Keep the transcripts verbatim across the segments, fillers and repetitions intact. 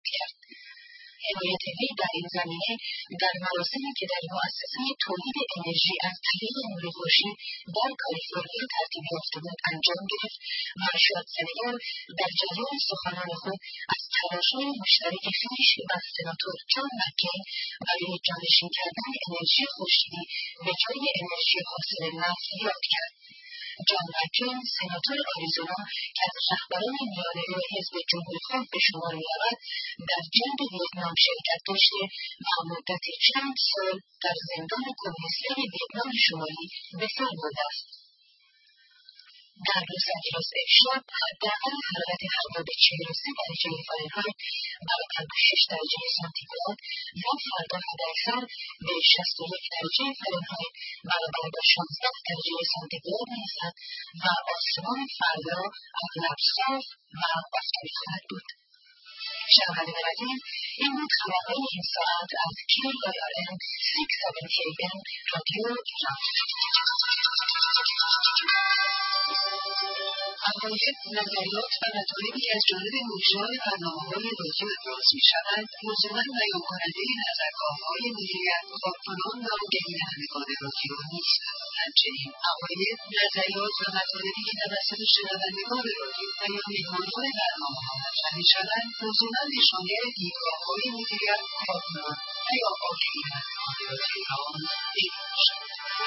کرد. حمایت وی در این زمینه در مراسمی که در مؤسسه تولید انرژی از طریق نور خورشید در کالیفرنیا ترتیب یافته بود انجام گرفت و شادسنگر در جریان سخنان خود از تلاش‌های مشترک خویش و سناتور جان مکین برای جانشین کردن انرژی خورشیدی به جای انرژی حاصل نفت یاد کرد. جان مکین، سناتور آریزونا که از رهبران میانه‌رو حزب جمهوری‌خواه به شمار می‌رود، در جنگ ویتنام شرکت داشته و مدتی چند سال در زندان کمونیستی ویتنام شمالی به سر برده است. در لس آنجلس امشب حداقل حرارت هوا به چهل و سه درجه فارنهایت برابر به شش درجه سانتیگراد و فردا حداکثر به شصت و یک درجه فارنهایت برابر با شانزده درجه سانتیگراد می‌رسد و آسمان فردا اغلب صاف و آفتابی خواهد بود. شنوندگان عزیز، این بود خبرهای این ساعت از کی آی آر ام ششصد و هفتاد ای ام رادیو ایران. عقاید، نظریات و مطالبی که از جانب مجریان برنامه‌های رادیو ابراز می‌شوند لزوماً بیان‌کننده نظرگاه‌های مدیریت، کارکنان و آگهی همگان رادیو نیستند. همچنین عقاید، نظریات و مطالبی که توسط شنوندگان رادیو و یا مهمانان برنامه‌ها مطرح می‌شوند لزوماً به شامل دیدگاه‌های مدیریت، کارکنان و یا آگهی همگان رادیو ایران نمی‌باشد.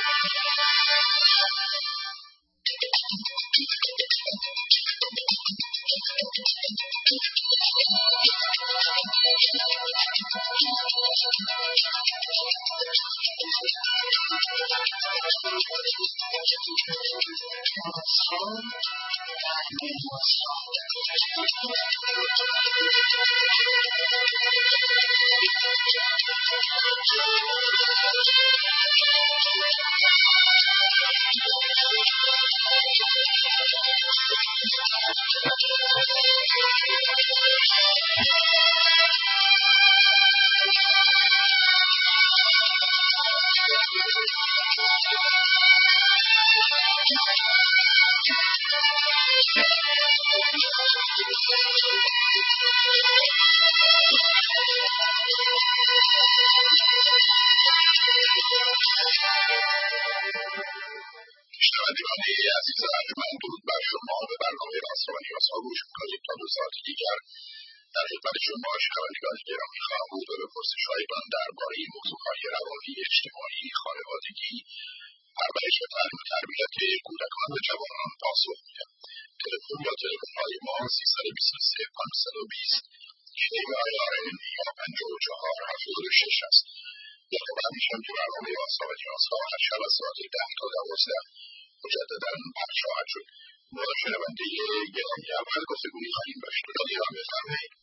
شنوندگان عزیز ارجمند، درود بر شما. به برنامه رازها و نیازها گوش می‌کنید. تا دو ساعت دیگر در خدمت شما شنوندگان گرامی خواهم بود و به پرسش‌هایتان درباره موضوعهای روانی، اجتماعی، خانوادگی، پرورش و تعلیم و تربیت کودکان و جوانان پاسخ می‌دم. تلفن یا تلفن‌های ما سیصد و بیست و سه پانصد و بیست کی آی آر ام یا پنجاه و چهار هفتاد و شش است. یادآور می‌شم که برنامه رازها و نیازها هر شب از ساعت ده تا دوازده مجدداً پخش خواهد شد. با شنونده گرامی اول گفتگویی خواهیم داشت. رادیو هم بفرمایید.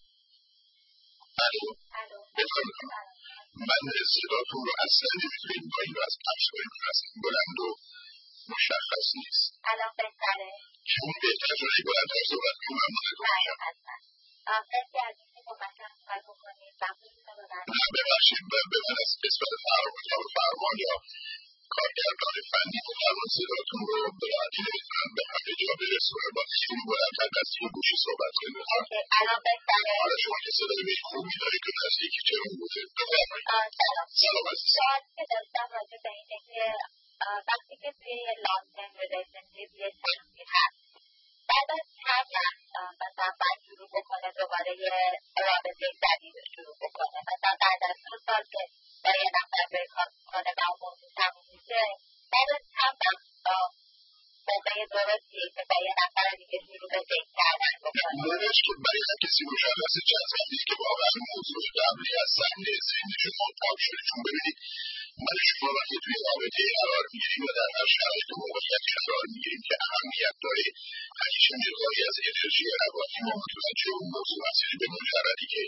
الو، بفرمایید. من صداتون رو اصلا نمیتونید با این وضع پخش کنید. اصلا بلند و مشخص نیست. الان بهتره؟ چون بهتر شده بلندتر صحبت کنید. ممنونتون میشم. مرسی از اینکه کمکم می‌خواید بکنید. نه ببخشید، به من از قسمت فرمان فرمان یا کارگردان فنی و فرمان صداتون رو به راحتی نمیتونم به همه جا برسونم. با خیلی بلندتر از این گوشی صحبت کنید. اوکی، الان بهتره؟ حالا شما که صدای به خوبی دارید که نزدیکی چرون بوده. بفرمایید. سلام. سلام عزیز. سوال که داشتم راجع به اینه که وقتی که توی یه لانگ ترم ریلیشنشیپ یه شخصی هست، بعد از چند وقت مثلا باید شروع بکنه دوباره یه رابطه جدید رو شروع بکنه، مثلا بعد از دو سال که با یه نفر برکات میکنه و اون موضوع تموم میشه، بعد از چند وقت موقع درستیه که با یه نفر دیگه شروع به دیت کردن بکنه. موقعش که برای هر کسی مشخصه چند وقتی که واقعا موضوع قبلی از ذهن ذهن شما پاک شده. چون ببینید من شما وقتی توی رابطه قرار میگیریم و در هر شرایط و موقعیتی قرار میگیریم که اهمیت داره همیشه مقداری از انرژی روانی ما متوجه اون موضوع هستید به مجردی که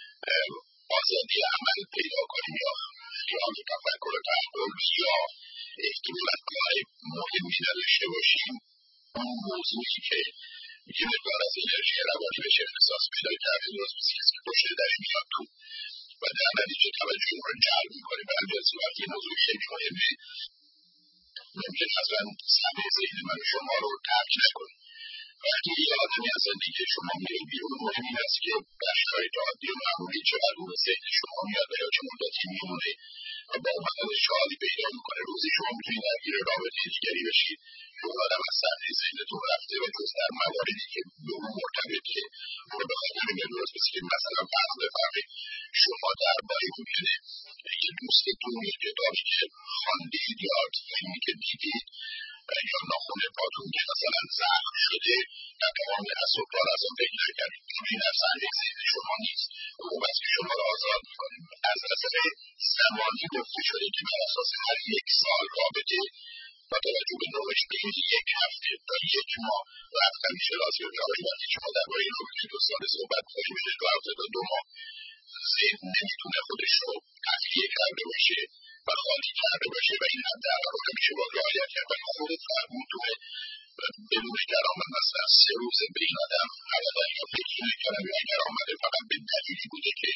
آزادی عمل پیدا کنیم یا خیال تفکر و تحول یا احتمالاً کار مهمی نداشته باشیم، اون موضوعی که یه مقدار از انرژی روانی بشه احساس پیدا کرده درست مثل کسی که پشت دری میاد تو و در نتیجه توجه اون رو جلب میکنه. به همین صورت این موضوع خیلی مهمه. ممکن اصلا سمع ذهن من شما رو ترک نکنه. وقتی یه آدمی از زندگی شما میره بیرون، مهم این است که در شرایط عادی و معمولی چقدر اون به ذهن شما میاد و یا چه مدتی میمونه و با اومدن چه حالی پیدا میکنه. روزی شما میتونید درگیر رابطه دیگری بشید که اون آدم از صحنه ذهنتون رفته و جز در مواردی که به اون مرتبطه اون به خاطر میاد. درست مثل که مثلا فرض بفرمایید شما درباره ممکنه یه دوستتون یه کتابی که خواندید یا فیلمی که دیدید یا ناخن پاتون که مثلا زخم شده در تمام اسب‌ها را اصلا فکر نکردید، این در صحنه ذهن شما نیست. اون بس که شما را آزاد می‌کنید. از نظر زمانی گفته شده که بر اساس هر یک سال رابطه با توجه به نوعش بین یک هفته تا یک ماه وقت همیشه لازم داره. وقتی شما درباره این رابطه دو ساله صحبت کنید بین دو هفته تا دو ماه ذهن نمیتونه خودش رو تخلیه کرده باشه و خالی کرده باشه و این حداقل رو همیشه باید رعایت کرد. ولی خودت فقط میتونه بدون درآمد مثلا سه روزه به این آدم حداقل یا فکر نکردم یا اگر آمده فقط به دلیلی بوده که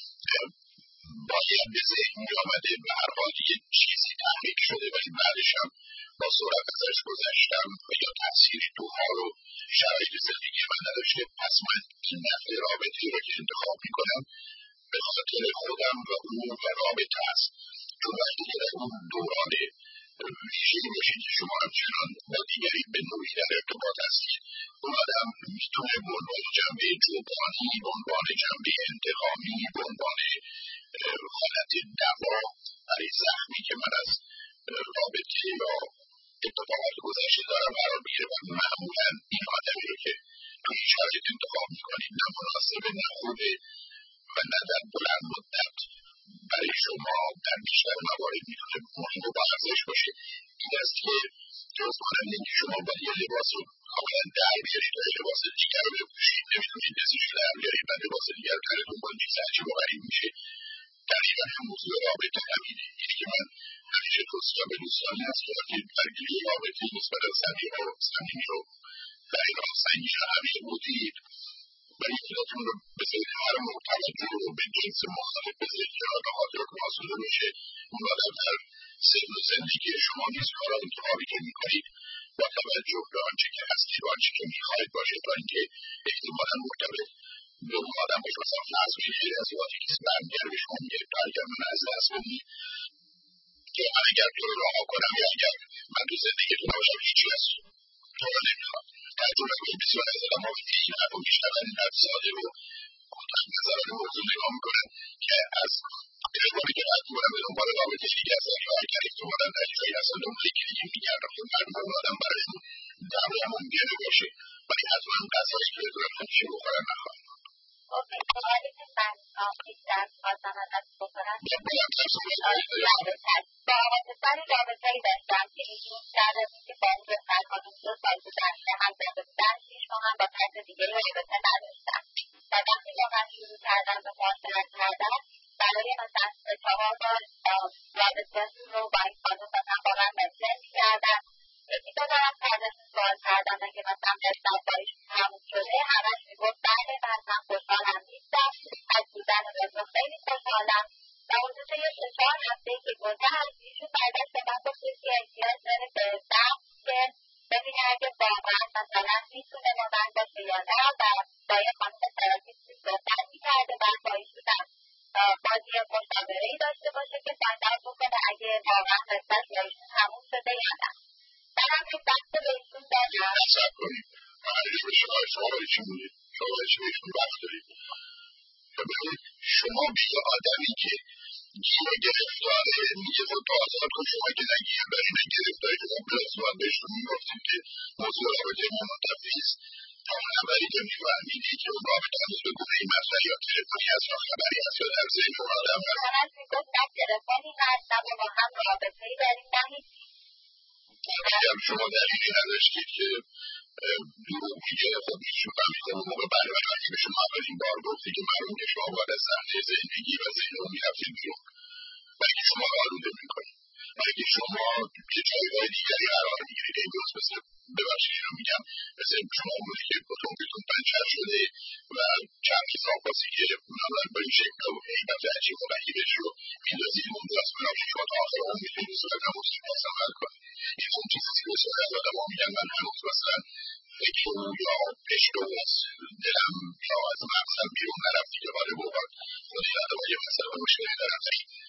باید به ذهن میآمده به هر حال یه چیزی تحریک شده ولی بعدش هم با سرعت ازش گذشتم و یا تأثیری تو حال و شرایط زندگی من نداشته، پس من این نفع رابطه رو که انتخاب میکنم به خاطر خودم و اون و رابطه است. چون وقتی که در اون دوران ویژه‌ای باشید که شما همچنان با دیگری به نوعی در ارتباط هستید، اون آدم میتونه به عنوان جنبه جبرانی، به عنوان جنبه انتقامی، به عنوان حالت دوا برای زخمی که من از رابطه یا اتفاقات گذشته دارم قرار بگیره و معمولا این آدمی رو که تو این شرایط انتخاب میکنید نه مناسبه نه خوبه و نه در بلند مدت برای شما در بیشتر موارد میتونه مهم و با ارزش باشه. این است که جز مانند اینکه شما باید یه لباس رو کاملا در بیارید و لباس دیگر رو بپوشید، نمیتونید نصفش رو در بیارید و لباس دیگر رو تره دنبال نیست عجیب و غریب میشه. دقیقا هم موضوع رابطه همینه. اینه که من همیشه توصیه به دوستانی هست که وقتی درگیر رابطه نسبت صمیمی رو صمیمی رو در این راه سنگین و عمیق بودید ولی خودتون رو بذارید هر موقع توجه رو به جنس مخالف بذارید که آدم خاطرتون آسوده بشه. اون آدم در سن و زندگی شما نیست. کار انتخابی که میکنید با توجه به آنچه که هستید و آنچه که میخواهید باشه تا اینکه احتمالا مرتبط به اون آدم باشه. مثلا فرض کنید از وقتی کسی برمیگرده به شما میگه تو اگر من از دست بدی که من اگر تو رو رها کنم یا اگر من تو زندگیتون نباشم هیچی از تو رو نمیخوام. تجربه کنید بسیار از آدم ها وقتی این حرف رو میشنون این حرف ساده رو کوتاه نظرانه موضوع نگاه میکنن که از اقبالی که رد میکنن به دنبال رابطه دیگه هستن یا اگر احتمالا در جایی هستن دنبال یکی دیگه میگردن. خب مردم اون آدم برایشون دعوا ممکنه باشه ولی حتما غذایی که بدونن همیشه بخورن نخواهن. اوکی، سوالی که من بیشتر خواستم ازت بکنم با پسری رابطه‌ای داشتم که ایشون کرده بود که با اون دختر خانم دو سال گذشته هم زده بودن، هیچ ما هم با طرز دیگری رابطه نداشتم و وقتی با من شروع کردن به معاشرت کردن برای مثلا سه چهار بار رابطه‌شون رو با این خانم مثلا با من مسیج کردن. یکی دو بارم ازشون سوال کردم اگه مثلا قسمت با ایشون تموم شده همش میگفت بله من هم خوشحالم نیستم، از دیدن رضا خیلی خوشحالم. و حدود یه سه چهار هفته که گذشت ایشون برگشت به من گفتش که احتیاج داره به بحث که ببینه اگه واقعا مثلا میتونه با من باشه یا نه و با یه خانم تراپیستی صحبت میکرده و با ایشون هم بازی مشاوره‌ای داشته باشه که فندر بکنه اگه واقعا قسمت با ایشون تموم شده یا نه. من هم یک بحث به ایشون دادم. نصب کنید معنیش به شما شما برای چی بودید؟ شما برای چی به ایشون بحث دارید؟ ببینید شما به یه آدمی که گیر گرفتاره میگه خود تو آزاد کن، شما که نگیر داری نگرفتاری که خب بلس باید بهشون میگفتیم که موضوع رابطه ما منتفیست تا اون اولی که میفهمیدی که اون رابطه هنوز به گونه این مسئله یا تلفنی هست یا خبری هست یا در ذهن اون آدم هست. همش میگفت نه تلفنی هست نه با هم رابطه‌ای داریم نه هیچ. اگر شما دلیلی نداشتید که دروغ میگه خب ایشون فهمیده اون موقع برای وقتی به شما اولین بار گفتی که معلوم که شما باید از صحنه زندگی و ذهن اون میرفتید بیرون و اگه شما رو آلوده میکنید و اگه شما که جایگاه دیگری قرار میگیرید این درست مثل ببخشید اینو میگم مثل شما بوده که اتومبیلتون پنچر شده و چرخ ساپاسی که اونم با این شکل و حیبت عجیب و غریبش رو میندازید اون دست بنام شما تا آخر اون میتونید بسید نموزید باز عمل کنید. این اون چیزی که بسید از آدم ها میگن من هنوز مثلا که او یا عشق او از دلم یا از مغزم بیرون نرفت دیگه. حالا بابت خودی ندارم یه مسئله مشکلی دارم.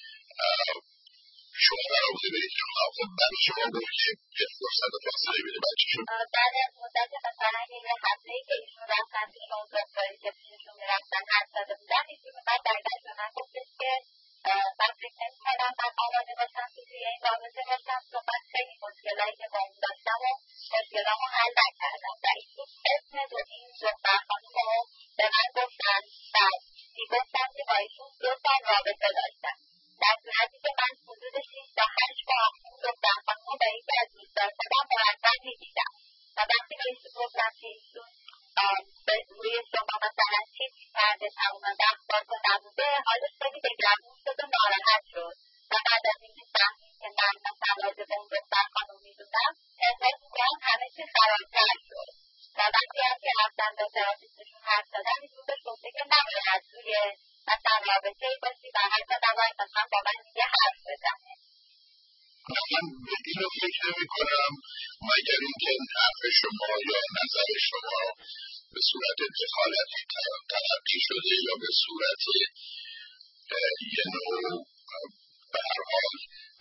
شما قرار بوده برید جمعه، خب بعد شما بود که یه فرصت و فاصله بده بچه شد بعد از مدت مثلا یه هفته‌ای که ایشون رفتن پیش اون دکتری که پیششون میرفتن حرف زده بودن، ایشون بعد برگشت به من گفتش که من فکر نمی‌کردم من آماده باشم که توی این رابطه باشم، چون من خیلی مشکلایی که با اون داشتم و مشکلامو حل نکردم و ایشون اسم دو این دختر خانم رو به من گفتن و میگفتن که با ایشون دو سال رابطه داشتن، در صورتی که من حدود شش تا هشت ماه اون دختر خانم رو به یکی از دوستان خودم مرتب می‌دیدم و وقتی به ایشون گفتم که ایشون به روی شما مثلا چیز کرده تمام وقت با تو نبوده، حالش خیلی دگرگون شد و ناراحت شد و بعد از اینکه فهمید که من مثلا راجع به اون دختر خانم می‌دونم، احساس می‌کنم همه چی خراب‌تر شد و وقتی هم که رفتم با تراپیستشون حرف زدم، ایشون بهش گفته که نباید توی مثلا رابطه‌ای باشی و حتی نباید مثلا با من دیگه حرف بزنه. من به این رو فکر نمی کنم مگر اینکه حرف شما یا نظر شما به صورت دخالتی تلقی شده یا به صورت یه نوع به هر حال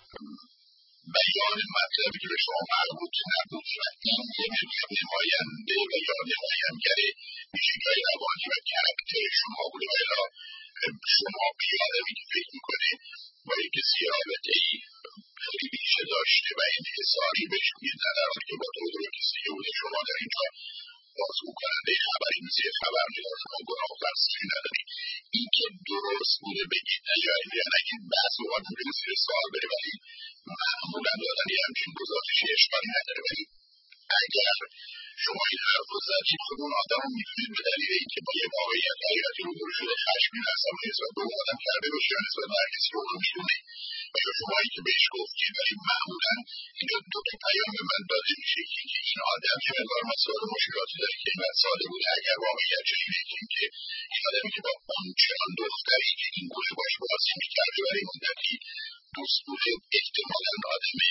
بیان مطلبی که به شما مربوط نبود و این یه مقدار نماینده و یا نمایانگر ویژگی‌های روانی و کاراکتر شما بوده و الا شما به آدمی که فکر میکنه با یک کسی رابطه‌ای خیلی ریشه داشته و انحصاری بهش میده، در حالی که با دو دو کسی که بوده شما در اینجا بازگو کننده خبرنگاری خبرنگار و گناه و تقصیری ندارید. این که درست بوده بگید یا نگید بعضی اوقات ممکنه زیر سوال بره، ولی معمولا دادن یه همچین گزارشی اشکالی نداره. ولی اگر شما این حرف رو زدید، خب اون آدم رو میتونید به دلیل اینکه با یه واقعیت حقیقتی روبرو شده خشمگین هستم نسبت به اون آدم کرده باشه یا نسبت به هر کسی رو میدونه و یا شمایی که بهش گفتید. ولی معمولا اینجا دو تا پیام به من داده میشه که این آدم یه مقدار مسائل مشکلاتی داره که اینقدر ساده بوده. اگر واقعیت چنینه که این آدمی که با آنچنان دختری که این گونه باش بازی میکرده برای مدتی دوست بوده، احتمالاً آدمه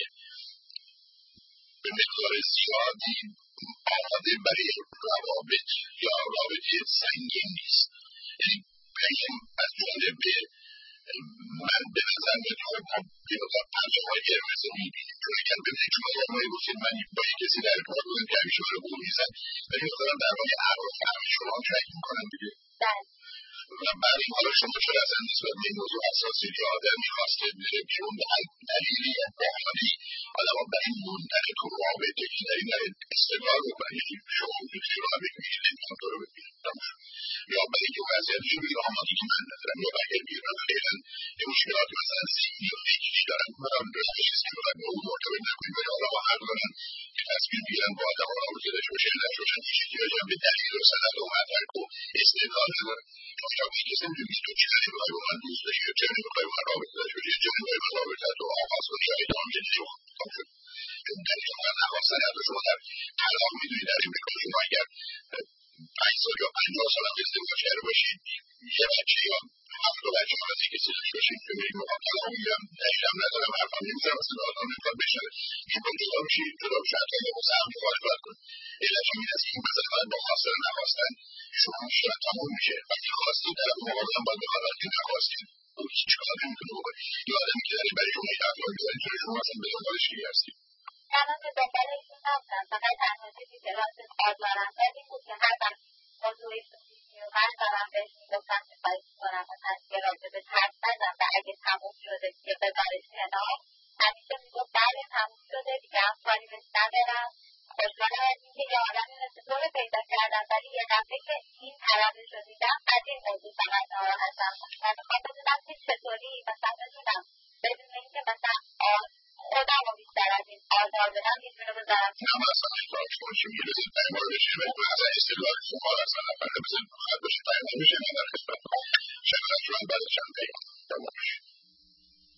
به مقدار زیادی آماده برای روابط یا رابطه سنگین نیست. یعنی بگیم از جانب من به نظر میاد خب یه مقدار پنجه های قرمزه میبینیم، چون اگر ببینید شما یه مایی گفتید من با یک کسی در ارتباط بودم که همیشه برای بول میزد، ولی مقدارم در مای عقل و فهم شما هم شک میکنم دیگه. و بعد این حالا شما چرا اصلا نسبت به این موضوع حساسید یا آدم میخواسته بره بیرون به هر دلیلی یا بحانی آدم ها برای موندن تو رابطه که در این دلیل استقلال رو برای شما میتونید شما بگیرید امکان تو رو بگیرید یا برای که وضعیتش رو بگیر آمادی که من ندارم یا برای بیرون خیلی یه مشکلات مثلا ذهنی و فکری دارم برام روش چیزی رو باید به اون مرتبط نکنیم ولی حالا با حق دارن که تصمیم بگیرن با آدم ها رابطه داشته باشه داشته باشن یه چیزی بگم به دلیل و سند و منطق و استدلال ندارم. چون تا به این کسی نمیدونید تو چه میخوای با من دوست باشی یا چه میخوای با من رابطه داشته باشی یا چه میخوای با رابطه تو آغاز کنی یا ادامه بدی رو خواهم شد. چون در این واقع نخواستن حتی شما در طلاق میدونید در امریکا شما اگر پنج سال یا پنجاه سال هم ازدواج کرده باشید یه بچه یا هفت تا بچه ها از این کسی داشته باشید که میریم با طلاق میگم دلیلم ندارم حرفم نمیزنم اصلا آدم نمیخواد بشنه این با جدا بشید جدا بشید حتی اگه بسه هم مخالفت کن علت این است که این مثلا باید با خواستن و نخواستن شروع میشه و تموم میشه. وقتی خواستید طرف مقابل هم باید بخواد وقتی نخواستید اون هیچ کار نمیتونه بکنه. یه آدمی که داره برای شما این حرفا میزنه چون شما اصلا به دنبالش کی هستید. الان به دنبال ایشون نبودم، فقط تنها چیزی که راستش آزارنده این بود که هر وقت موضوعی پیش میومد و من بهش میگفتم که خواهش میکنم مثلا یه راجبش حرف نزن و اگه تموم شده دیگه بذارش کنار، همیشه میگفت بله تموم شده دیگه هم کاری بهش ندارم. خوشحالم از اینکه یه آدمی مثل تو رو پیدا کردم، ولی یه دفعه که این طرفش رو دیدم از این موضوع فقط ناراحتم. من میخوام بدونم که چطوری مثلا بدونم بدون اینکه مثلا خودم رو بیشتر از این آزار بدم میتونه بذارم نه مثلا این کارش کنی که میرسید در موردش نمید و از این استدلال شما اصلا نفرده بزید خواهد باشید باید نمیشه من در خدمت کنم شکرت رو هم بعد چند پیمان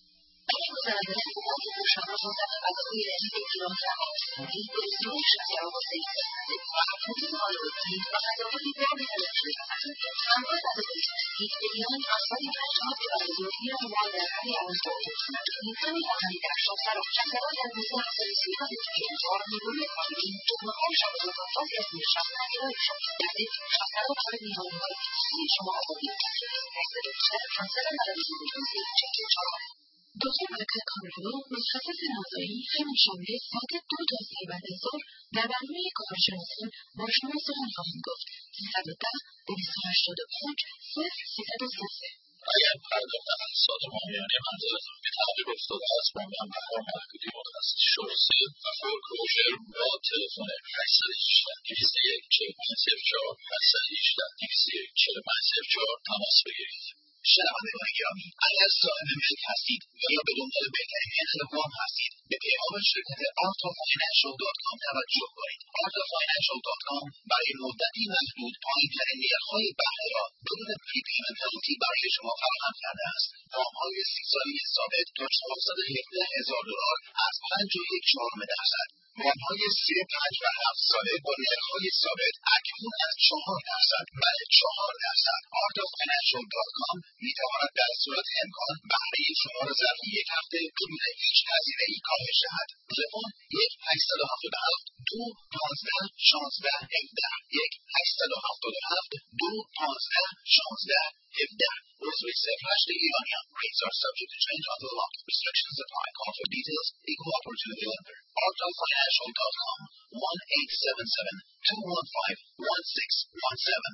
برای گذراندن حکومت روشنفکر غذایی رژیم ایران جهان‌جهانی به اجرای شرایط سیاسی محمود مالوتی و قضاوت باب تلویزیونی همراه غذایی به ایران افرادی پیشنهاد که برای روزی ما در همه اوضاع همین آهنی در شاهسر و شهرها در روزه افزای سیاسی انجام نیروی خارجی جمهورهایشان و مقاماتی از میشن پذیرایشان در ضمن شهرها برای نیروهای سوی شما آزادی حزب بیشتر پانصد و نود و دو چک چهار دکتر برکت کاملو متخصص نازایی همین شنبه ساعت دو تا سی بعد از ظهر در برنامه کارشناسی با شما سخن خواهند گفت. سیصد و ده دویست و هشتاد و پنج صفر سیصد و سه. اگر پرداختن سازمانیان منزلتان به تغییر افتاده است با منبع‌ها محدودی متخصص شخصی و فورکلوژر با تلفن هشت یک هشت دویست و یک چهل و پنج صفر چهار هشت یک هشت دویست و یک چهل و پنج صفر چهار تماس بگیرید. شنوندگان گرامی، اگر صاحب ملک هستید و یا به دنبال بهترین نرخ وام هستید به پیغام شرکت آرتا فاینانشال دات کام توجه کنید. آرتا فاینانشال دات کام برای مدتی محدود پایین‌ترین نرخ‌های بهره را بدون پری پیمنت پنالتی برای شما فراهم کرده است. وام‌های سی ساله ثابت تا چهارصد و هفده هزار دلار از پنج و یک چهارم درصد. وام‌های سی و پنج و هفت ساله با نرخ‌های ثابت اکنون از چهار درصد بله چهار درصد. آرتا فاینانشال دات کام می‌تواند در صورت امکان بهره شما را ظرف یک هفته بدون هیچ هزینه‌ای کاهش دهد. تلفن یک هشت هفت هفت دو پانزده شانزده هفده یک هشت هفت هفت دو پانزده شانزده هفده. عضو صفر هشت ایرانیان. Rates are subject to change on the law. Restrictions apply. Call for details. Equal opportunity lender. arta financial dot com one eight seven seven two one five one six one seven.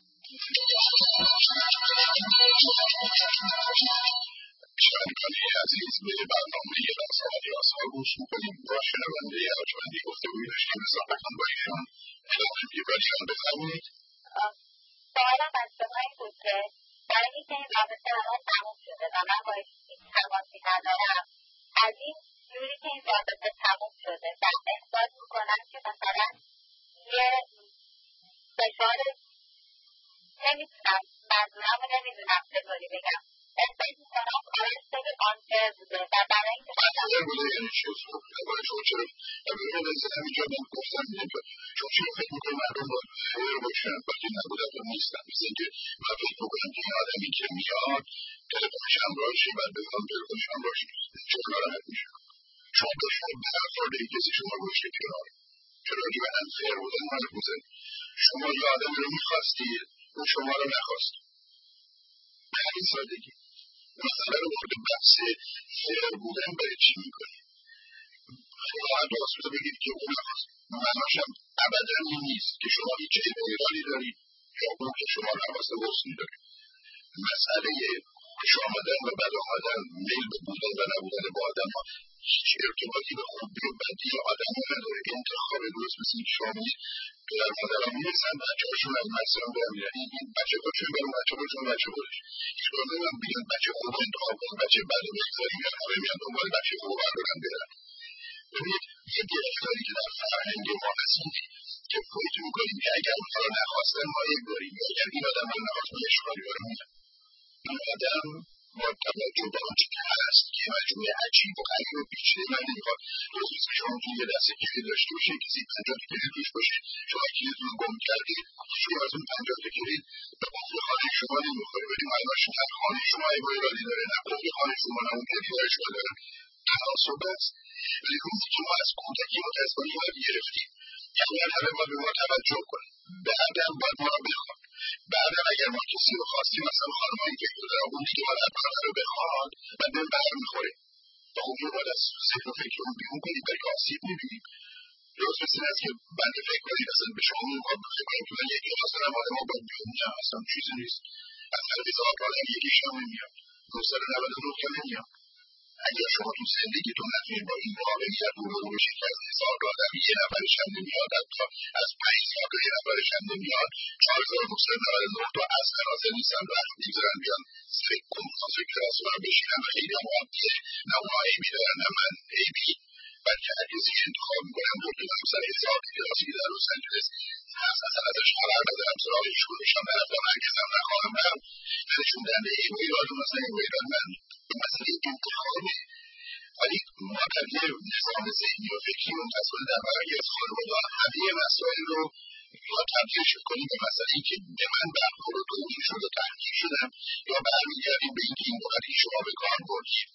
شنوندگان عزیز، به برنامه رازها و نیازها گوش می‌کنیم. با شنونده ارجمندی گفتگویی داشتیم. صحبتتان با ایشان. خدمت ایرانیان بفرمایید. سوالم از شما این بود که برای اینکه این رابطه الان تموم شده و من با هیچ تماسی ندارم، از این جوری که این رابطه تموم شده و احساس می‌کنم که مثلا یه فشار نمی‌تونم منظورم رو نمی‌دونم چطوری بگم احساس می‌کنم کارش خیلی آنفر بوده و برای اینکه آنفر بوده یعنی چی؟ برای شما چرا ببینید از همینجا من گفتم اینجا چون چرا فکر می‌کنم مردم باید فر باشن وقتی نبودن و نیستن. مثل اینکه من فکر می‌کنم که این آدمی که میاد تلفنش همراهشه بعد بفهم تلفنش همراهشه چرا ناراحت میشه؟ شما داشتید به هر فرده کسی شما رو بشه کنار چرا راجع به انفر بودن حرف می‌زنید؟ شما یه آدمی رو می‌خواستید و شما رو نخواست. به همین سادگی مسئله رو مورد بحث فر بودن برای چی میکنی؟ شما هم درست بزر بگید که اون نخواست. معناشم ابدا این نیست که شما هیچ عیب و ایرادی دارید یا اون که شما نخواسته حسنی دارید. مسئله پیش آمدن و بد آمدن، میل به بودن و نبودن با آدم ها هیچ ارتباطی به خوبی و بدی آدم ها نداره. انتخاب درست مثل این شما میگید پدر مادرها میرسن بچه هاشون از مدرسه‌ها برن میرن این بچه خودشون برن بچه خودشون بچه خودش هیچ کار نمیم بگن بچه خوب رو انتخاب کن بچه بد رو بگذاریم یا همه میان دنبال بچه خوب بردارن برن. ببینید یه گرفتاری که در فرهنگ ما هست اینه که فکر میکنیم که اگر اونها رو نخواستن ما عیب داریم یا اگر این آدم رو نخواست ما اشکالی داریم. این آدم با توجه به آنچه که هست که مجموعه عجیب و غریب و پیچیده من نمیخواد درست مثل شما توی یه دسته کلید داشته باشه کسی پنجاه تا کلید توش باشه شما کلیدتون رو گم کردید هیچی از اون پنجاه تا کلید به قفل خانه شما نمیخوره ولی معناش نه خانه شما عیب و ایرادی داره نه قفل خانه شما نه اون کلید داره شما داره تناسب است. ولی روزی که ما از کودکی متاسفانه یاد گرفتیم که اول همه باید به ما توجه کنیم بعدم باید ما را بخواد بعدم اگر ما کسی رو خواستیم مثلا خانمایی که گذرابوندی که باید برقه رو بخواد و به بر میخوره و خب رو باید از ذهن و فکر رو بیرون کنیم برای که آسیب میبینیم. درست مثل این است که بنده فکر کنید اصلا به شما میخواد فکر کنید که من یکی خواست نماد ما باید بیرون نه اصلا چیزی نیست. از هر هزار آدم یکیش هم نمیاد نهصد و نود و نه که نمیاد. اگر شما تو زندگیتون نتونید با این واقعیت روبرو بشید که از هزار آدم یه نفرش هم نمیاد حتی از پنج هزار تا یه نفرش هم نمیاد چهار هزار و نهصد و نود و نه تا اصلا حاضر نیستن وقت میذارن بیان فکر کنفرانس کلاس رو هم بشینن و خیلی هم عادیه نه اونا عیبی دارن نه من عیبی بلکه هر کسی که انتخاب میکنم دو سر هزار کلاسی که در لس آنجلس هست اصلا ازش خبر ندارم سراغ هیچ کدومشم نرفتم هرگز هم نخواهم رفت نشون دهنده که با ایراد مثلا با ایراد من به مسئله انتخاب ولی ما طبیعه نظام ذهنی و فکری منتصل در برای از خانواده همه مسائل رو یا تبدیلش کنیم به مسئله ای که به من برخورد توضیح شد و تحقیق شدم یا برمیگردیم به اینکه این وقتی شما به کار بردید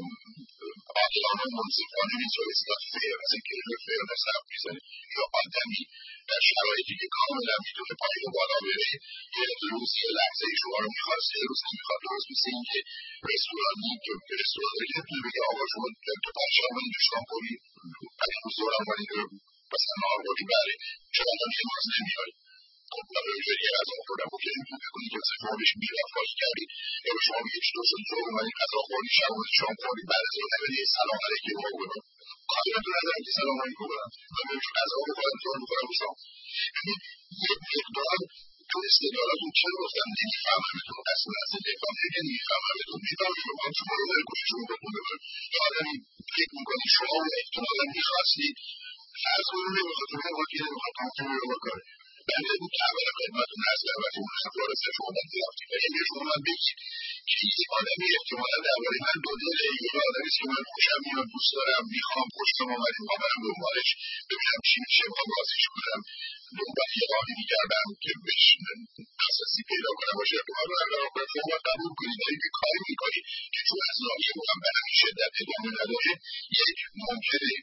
عادلانه و منصفانه نیست و اصلاح فیر از اینکه روی فیر نصب میزنید یا آدمی در شرایطی که کاملا میتونه پایین و بالا بره یه روزی یه لحظه شما رو میخواست یه روز نمیخواد درست مثل این که رستورانی که رستوران رو نمیتونه بگه آقا شما تو پرشان باید دوشتان کنید پنج روز دورم باید مثلا نهار بودی بره چرا آدم یه روز نمیاری خب من رو یه غذا خوردم و که نمیتون بکنی که مثل شما بهش میرم خواهی کردی یا به شما بگه چطور شد زور اومدی غذا خوردی شب روز شام خوردی بعد از اون نمیدی سلام علیکم رو بکنم کاری تو نظرم که سلام علیکم بکنم من بهش غذا بخورم زور بخورم و شام یه مقدار تو استدلالاتون چرا گفتم نمیفهممتون اصلا اصلا نمیفهم اگه نمیفهممتون میفهم شما شما رو داره کشی شما بکن بکن یا آدمی فکر میکنی شما رو احتمالا میخواستید فرض رو نمیخواد رو نمیخواد که نمیخواد کنتون رو بکن بنده بود که اول خدمتون هست در وقتی اون حرف وارسه شما من دیافتید و این شما من بگید که یک آدمی احتمالا درباره من دو دله یه آدمیست که من خوشم میاد دوست دارم میخوام خوشم آمدیم با برم دنبالش ببینم چی میشه میخوام رازیش کنم دنبال یه راهی میگردم که بهش اساسی پیدا کنم باشه احتمال رو اگر آقای شما قبول کنید دارید که کاری میکنید که چون از ناحیه من به همین شدت ادامه نداره یک ممکنه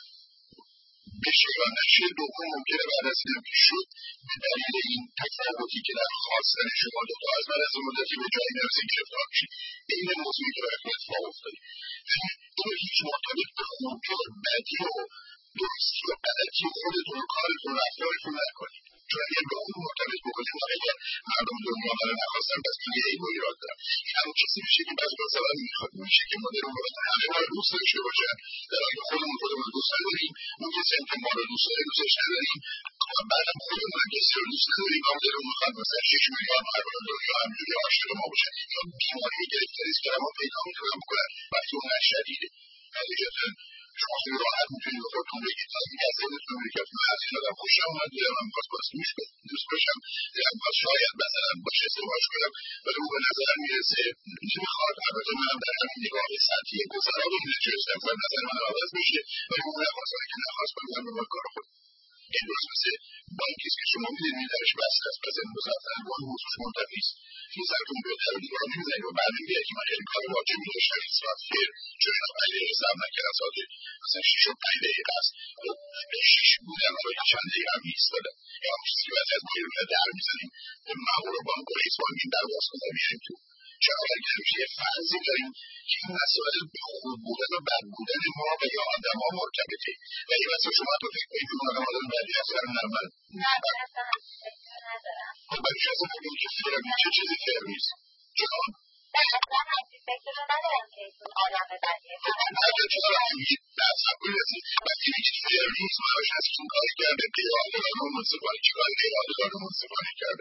بشه یا نشه دوم ممکنه بعد از اینم که شد به دلیل این تفاوتی که در خواستن شما دو تا از من از مدتی به جایی نرسیم گرفتار میشید این موضوعی که برای اتفاق افتاده این هیچ مرتبط به خوبی و بدی و درستی و غلطی خودتون و کارتون و رفتارتون نکنید چون اگر به اون مرتبط بکنید و اگر مردم دنیا من رو نخواستن پس من یه عیب و ایراد دارم این همون چیزی میشه که بعضی مثلا میخواد میشه که ما داریم باید همه ما رو دوست داشته باشن در حالی که خودمون خودمون رو دوست نداریم اون یه سمت ما رو دوست داره دوستش نداریم بعدم خودمون هم کسی رو دوست نداریم ما داریم میخواد مثلا شش میلیارد مردم دنیا همجوری عاشق ما باشن یا بیماری گرفتاریست که ما پیدا میتونن بکنن وقتی اون شدیده نتیجتا شما خیلی راحت میتونید به خودتون بگید این از ذهنتون رو که من از این آدم خوشم اومد دیدم من میخواست باز دوست باشم دیدم میخواست شاید مثلا باشه ازدواج کنم ولی او به نظر میرسه نمیخواد البته منم در همین نگاه سطحی گذرا به این نتیجه رسیدم شاید نظر من عوض بشه ولی او نخواست ولی که نخواست کنم من به کار خودم این درست مثل بانکیست که شما میدونید درش بسته است پس امروز رفتن با این موضوعش منتفی است فیزتون به در و دیوار نمیزنید و بعد میگه که من خیلی کار واجبی داشتم این ساعت فیر چون اینا پنج دقیقه صبر نکردن ساعت مثلا شیش و پنج دقیقه است به شیش بودن و چند دقیقه هم ایستادن یا هم چیزی وقتی از بیرون در میزنیم به مامور بانک و رئیس بانک این در باز کنه میریم تو چرا اگر همیشه یه فرضی داریم که این مسائل به خوب بودن و بد بودن ما و یا آدم ها مرتبطه و این مثلا شما تو فکر کنید که اون آدم آدم بدی هست یا نه من نه اصلا ندارم خب من اجازه بگید که فرمی چه چیزی فرمیست چرا؟ نه اصلا همچین فکر رو ندارم که ایشون آدم بدیه اگر چرا همید بحثم برسید وقتی میگید فرمیست مراش هست که این کاری کرده که عادلانه و منصفانه چه کاری که عادلانه و منصفانه کرده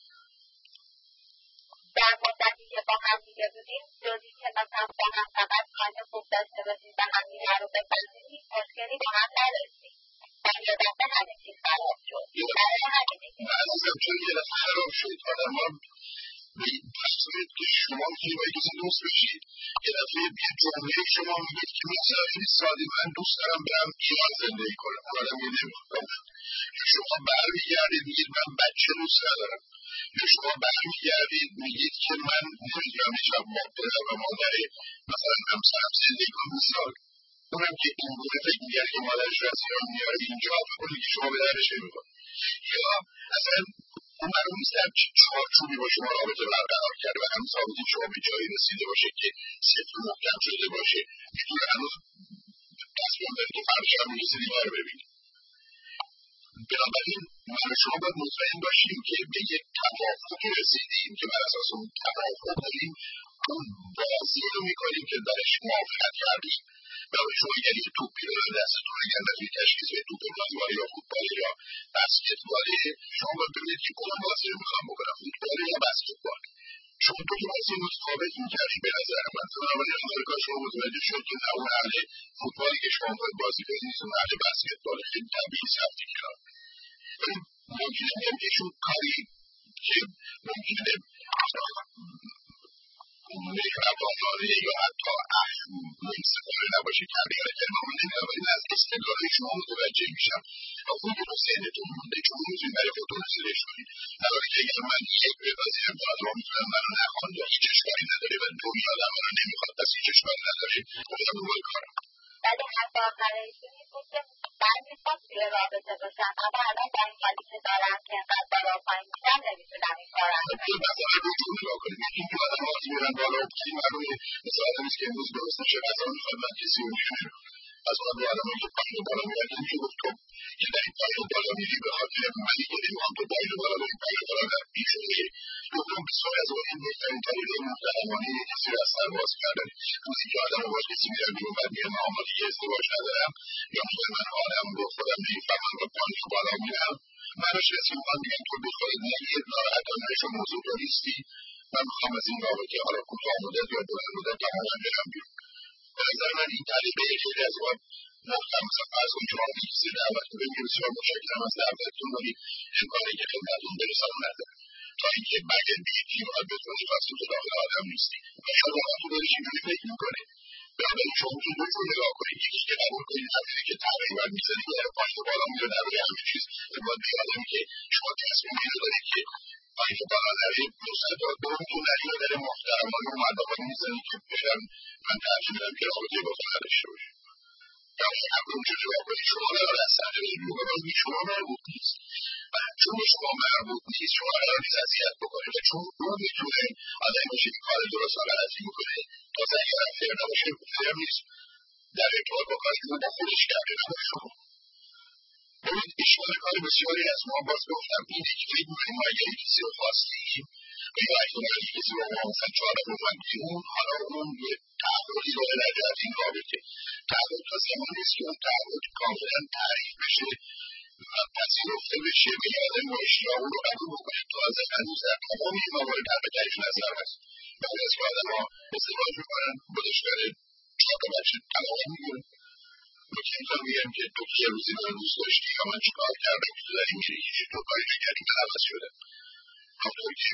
در مدتی که با هم دیگه بودیم جزی که مثلا با هم فقط کار خوب داشته باشیم و هم دیگه رو بپذیریم هیچ مشکلی با هم نداشتیم و یه دفعه همه چیز خراب شد برای همین دیگه عزیزم چون یه دفعه خراب شد آدم ها تصویت که شما میتونید باید کسی دوست بشید یه دفعه یه جمله شما میگید که مثلا خیلی ساده من دوست دارم برم ایران زندگی کنم اون آدم یه نمیخواد یا شما برمیگردید میگید من بچه دوست ندارم یا شما برمیگردید میگید که من نمیتونم یه شب مادر و مادر مثلا همسرم زندگی کنم بسیار اونم که این گونه فکر میگرد که مادرش رو از ایران میاره اینجا بکنید که شما به درش نمیکنید یا اصلا اون معلوم نیست در چارچوبی با شما رابطه برقرار کرده و هنوز رابطه شما به جایی رسیده باشه که صفر محکم شده باشه میتونه هنوز تصمیم داره که فردا شب میرسه دیگه رو ببینید بنابراین من شما باید مطمئن باشیم که به یک توافقی رسیدیم که بر اساس اون توافق داریم اون بازی رو میکنیم که درش موافقت کردیم برای شما اگر یه توپی رو دستتون اگر نتونید تشخیص بدید توپ بازیبالی یا فوتبالی یا بسکتبالی شما باید ببینید که کدوم بازی رو میخوام بکنم فوتبالی یا بسکتبال شما دو تا بازی متفاوت میکردید به نظر من بنابراین اول کار شما متوجه شد که نه اون اهل فوتبالی که شما باید بازی کنید نیست اون اهل بسکتبال خیلی طبیعی سفتی کنار ولی ممکنه ایشون کاری که ممکنه رفاهانه یا حتی منصفانه نباشه تبلیغ کردن من نمیدونم، ولی من از استدلال شما متوجه میشم و اون درست ذهنتون مونده چون میتونید برای خودتون رسیدش کنید. الان که اگر من یک بپذیرم که آدم میتونم منو نخوان یا هیچ اشکالی نداره و دنیا آدم منو نمیخواد پس هیچ اشکالی نداره خودم دنبال کارم. ولی حتی آخر ایشون این بود که من میخوام توی رابطه باشم اما الان در این حالی که دارم که اینقدر بالا و پایین میشم نمیتونم این کار انجام بدم. مثلا رجوع نگاه کنید این که آدم ها میرن بالا و پایین معلومه مثل آدمیست که امروز درست نشه غذا میخواد من کسی رو میبینه از اون دو آدم که پایین و بالا میرن که میشه گفت تو که در این پایین و بالا میری به خاطر منی که نمیخوام تو پایین و بالا بری پایین و بالا در بیشون میری دوم بسیار از اون این بهترین طریق محترمانه یک کسی رو از سر باز کردن روزی که آدم رو باز کسی میرن بیرون بعد میگه من آماده یه ازدواج ندارم یا میگه من آدم رو خودم نمیفهمم و پایین و بالا میرم منش رسیدم میگم تو بخواهی نگیر ناراحتان نشون موضوع رو نیستی من میخوام از این رابطه حالا کوتاه مدت یا بلند مدت تماما برم بیرون. به نظر من این طریقه خیلی از وقت محکم مثلا فرض کنید شما میکسی دعوت رو بگیر بسیار متشکرم از دعوتتون ولی امکانی که خدمتتون برسم نداره تا اینکه بقیه بیتی باید بتونید پس تو داخل آدم نیستی و شاید واقعا تو دارش اینجوری فکر میکنه بنابراین شما تو دو جور نگاه کنید یکی که قبول کنید همینه که تقریبا میزنید داره پایین و بالا میره در روی همه چیز و باید به آدمی که شما تصمیم رو دارید که پایین و بالا نره مصداد برونتون نری و داره محترمانه و مردمانه میزنید که بشن من ترجیح میدم که رابطه با خود نداشته باشه یا هم اونجا نگاه کنید شما قرار از سر روح به شما مربوط نیست و چون به شما مربوط نیست شما قرار نیست اذیت بکنید و چون او میتونه آدمی باشه که کار درست و غلطی میکنه تازه اگر هم فر نباشه فر نیست در ارتباط با کاری که او با خودش کرده نه با شما. ببینید اشکال کار بسیاری از ما باز گفتم اینه که فکر میکنیم ما اگر کسی رو خواستیم و یا اگر کسی رو ما مثلا چهار بودن که اون حالا اون یه تعهدی رو نده از این رابطه تعهد تا زمان نیست که اون تعهد کاملا تعریف بشه و پذیرفته بشه و یه آدم با اشتیاق اون رو قبول بکنه تو از هنوز در تمام این موارد حق تایید نظر هست بعد از که آدم ها ازدواج میکنن با دشتر چهار تا بچه طلاق میگیرن و که اینطور میگن که تو که روزی من دوست داشتی یا من چیکار کردم که تو داری میری هیچی تو کاری نکردی من عوض شدم همطور که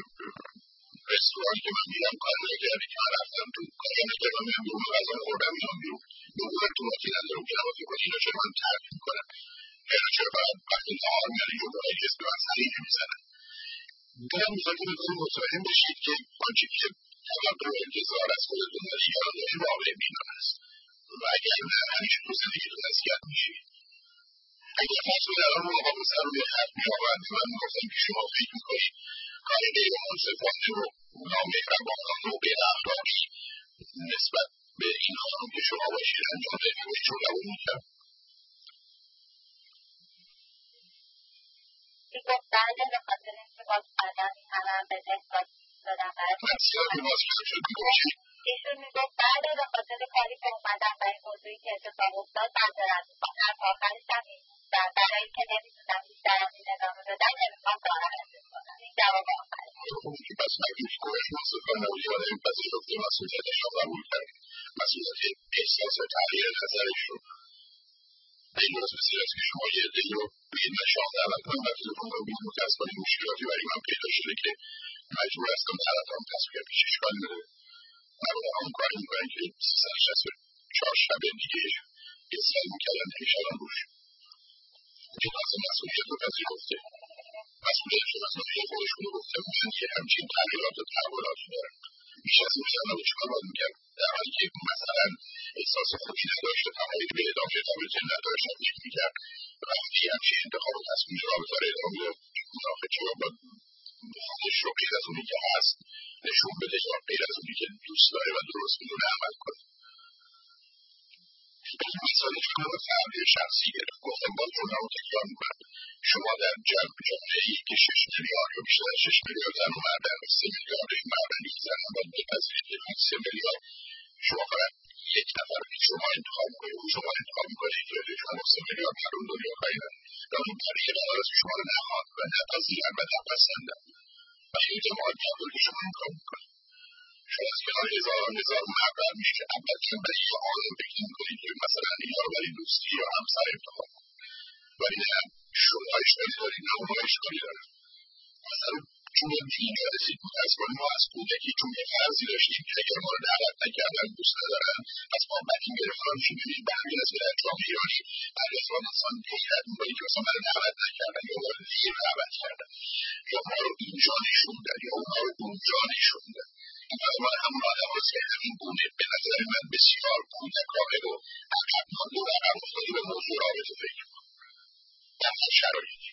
رستوران که من میرم کار نکردی که من رفتم تو کاری نکردم میرم بیرون غذا خوردم میام بیرون به اون ارتباطی ندارم که نما فکر کنی اینا چرا من ترک میکنم اینا چرا باید وقتی نهار میاری جمعه های کسی به من سریع نمیزنن دارم میخواد که بکنی مطمئن بشید که آنچه که توقع و انتظار از خودتون داری یا داری واقع بینان است و اگر نه همیشه تو زندگیتون اذیت میشید. اگر فرض کنید الان اون آقا پسر رو یه خط میآورد و من میگفتم که شما فکر میکنید کار غیر منصفانه و نامهربانانه و بداخلاقی نسبت به این خانم که شما باشید انجام دهید و ایشون قبول میکرد این گفت بله به خاطر اینکه باز کردن این همه هم به احساس دادم برای من سیاه که باز کردم شد میگوشید ایشون میگفت بله به خاطر کاری که اومدم و این موضوعی که اتفاق افتاد معذرت میخوام حرف آخرش هم این برای اینکه نمیتونم بیشتر از این ادامه بدم نمیخوام ناراحتت کنم این جواب آخرش خوبی که پس نگید کارش منصفانه و یا آدمی پذیرفته مسئولیتش را قبول کرد مسئولیت احساس و تغییر نظرش رو این باز بسیار است که شما یه عده‌ای رو بگید من شام دعوت کنم و تلفن رو بگید متاسفانه مشکلاتی برای من پیدا شده که مجبور هستم طرفم تصمیم پیش اشکال نداره معمولا هم کاری میکنن که سیصد و شصت و چهار شب دیگه یه سال میکردن نمیشدن روش این از مسئولیت رو پذیرفته مسئولیت رو مسئولیت خودشون رو گفته من که همچین تغییرات و تحولاتی دارم بیش از این میشن رو چکار باید میکرد در حالی که مثلا احساس خوبی نداشت و تمایلی به ادامه رابطه نداشت و فکر میکرد وقتی همچین انتخاب و تصمیم رابطه رو ادامه داد اون آخه چرا باید خودش رو غیر از اونی که هست نشون بده یا غیر از اونی که دوست داره و درست میدونه عمل کنه. این مثالی که من فرقی شخصی گرفت گفتم باز جمعه رو تکرار میکنم شما در جمع جامعه‌ای که شش میلیارد یا بیشتر از شش میلیارد زن و مردن و سه میلیارد این مردن یک زن و باید بپذیرید که این سه میلیارد شما فقط یک نفر که شما انتخاب میکنید و شما انتخاب میکنید که شما سه میلیارد مردم دنیا خواهید و اون بقیه قرار است شما رو نخوان و نپذیرن و نپسندن و این اعتماد نبود که شما این کار میکنید شما از کنار هزاران هزار مبلغ میشه اول که برای یه آدم فکر میکنید که مثلا اینا رو برای دوستی یا همسر انتخاب کنید ولی نه شما اشکالی دارید نه اونها اشکالی دارن مثلا چون به اینجا رسید متاسفانه ما از کودکی چون یه فرضی داشتیم که اگر ما رو دعوت نکردن دوست ندارن پس ما بدیم گرفتار میشیم. ببینید به همین است که در جامعه ایرانی بعضی از وقتا انسان حیرت می‌کنه که مثلا من رو دعوت نکردن یا ما رو دیر دعوت کردن یا ما رو اینجا نشوندن یا اونها رو اونجا نشوندن. این از ما همون آدم هست که همین گونه به نظر من بسیار کودکانه و عقب مانده و عقب افتاده به موضوع رابطه فکر می‌کنه در هر شرایطی.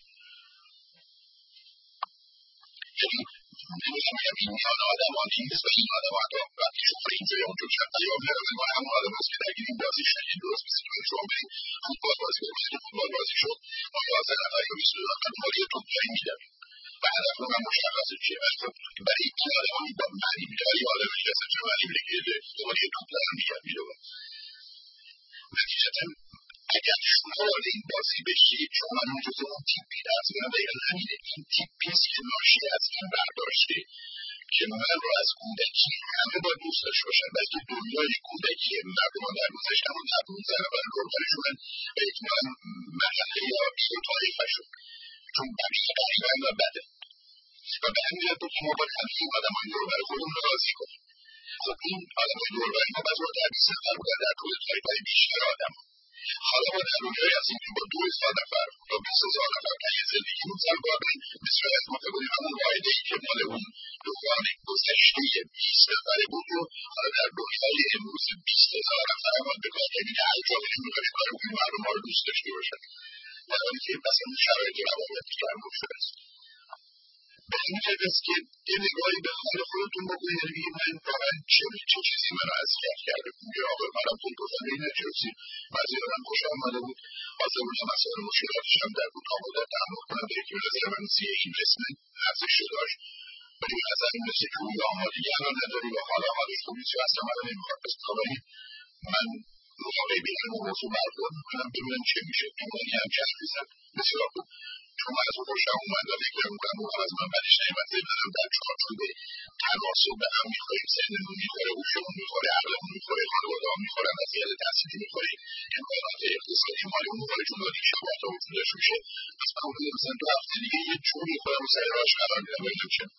یعنی نمی‌گم این میان آدم‌ها نیست و این آدم‌ها حتی وقتی شما اینجا یا اونجا چند پیام می‌رسه ما همون آدم هست که درگیر این بازی شدید. درست مثل که شما برید فوتبال بازی کنید که فوتبال بازی شد ما یازده نفر یا بیست نفر دنبال یه توپ داریم می‌دویم و هدفمون هم مشخصه چیه. ولی خب برای این آدم‌ها با معنی میده، ولی آدمی که اصلا چه معنی میده که دنبال یه توپ دارن می‌گردن می‌دون. نتیجتاً اگر شما وارد این بازی بشید شما هم جزو اون تیپی در از من دقیقا همینه. این تیپیست که ناشی از این برداشته که من رو از کودکی همه با دوست داشته باشن بلکه دنیای کودکی مردمان در گذشتن و در اون زن و برگرگرشون به اکمال محله یا بیش و طایفشون چون بقیه قریبن و بده و به همین جد که ما باید همه این آدم های دوربر خودمون رو راضی کنیم. خب این آدم های دوربر ما باید رو در بیست نفر بودن در طول تاریخ های بیشتر آدم حالا ما در دنیای هستیم که با دو هزار نفر یا بیست هزار نفر تایی زندگیمون سر کردن مثل از ما بودیم همون واحده ای که مال اون دوران گذشته بیست نفره بود و حالا در دنیای امروز بیست هزار نفر ما به کار کنیم که هر جا بریم می‌کنیم کار کنیم مردم ها رو دوست داشته باشن در حالی که مثلا شرایط روابط دیگر مشکل است. به این جد است که یه نگاهی به حال خودتون بکنید بگید من واقعا چه چه چیزی من رو اذیت کرده بود یا آقا منم خود گفتم این نجاسی بعضی آدم خوش آمده بود حاضر بودم مسائل مشکلاتش هم در کوتاه مدت تحمل کنم به یکی به نظر من سی این اسم ارزش رو داشت ولی به نظر این مثل که روی آمادگی الان نداری و حالا حالش خوب نیست و اصلا من رو نمیخواد پس بنابراین من واقعی به این موضوع برخورد میکنم ببینم چه میشه. ایمانی هم که حرفیزم بسیار خوب چون من از اون خوشم اومد و فکر میکنم اون از من بدش نمیاد زیبنم در چارچوب تناسب به هم میخوریم سنمون میخوره هوشمون میخوره عقلمون میخوره خانواده‌ها میخورن وضعیت تحصیلی میخوره امکانات اقتصادی مالی میخوره چون دادی شباهت ها وجود داشته میشه پس من اون مثلا دو هفته دیگه یه جوری خودم رو سر راهش قرار میدم ببینم چه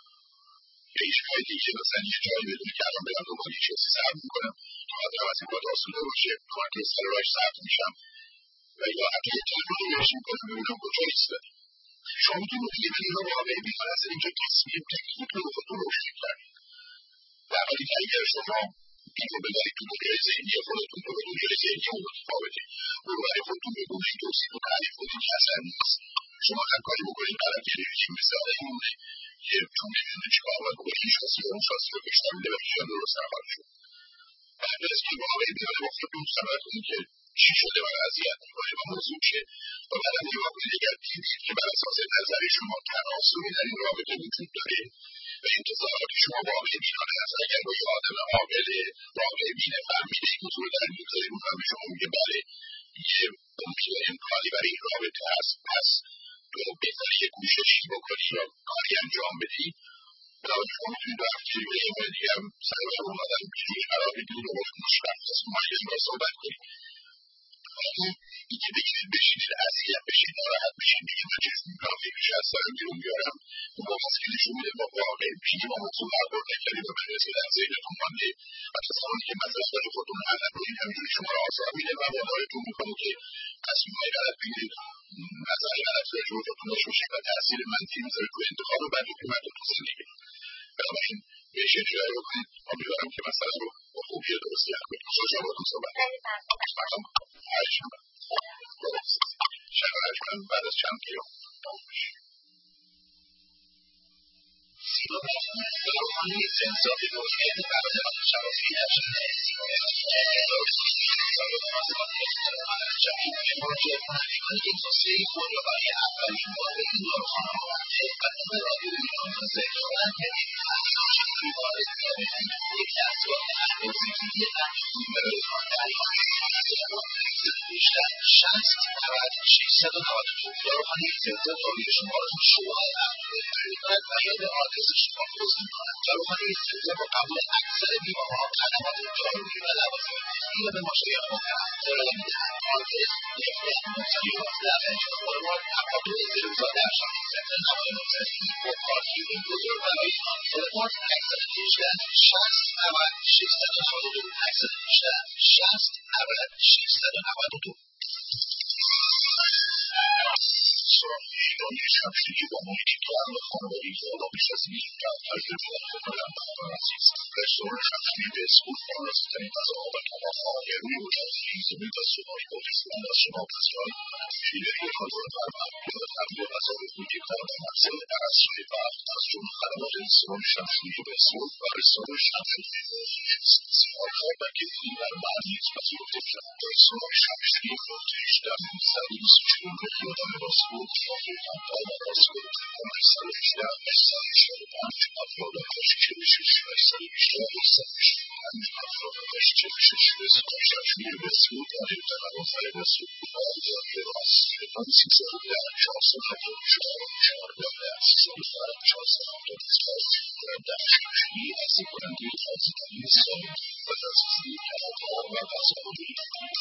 به این شکایتی که مثلا یه جایی بدونی که الان برم دنبال یه چیزی صبر میکنم تا آدم از این باید آسوده باشه کار که سر راهش صبر میشم و یا حتی یه تلفنی بهش میکنم ببینم کجا ایستاده. شما میتونید یه ملیون واقعی بیان از اینجا تصمیم تکنیک رو خودتون روشن کنید در حالی که اگر شما این رو بذارید تو دنیای ذهنی خودتون رو به دنیای ذهنی اون متفاوته اون برای خودتون به گونه توصیف و تعریف کنید که اصلا نیست شما هر کاری بکنید برای که نمیشیم مثل آدمونه که چون نمیدونه چی کار باید بکنید این شاسی اون شاسی رو بیشتر میده و بیشتر درست نخواهد شد. بعد از که واقعی بیان با خودتون صحبت کنید که چی شده من اذیت میکنه و موضوع چیه و بعد نگاه کنید اگر دیدید که بر اساس نظر شما تناسبی در این رابطه وجود داره و انتظارات شما واقعی بینانه هست اگر با یه آدم عاقل واقعی بینه فهمیده این موضوع رو در میگذاریم و به شما میگه بله یه ممکن امکانی برای این رابطه هست پس تو بهتره یه کوششی بکنی یا کاری انجام بدی بنابراین شما میتونید دو هفته دیگه یه بار دیگه هم سر و اون آدم جوری قرار بگیرید و باید مشخص است معین را صحبت کنید ولی این که بگیرید بشینید اذیت بشید ناراحت بشید دیگه من چیز میکنم فکرش از سرم بیرون بیارم اون با از که نشون میده با واقع بینی با موضوع برخورد نکردید و برسه در ذهنتون مانده و تا زمانی که مسئله برای خودتون حل نکنید همینجوری شما را آزار میده و وادارتون میکنه که تصمیمهای غلط بگیرید نظر غلط راجع به خودتون داشته باشید و تاثیر منفی میذاره توی انتخاب بعد حکومتتون تو زندگی بنابراین بهش اجرای بکنید امیدوارم که مسئله رو با خوبی و درستی حل کنید. خوشحال شدم باهاتون صحبت کردم. شب بعد از چند پیام روحانی سنساتی روحیت برادران شخصی نشده جمعی مراجع کنندگان این توصیه خود را برای اولین بار به این داروخانه آورده قدم رادیو ایران را ذکر کنند که این همچنین وارد یکی از راه اندازه‌گیری تحقیقی برای آن دریافت بیشتر شصت نود ششصد و نود و دو داروخانه ضد داروی شما را تو شعاع اخبار می‌کند و یا به آدرس شما توضیح می‌کند. داروخانه ضد با قبول اکثر بیمه‌ها خدمات دارویی و لوازم طبی را به مشتریان ارائه می‌دهند. آدرس: یک ده نوزده لبن خرمال تقاطع زروزا در شاپینگ سنتر نمای مبتدی پارکینگ بزرگ برای آن. تلفن هشتصد و هجده شصت نود ششصد و نود و دو هشتصد و هجده شصت نود ششصد و نود و دو. سراغ ایرانی شمشیری با محیطی گرم و خانوادگی خدا بیش از بیست کمتر تجربه کنند دوستان عزیز. رستوران شمشیری به اسکول نامرسی‌ترین غذاها و کباب‌ها روی مجهزی زمین و صبحانه‌ای با ریزبند از شما پذیرایی می‌کند. شیوه کانتور پرمند پیاده تبدیل غذا به بوی کار و مقصد پرستاری وقت از جمله خدمات رستوران شمشیری به اسکول و رستوران شمشیری بسیار کاربرگری در محل نیز پذیرفته می‌شود. رستوران شمشیری فروتش در نهصد و بیست و چهار خیابان راسکو شاخه همدان راسکو تلفن هشتصد و هجده هشتصد و چهل و پنج هفتاد و هشت چهل و شش هشتصد و هجده هشتصد و چهل و پنج هفتاد و هشت چهل و شش. رستوران شمشیری به اسکول در هفده نوافر راسکو آزادی راست تلفن سیصد و ده چهارصد و هفتاد و چهار چهارده سیصد و ده چهارصد و هفتاد و چهار. در شمشیری هستی کننده تازه‌ترین سالن و دسترسی کباب‌ها و غذاهای ایرانی.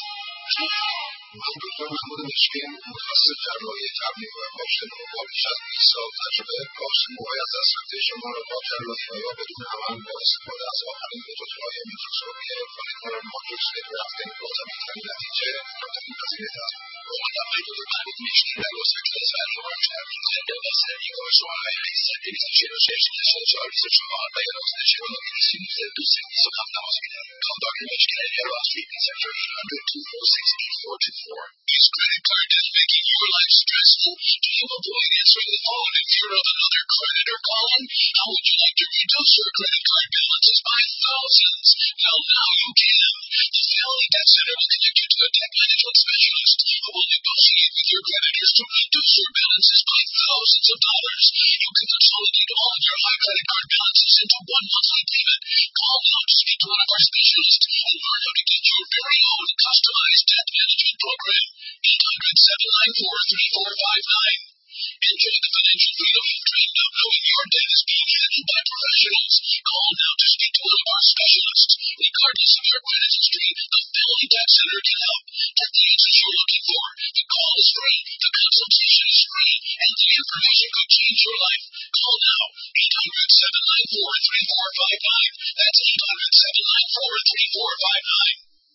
من دکتر محمود مشکین متخصص جراحی تبلیغ و کاشتن با بیش از بیست سال تجربه کاشت موهای از دست رفته شما را با جراحی یا بدون عمل با استفاده از آخرین متدهای میکروسکوپی فایبر ماکروسکوپ رفتن با طبیعی‌ترین نتیجه ناپذیرفته است. با مدت دکتر محمود مشکین در لس آنجلس و نیویورک تبلیغ زنده و سریع با شماره‌های هشتصد دویست و چهل و شش هشتاد و چهار بیست و چهار و یازده چهل و بیست و سه دویست و بیست و هفت تماس می‌گیرید. Call doctor Mishkin at Hair Loss Treatment Center eight hundred, two four six, eight four two four. Is credit card debt making your life stressful? Do you avoid answering the phone in fear of another creditor calling? How would you like to reduce your credit card balances by thousands? Well, now you can. The Family Debt Center will connect you to a debt management specialist who will negotiate with your creditors to reduce your balances by thousands of dollars. You can consolidate all of your high credit card balances into one monthly payment. Call now to speak to one of our specialists and learn how to get your very own customized debt management program. eight hundred, seven nine four, three four five nine. Enjoy the financial freedom you've dreamed of, knowing your debt is being handled by professionals. Call now to speak to one of our specialists. Regardless of your credit history, the Family Debt Center can help. Get the answers you're looking for. The call is free, the consultation is free, and the information could change your life. Call now, eight hundred, seven nine four, three four five nine. That's eight hundred, seven nine four, three four five nine.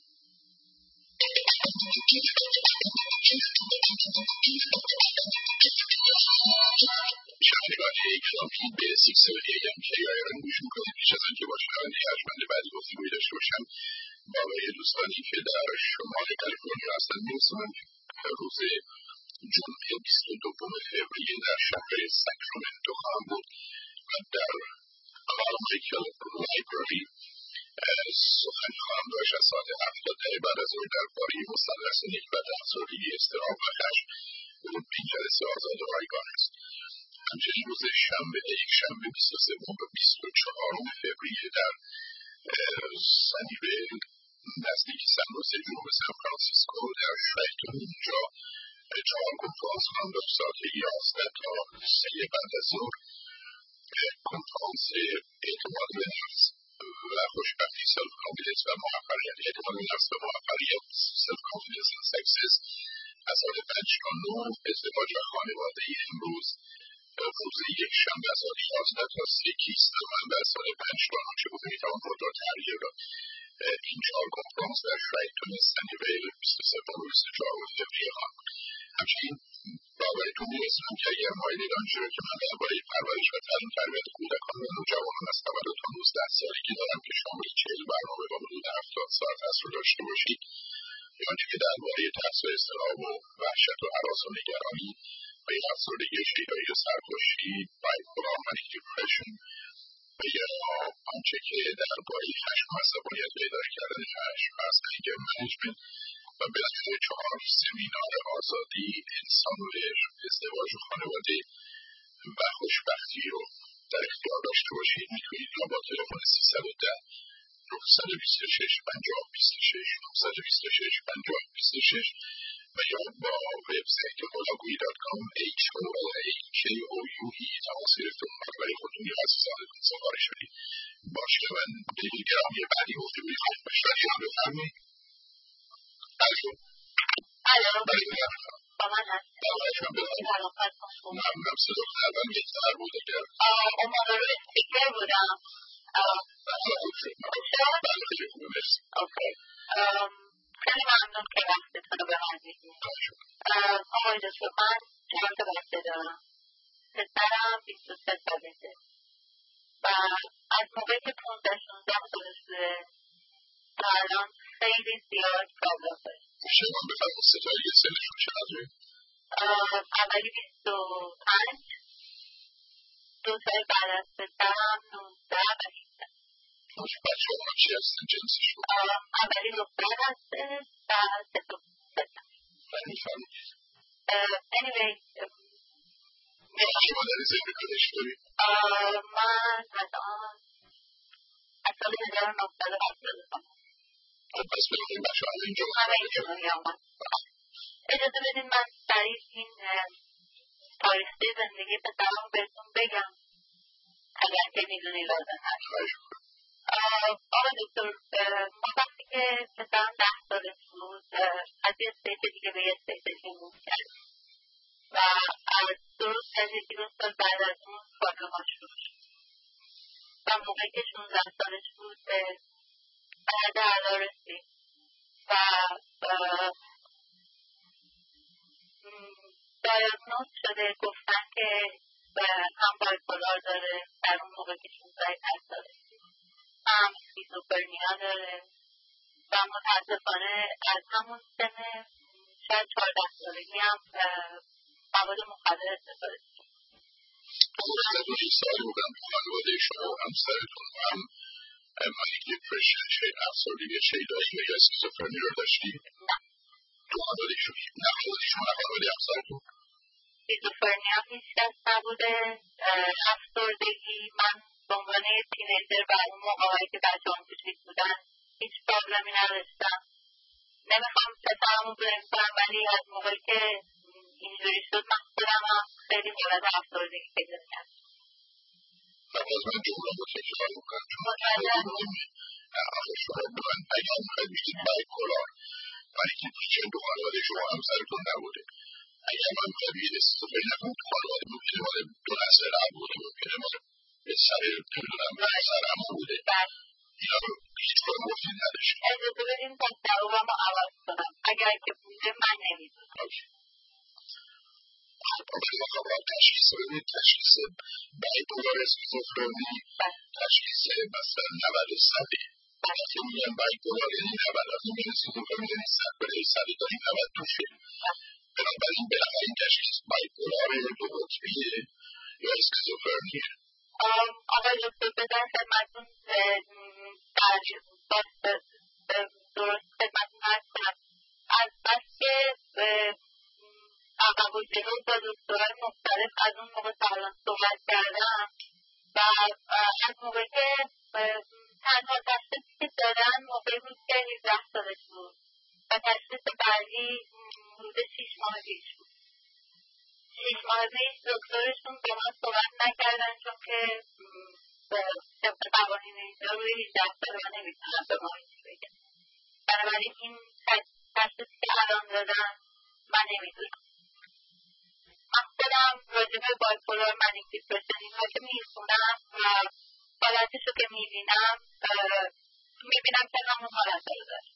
شنوندگان گرامی به سیکسل ایم کی آی آر گوش میکنید. پیش از آنکه با شنونده ارجمند بعدی گفتگویی داشته باشم با بقیه دوستانی که در شمال کالیفرنیا هستند میرسونم. روز جمعه بیست و دوم فوریه در شهر ساکرامنتو خواهم بود و در کارل مایکل لایبرری سخن خواهم داشت از ساعت هفتاد دقیقه بعد از ظهر درباره مستدرسانی و افسردگی اضطراب و خشم این جلسه آزاد و رایگان است. همچنین روز شنبه یک شنبه بیست و سوم و بیست و چهارم فوریه در سنیویل نزدیک سن خوزه جنوب سان فرانسیسکو در شرایطون اینجا چهار کنفرانس خواهم داشت. ساعت یازده تا سه بعد از ظهر کنفرانس اعتماد به نفس و خوشبختی سلف کانفیدنس و موفقیت. اعتماد به نفس و موفقیت سلف کانفیدنس و سکسس از سال پنج تا نه. ازدواج و خانواده امروز روز یک شنبه از ساعت یازده تا سه کیست من در سال پنج تا نه چه بوده میتوان خود را تغییر داد. این چهار کنفرانس در شرایطون سنیویل بیست و سه و بیست و چهار فوریه خواهد بود. همچنین باورتون میرسونم که اگر مایلید آنچه را که من درباره پرورش و تعلیم تربیت کودکان و نوجوانان از تولد تا نوزده سالگی دارم که شامل چهل برنامه با حدود هفتاد ساعت است رو داشته باشید، یا آنچه که درباره ترس و اضطراب و وحشت و هراس و نگرانی و یا افسردگی اشتیاقی و سرخوشی بایپولار مانیک دیپرشن و یا آنچه که درباره خشم و عصبانیت و اداره کردن خشم و از انگر منیجمنت و بالاخره چهار سمینار آزادی، انسان و ازدواج و خانواده و خوشبختی رو در اختیار داشته باشید. میتونید یا با تلفن سیصد و ده نهصد و بیست و شش پنجاه بیست و شش نهصد و بیست و شش پنجاه بیست و شش و یا با وبسایت هولاگویی دات کام H O L A K O U E تماس گرفتیم و برای خودتون یا عزیزانتون سفارش بدید. باشه من تلگرامی بعدی گفتگوی خواهیم داشت. شما بفرمایید. الو الو بله بفرمایید. با من هست شما بفرمایید. ممنونم. صدا اول بهتر بود اگر اون موقع روی سپیکر بودم. بله خوب شد. بله خیلی خوبه. مرسی. اوکی. خیلی ممنون که وقتتون رو به من میدید. آقای دکتر من چهار تا بچه دارم. پسرم بیست و سه سالشه و از موقعی که پانزده شانزده سالش بوده تا الان خیلی زیاد پرابلم داره. شما بفرمایید ستایی سنشون چقدره؟ اولی بیست و پنج، دو سال بعد از پسرم نوزده و هیچده. بچه ها چی هستن جنسشون؟ اولی دختر هستش و سه تا پسر. میفرمایید. anyway شما در ذهن کارش دارید؟ من الان از سال هزار و نهصد و هفتاد و پنج خب پس بگیم بچه ها اینجا همه اینجا دنیا آمد. اجازه بدین من سریع این تاریخی زندگی پسرم بهتون بگم اگر که میدونی لازم هست. آقای دکتر ما وقتی که پسرم ده سالش بود از یه استیت دیگه به یه استیت دیگه موو کرد و از درست از یکی دو سال بعد از اون پرابلم‌ها شروع شد و موقعی که شانزده سالش بود به بعد علا رسید و دایگنوز شده گفتن که هم بایپولار داره در اون موقع که شانزده سالش هم اسکیزوفرنیا داره و متاسفانه از همون سن شاید چهارده سالگی هم مواد مخدر استفاده کرد. خب این سال بودم خانواده شما و همسرتون هم مانیک دیپرشن شاید افسردگی شیدایی و یا اسکیزوفرنی رو داشتید؟ نه. تو خانواده شما نه خانواده شما نه خانواده همسرتون؟ اسکیزوفرنیا هیچ کس نبوده. افسردگی من به عنوان تینیجر و اون موقعهایی که بچه‌ام کوچیک بودن هیچ پرابلمی نداشتم. نمیخوام پسرمو بلیم کنم ولی از موقعی که اینجوری شد من خودم هم خیلی مورد افسردگی پیدا کردم. و باز من جمله رو تکرار میکنم چون متوجه آخه شما به من پیام میخواید میگید بایپولار ولی که دیگه دو خانواده شما همسرتون نبوده. اگر من میخواید بگید اسکیزوفرنی نکنم تو خانواده ممکنه مال دو نسل قبل بوده ممکنه مال پسر نمیدونم پسر عمو بوده اینا رو هیچ کار مفید نداشته. اجازه بدین تصورم رو عوض کنم اگر که بوده من نمیدونم. ولی آقا باید تشخیص بدید تشخیص بایپولار اسکیزوفرنی تشخیص مثلا نود و صده وقتی میگن بایپولار یعنی نود وقتی میگن اسکیزوفرنی یعنی صد برای صد داریم نود توشه. بنابراین بالاخره این تشخیص بایپولار دو قطبیه یا اسکیزوفرنیه. آقای دکتر بدن خدمتون درست خدمتون هست کنم از بس که عقب و جلو با دکترهای مختلف از اون موقع تا الان صحبت کردم و از موقعی که تنها تشخیصی که دادن موقعی بود که هجده سالش بود و تشخیص بعدی حدود شیش ماه پیش بود. شیش ماه پیش دکترشون با من صحبت نکردن چون که طبق قوانین اینجا روی هجده سال من نمیتونم به ما هیچ بگم. بنابراین این تشخیصی که الان دادن من نمیدونم. من خودم راجع به بایپولار مانیک دیپرشن اینها که میخونم و حالتش رو که میبینم میبینم که همون حالت رو داره.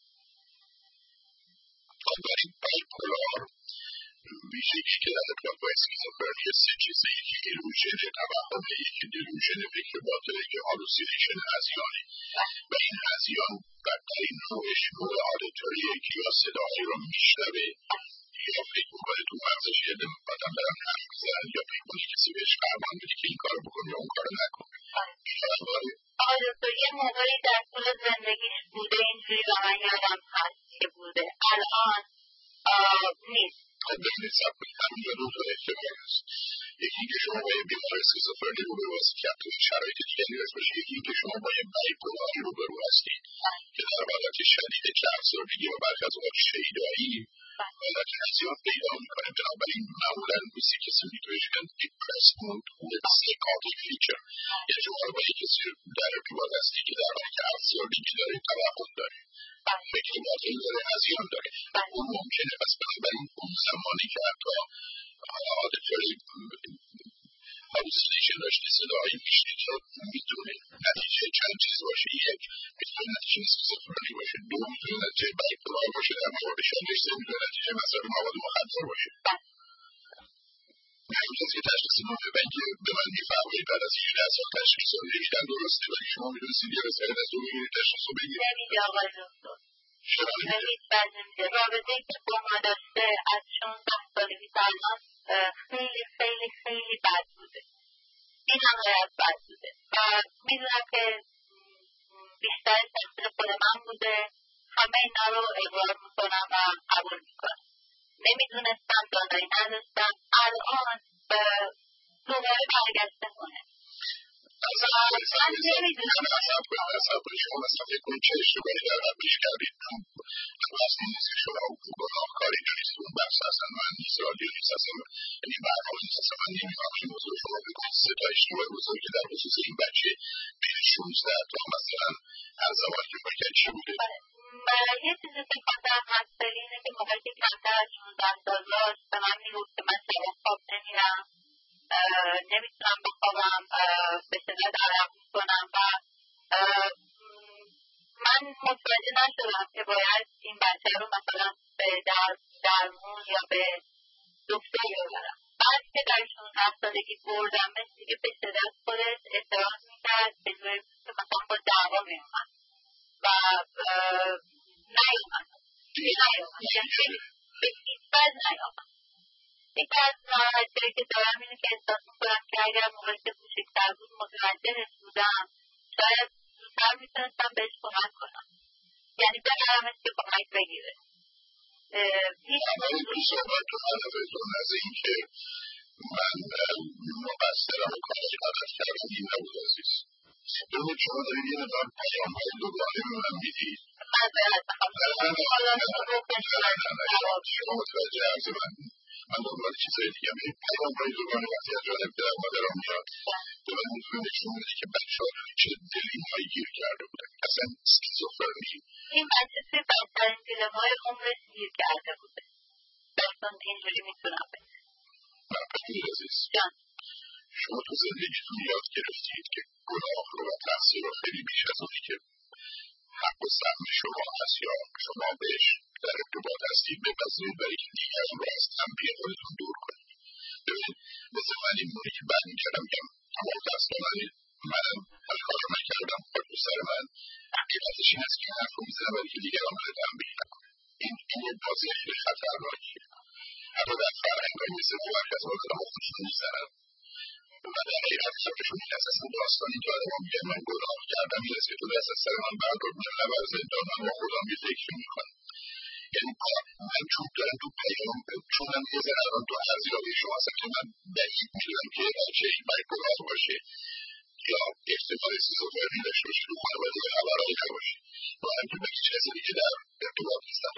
برای بایپولار ویژگی که در اطلاق با اسکیزوفرنی سه چیزه یکی ایلوژن توهمه یکی دیلوژن فکر باطله که هالوسینیشن هذیانه و این هذیان بدترین نوعش نوع آدیتوریه که یا صداهایی رو میشنوه یا فکر میکنه تو مغزش یه آدم دارن حرف میزنن یا فکر کنه کسی بهش فرمان بده که این کارو بکنه یا اون کارو نکنه. آقای دکتر یه موقعی در طول زندگیش بوده اینجوری و من یادم هست که بوده الان نیست. خب ببینید سب کنید همینجا دو تا احتمال هست. یکی که شما با یه بیمار اسکیزوفرنی روبرو هستید که حتی شرایط دیگری هست باشه. یکی که شما با یه بایپولاری روبرو هستید که در حالت شدید که افسردگی و برخی از اوقات شیدایی حالت هزیان پیدا میکنه. بنابراین معمولا روزی کسی میتویشن depressed mood with psychotic feature، یه جوار با یک کسی در ارتباط هستی که در حالی که افسردگی داره، توهم داره، فکر باطل داره، هزیان داره، اون ممکنه. پس بنابراین اون زمانی که حتی آدیتوری هالوسینیشن داشته صدایی میشنید رو میتونه نتیجه چند چیز باشه. یک، میتونه نتیجه اسکیزوفرنی باشه. دو، میتونه نتیجه بایپولار باشه در موارد شنیده. سه، میتونه نتیجه مصرف مواد مخدر باشه. من کسی تشخیص نمیده و اینکه به من میفرمایید بعد از یه ده سال تشخیص رو نمیدن درسته، ولی شما میدونستید یه رساله از دو میگیرید تشخیص رو بگیرید. نمیده آقای دکتر، نمید بد نمیده. رابطه ای که با ما داشته از شانزده سالگی تا الان خیلی خیلی خیلی بد بوده، این همه از بد بوده و میدونم که بیشتر تقصیر خود من بوده. همه اینا رو اقرار میکنم و قبول میکنم. نمیدونستم، دانایی نداشتم. الان دوباره برگشته کنه و من نمیدونم حساب کنید حساب کنید شما مثلا فکر کنید چه اشتباهی در قبلش کردید. تو اصلا نیست که شما گناهکاری دارید. اون بحث اصلا من نیست، رادیو نیست، اصلا یعنی برنامه نیست. اصلا من نمیدونم که موضوع شما بکنید سه تا اشتباه بزرگی در خصوص این بچه بین شانزده تا مثلا هر زمانی که فکر چی بوده. یه چیزی که خواستم هست داری اینه که موقعی که کمتر از شانزده سال داشت به من میگفت که من شبا خواب نمیرم، نمیتونم بخوابم، به شدت عرق میکنم و من متوجه نشدم که باید این بچه رو مثلا به درمون یا به دکتر ببرم. بعد که در شانزده سالگی بردمش دیگه به شدت خودش اعتراض میکرد، به جای که مثلا با دعوا میومد و نیومد نیومد یعنی به هیچ وجه نیومد. یکی از ناراحتی‌هایی که دارم اینه که احساس میکنم که اگر موقعی که کوچکتر بود متوجهش بودم شاید زودتر میتونستم بهش کمک کنم، یعنی ببرمش که کمک بگیره. اما این صحبت رو هدفتون از این که من مقصرم و کاری غلط کردم این نبود عزیز. درود شما دارید یه مقدار پیام های دوباره به من میدید. معذرت میخوام شما متوجه عرض من من دنبال چیزهای دیگه هم پیام های دوباره وقتی از جانب پدر مادرم میاد به من میتونه نشون بده که بچه ها چه دلیم هایی گیر کرده بودن. اصلا اسکیزوفرنی این بچه توی بدترین دیلم های عمرش گیر کرده بوده. دستان اینجوری میتونم بده من پدیر عزیز شما تو زندگیتون یاد گرفتید که گناه رو و تقصیر رو خیلی بیش از اونی که حق و سهم شما هست یا شما بهش در ارتباط هستید بپذیرید برای که دیگران رو از تنبیه خودتون دور کنید. ببینید مثل من این مونی که بد میکردم میگم تمام دستانه منم هر کار رو نکردم خود رو سر من حقیقتش این است که حرف رو میزنم برای که دیگران رو تنبیه نکنه. این این بازی خیلی خطرناکیه. حتی در فرهنگ‌های مثل ما مرکز آدم خودشون میزنن و در حقیقت خودشون این است اصلا داستانی که آدم ها میگن من گناه کردم این است که تو دست از سر من بردار من نبر زندان من با خودم یه فکری میکنم. یعنی من چون دارم تو پیام چون من یه ذره الان تو عرضی را به شما هستم که من بعید میدونم که بچه این بایپولار باشه یا احتمال اسکیزوفرنی داشته باشه، تو خانواده خبرهایی نباشه با هم که به هیچ کسی دیگه در ارتباط نیستم.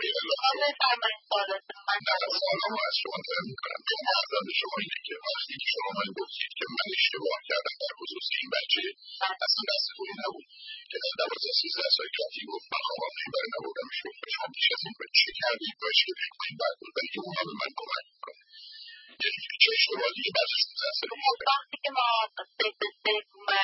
نه سالم رو از شما دارم میکنم چون معظم به شما اینه که وقتی که شما من گفتید که من اشتباه کردم در خصوص این بچه اصلا دست خوبی نبود که در دوازده سیزده سال رفتی گفت من خوابم نمیبره نبردمش رو شما بیش از این باید چه کردید باید چه بکنید بعد بود ولی که اونا به من کمک میکنه. یعنی چه اشتباه دیگه بعد از سیزده سال وقتی که ما سیک به سیک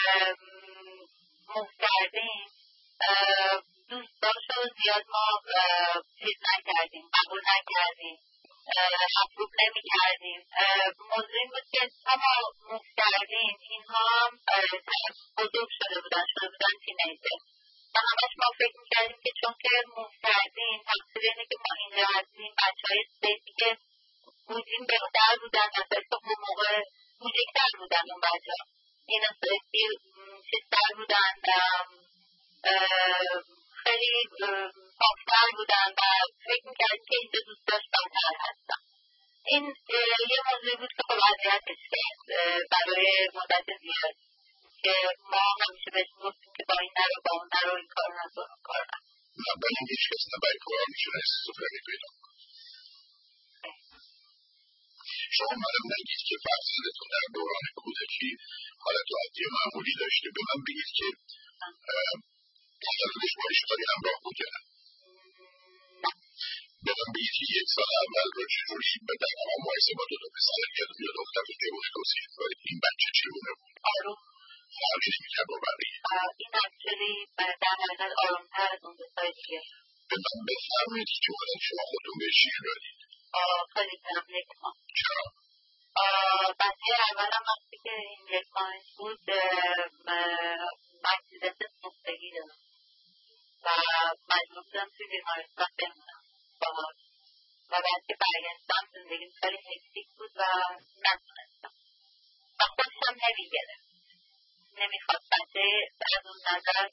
موف کردیم دوستاشو زیاد ما چیز نکردیم، قبول نکردیم، اپروف نمی کردیم. موضوع این بود که تا ما موف کردیم اینها هم بزرگ شده بودن شده بودن تینیجر و همش ما فکر می کردیم که چون که موف کردیم تقصیر اینه که ما اینجا هستیم بچه های سیکی که بودیم بهتر بودن و سیک اون موقع بودکتر بودن اون بچه ها اینا سیکی چیزتر بودن خیلی پاکتر بودن و فکر میکردیم که اینجا دوستاش بدتر هستن. این یه موضوعی بود که خب اذیتش کرد برای مدت زیاد که ما همیشه بهش گفتیم که با این نرو با اون نرو این کار نکن اون کار نکن. نه با این هیچ کس نه بایپولار میشه نه اسکیزوفرنی پیدا کنه. شما منم نگید که فرزندتون در دوران کودکی حالت عادی و معمولی داشته، به من بگید که تولدش با اشتاری همراه بود یا نه. به من بگید که یک سال اول رو چجوری به در مقایسه با دو تا پسر یا دو دختر رو چگونه توصیف کنید، این بچه چگونه بود؟ آروم فرقی نمی‌کرد با بقیه. این اکچولی در حقیقت آرومتر از اون دوستای دیگه. به من بفرمایید که چگونه شما خودتون بهش شیر دادید؟ خیلی کنم یک ماه. چرا؟ بچه اولم وقتی که این یک ماه بود اکسیدنت سوختگی دارم و مجبور بودم توی بیمارستان بمونم باهاش و بعد که برگشتم زندگیم خیلی هکتیک بود و نتونستم و خودشم نمیگرفت، نمیخواد بچه از اون نظر.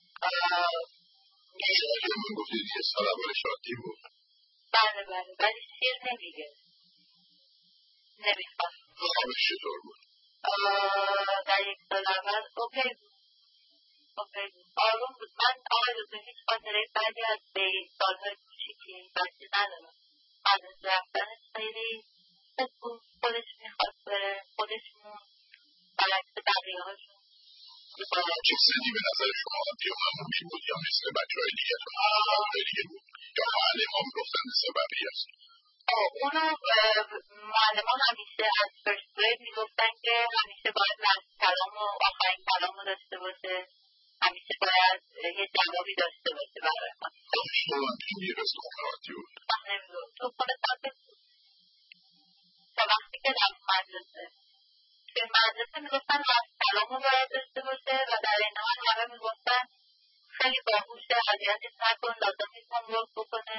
شما که من گفتید یه سال اولش عادی بود. بله بله ولی شیر نمیگرفت، نمیخواد. خوابش چطور بود؟ در یک سال اول اوکی بود، اوکی بود، آروم بود. من آقای دکتر هیچ خاطره بعدی از به سالهای کوچیکی این بچه ندارم. مدرسه رفتنش خیلی خوب بود، خودش میخواست بره، خودش موند برعکس بقیه هاشون. چه سنی به نظر شما عادی و معمولی بود یا مثل بچه های دیگه تو بچه دیگه بود یا معلمان گفتن مثل بقیه است؟ اونو معلمان همیشه از فرست گرید میگفتن که همیشه باید لست کلام و آخرین کلام رو داشته باشه، همیشه باید یه جوابی داشته باشه برای ما. شما هم که میرس دختراتی بود؟ نمیدون تو خود ساکت بود تا وقتی که رفت مدرسه. توی مدرسه میگفتن لست کلام رو باید داشته باشه و در این حال همه میگفتن خیلی باهوشه، اذیتش نکن، لازم نیست هومورک بکنه.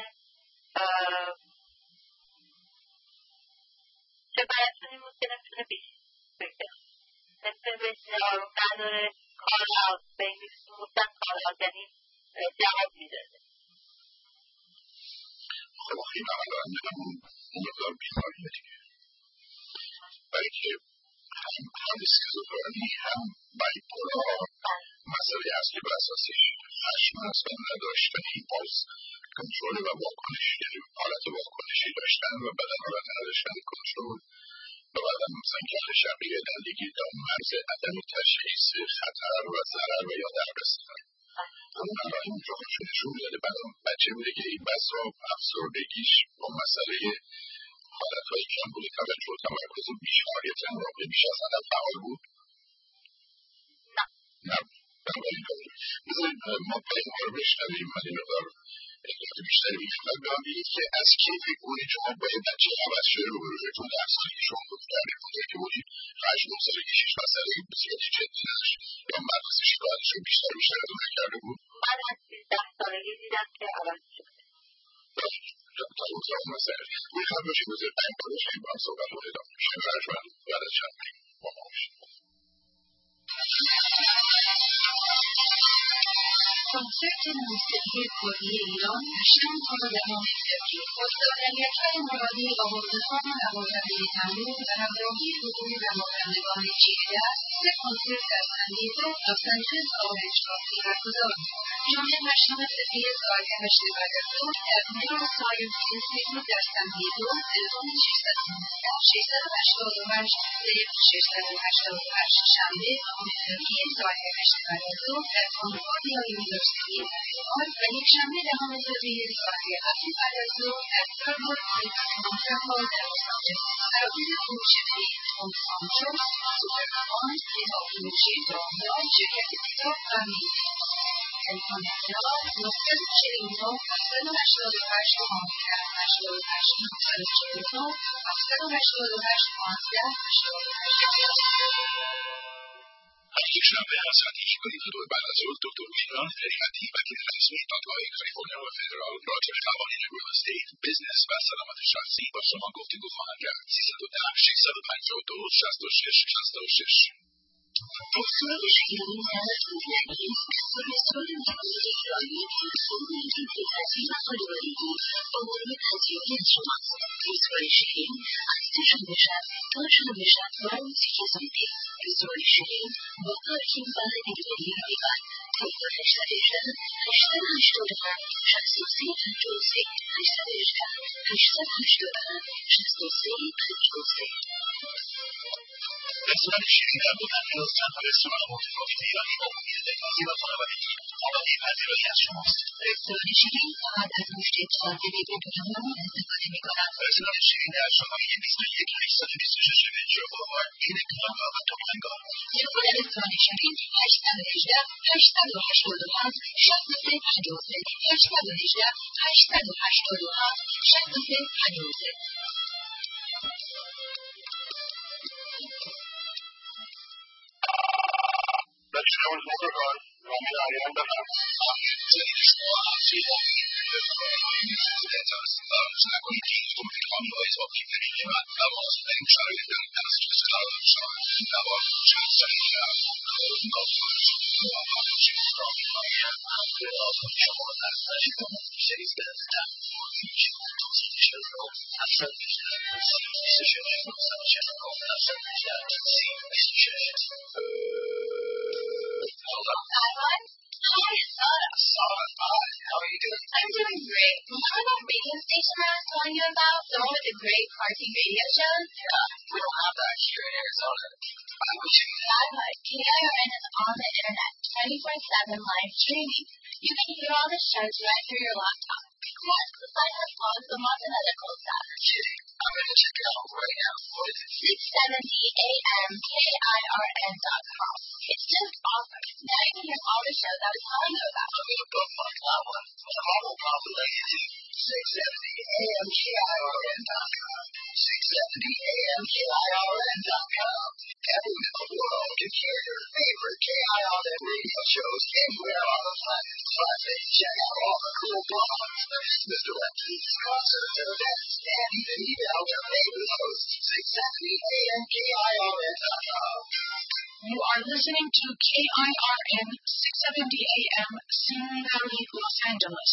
چه برسونی بود که نمیتونه بیش بگه، نمیتونه بشینه، آروم نداره، کار آوت به انگلیسی میگفتن کار آوت یعنی جواب میداده. خب این الان اون مقدار بیماریه دیگه، برای که هم هم اسکیزوفرنی هم بایپولار مسئله اصلی و اساسی خشم هست و نداشتن ایمپالس کنترل و واکنش، یعنی حالت واکنشی داشتن و بدن حالت نداشتن کنترل و بعدم مثلا کل شقیه دندگی تا مرز عدم تشخیص خطر و ضرر و یا دردسر. اما الان اینجا خودشو نشون میده بعدم بچه بوده که این بسا افسردگیش با مسئله حالتهای کمبود توجه و تمرکز بیش فعالیت واقع بیش از حد فعال بود؟ نه بنابراین بذارید ما پایین ها رو بشنویم من این مقدار اطلاعات بیشتری میخواهد به من بگید که از کی فکر کنید شما با یه بچه عوض شده رو بروژهتون در سالی شما گفت کرده بوده که بودید هشت نه سالگی شیش مسئله بسیاری جدی نداشت یا مدرسه شکایتش رو بیشتر بیشتر ازون نکرده بود؟ من از سیزده سالگی دیدم که عوض شده تا اون سال مسئله میخوام باشید بذارید پنج بار باشید با هم صحبت رو ادامه میشه برشمند بعد از چند پنج با ما باشید. کنسرت موسیقی کردی ایران شش تا دهم فوریه با فعالیت‌های مرادی آوازخوان و نوازنده تنبور و همراهی حضور نوازندگان چهره‌دست سه کنسرت در سن‌دیزو، لس آنجلس و آرنج‌کانتی برگزار می‌شود. جمله مشروع فکری ساعت هشت بعد از ظهر در نیورو ساینس اینستیتوت در سن‌دیزو، تلفن ششصد و نوزده ششصد و هشتاد و پنج صفر ششصد و هشتاد و هشت. شنبه نهم فوریه ساعت هشت بعد از ظهر در کنکوردیا یونیورسیتی استقلال و یکشنبه دهم فوریه ساعت هفت بعد از ظهر در فرگورد کانسرت هال در لس آنجلس. برای فروش بلیط تونسانچو، سوپرمارکت، نظامی دنیا، شرکت تیتاف و میزی. تلفن اطلاع نه چهار نه هفتصد و هشتاد و هشت پانزده هشتاد و هشت نهصد و چهل و نه هفتصد و هشتاد و هشت پانزده هشتاد و هشت. هر یک شنبه از ساعت یک و بعد از ظهر دکتر میلان خدمتی وکیل رسمی دادگاه کالیفرنیا و فدرال راجع به قوانین ریل استیت، بزنس و سلامت شخصی با شما گفتگو خواهند کرد. سیصد و ده ششصد و پنجاه و دو شصت و شش شصت و شش. دکتر شیرین زنتون نگیز پروفسور میمونی ایرانی تلفن میگیم پذیر خانوادگی آماری پذیری شماست. دکتر شیرین اکتر نشست داشت نشست و تیکه زنبی دکتر شیرین با پارکینگ برای دیگری دیگر تلفن هشتصد و هجده هشتصد و هشتاد و هفت شصت و سه پنجاه و سه هشتصد و هجده هشتصد و هشتاد و هفت شصت و سه پنجاه و سه. رستوران شیرین در بودن چندتا رستوران متفاوت ایرانی با امید دلبازی و خانوادگی آماده پذیرایی از شماست. رستوران شیرین فقط از گوشت تازه بدون هورمون استفاده می‌کند. رستوران شیرین در شماره بیست و یک هشتصد و بیست و شش ویچو بولوارد کینگتون و تومنگا. تلفن رستوران شیرین هشتصد و هجده هشتصد و هشتاد و هفت شصت و سه پنجاه و سه هشتصد و هجده هشتصد و هشتاد و هفت شصت و سه پنجاه و سه. That shows more on running out of the house. I'm going to store our seal. Let us know that we need to become noise of the video. I was playing Charlie and that's just how it's on. I was just saying that. Not much. Not much. She's strong. I'm the love of Sean. That's the show. She's best. She's the constitution. That's the decision. Decision. That's the decision. Hold on. Taiwan? Hi, it's Sara. Sara, hi. How are you doing? I'm doing great. Remember that radio station I was telling you about? The one with the great Cartoon radio shows? Yeah, we don't have that here in Arizona. I wish we That's right. K I R N is on the internet, twenty-four seven live streaming. You can hear all the shows right through your laptop. Plus, the site has blogs and lots of other cool stuff. kidding. I'm going to check it out right now. What is it? six seventy A M K I R N dot com. It's just awesome. Now you can hear all the shows I was telling you about. I'm going to bookmark that one. Tomorrow will probably let you do six seventy A M K I R N dot com. six seventy A M K I R N dot com. Everyone in the world can hear your favorite K I R N radio shows anywhere on the planet. Plus, they check out all the cool blogs, misdirections, concerts, events, and even email their favorite hosts. six seventy A M K I R N dot com. You are listening to K I R N six seventy A M, Simi Valley, Los Angeles.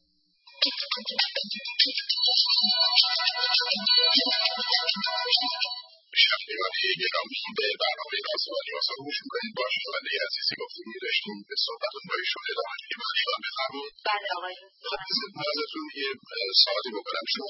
شنوندگان گرامی به برنامه رازوانی آسان گوش می‌کنید. با شنونده عزیزی گفتگویی داشتیم به صحبتتون با ایشون ادامه میدیم. علیوان بفرمایید. بله آقای ازتون یه سوالی بکنم. شما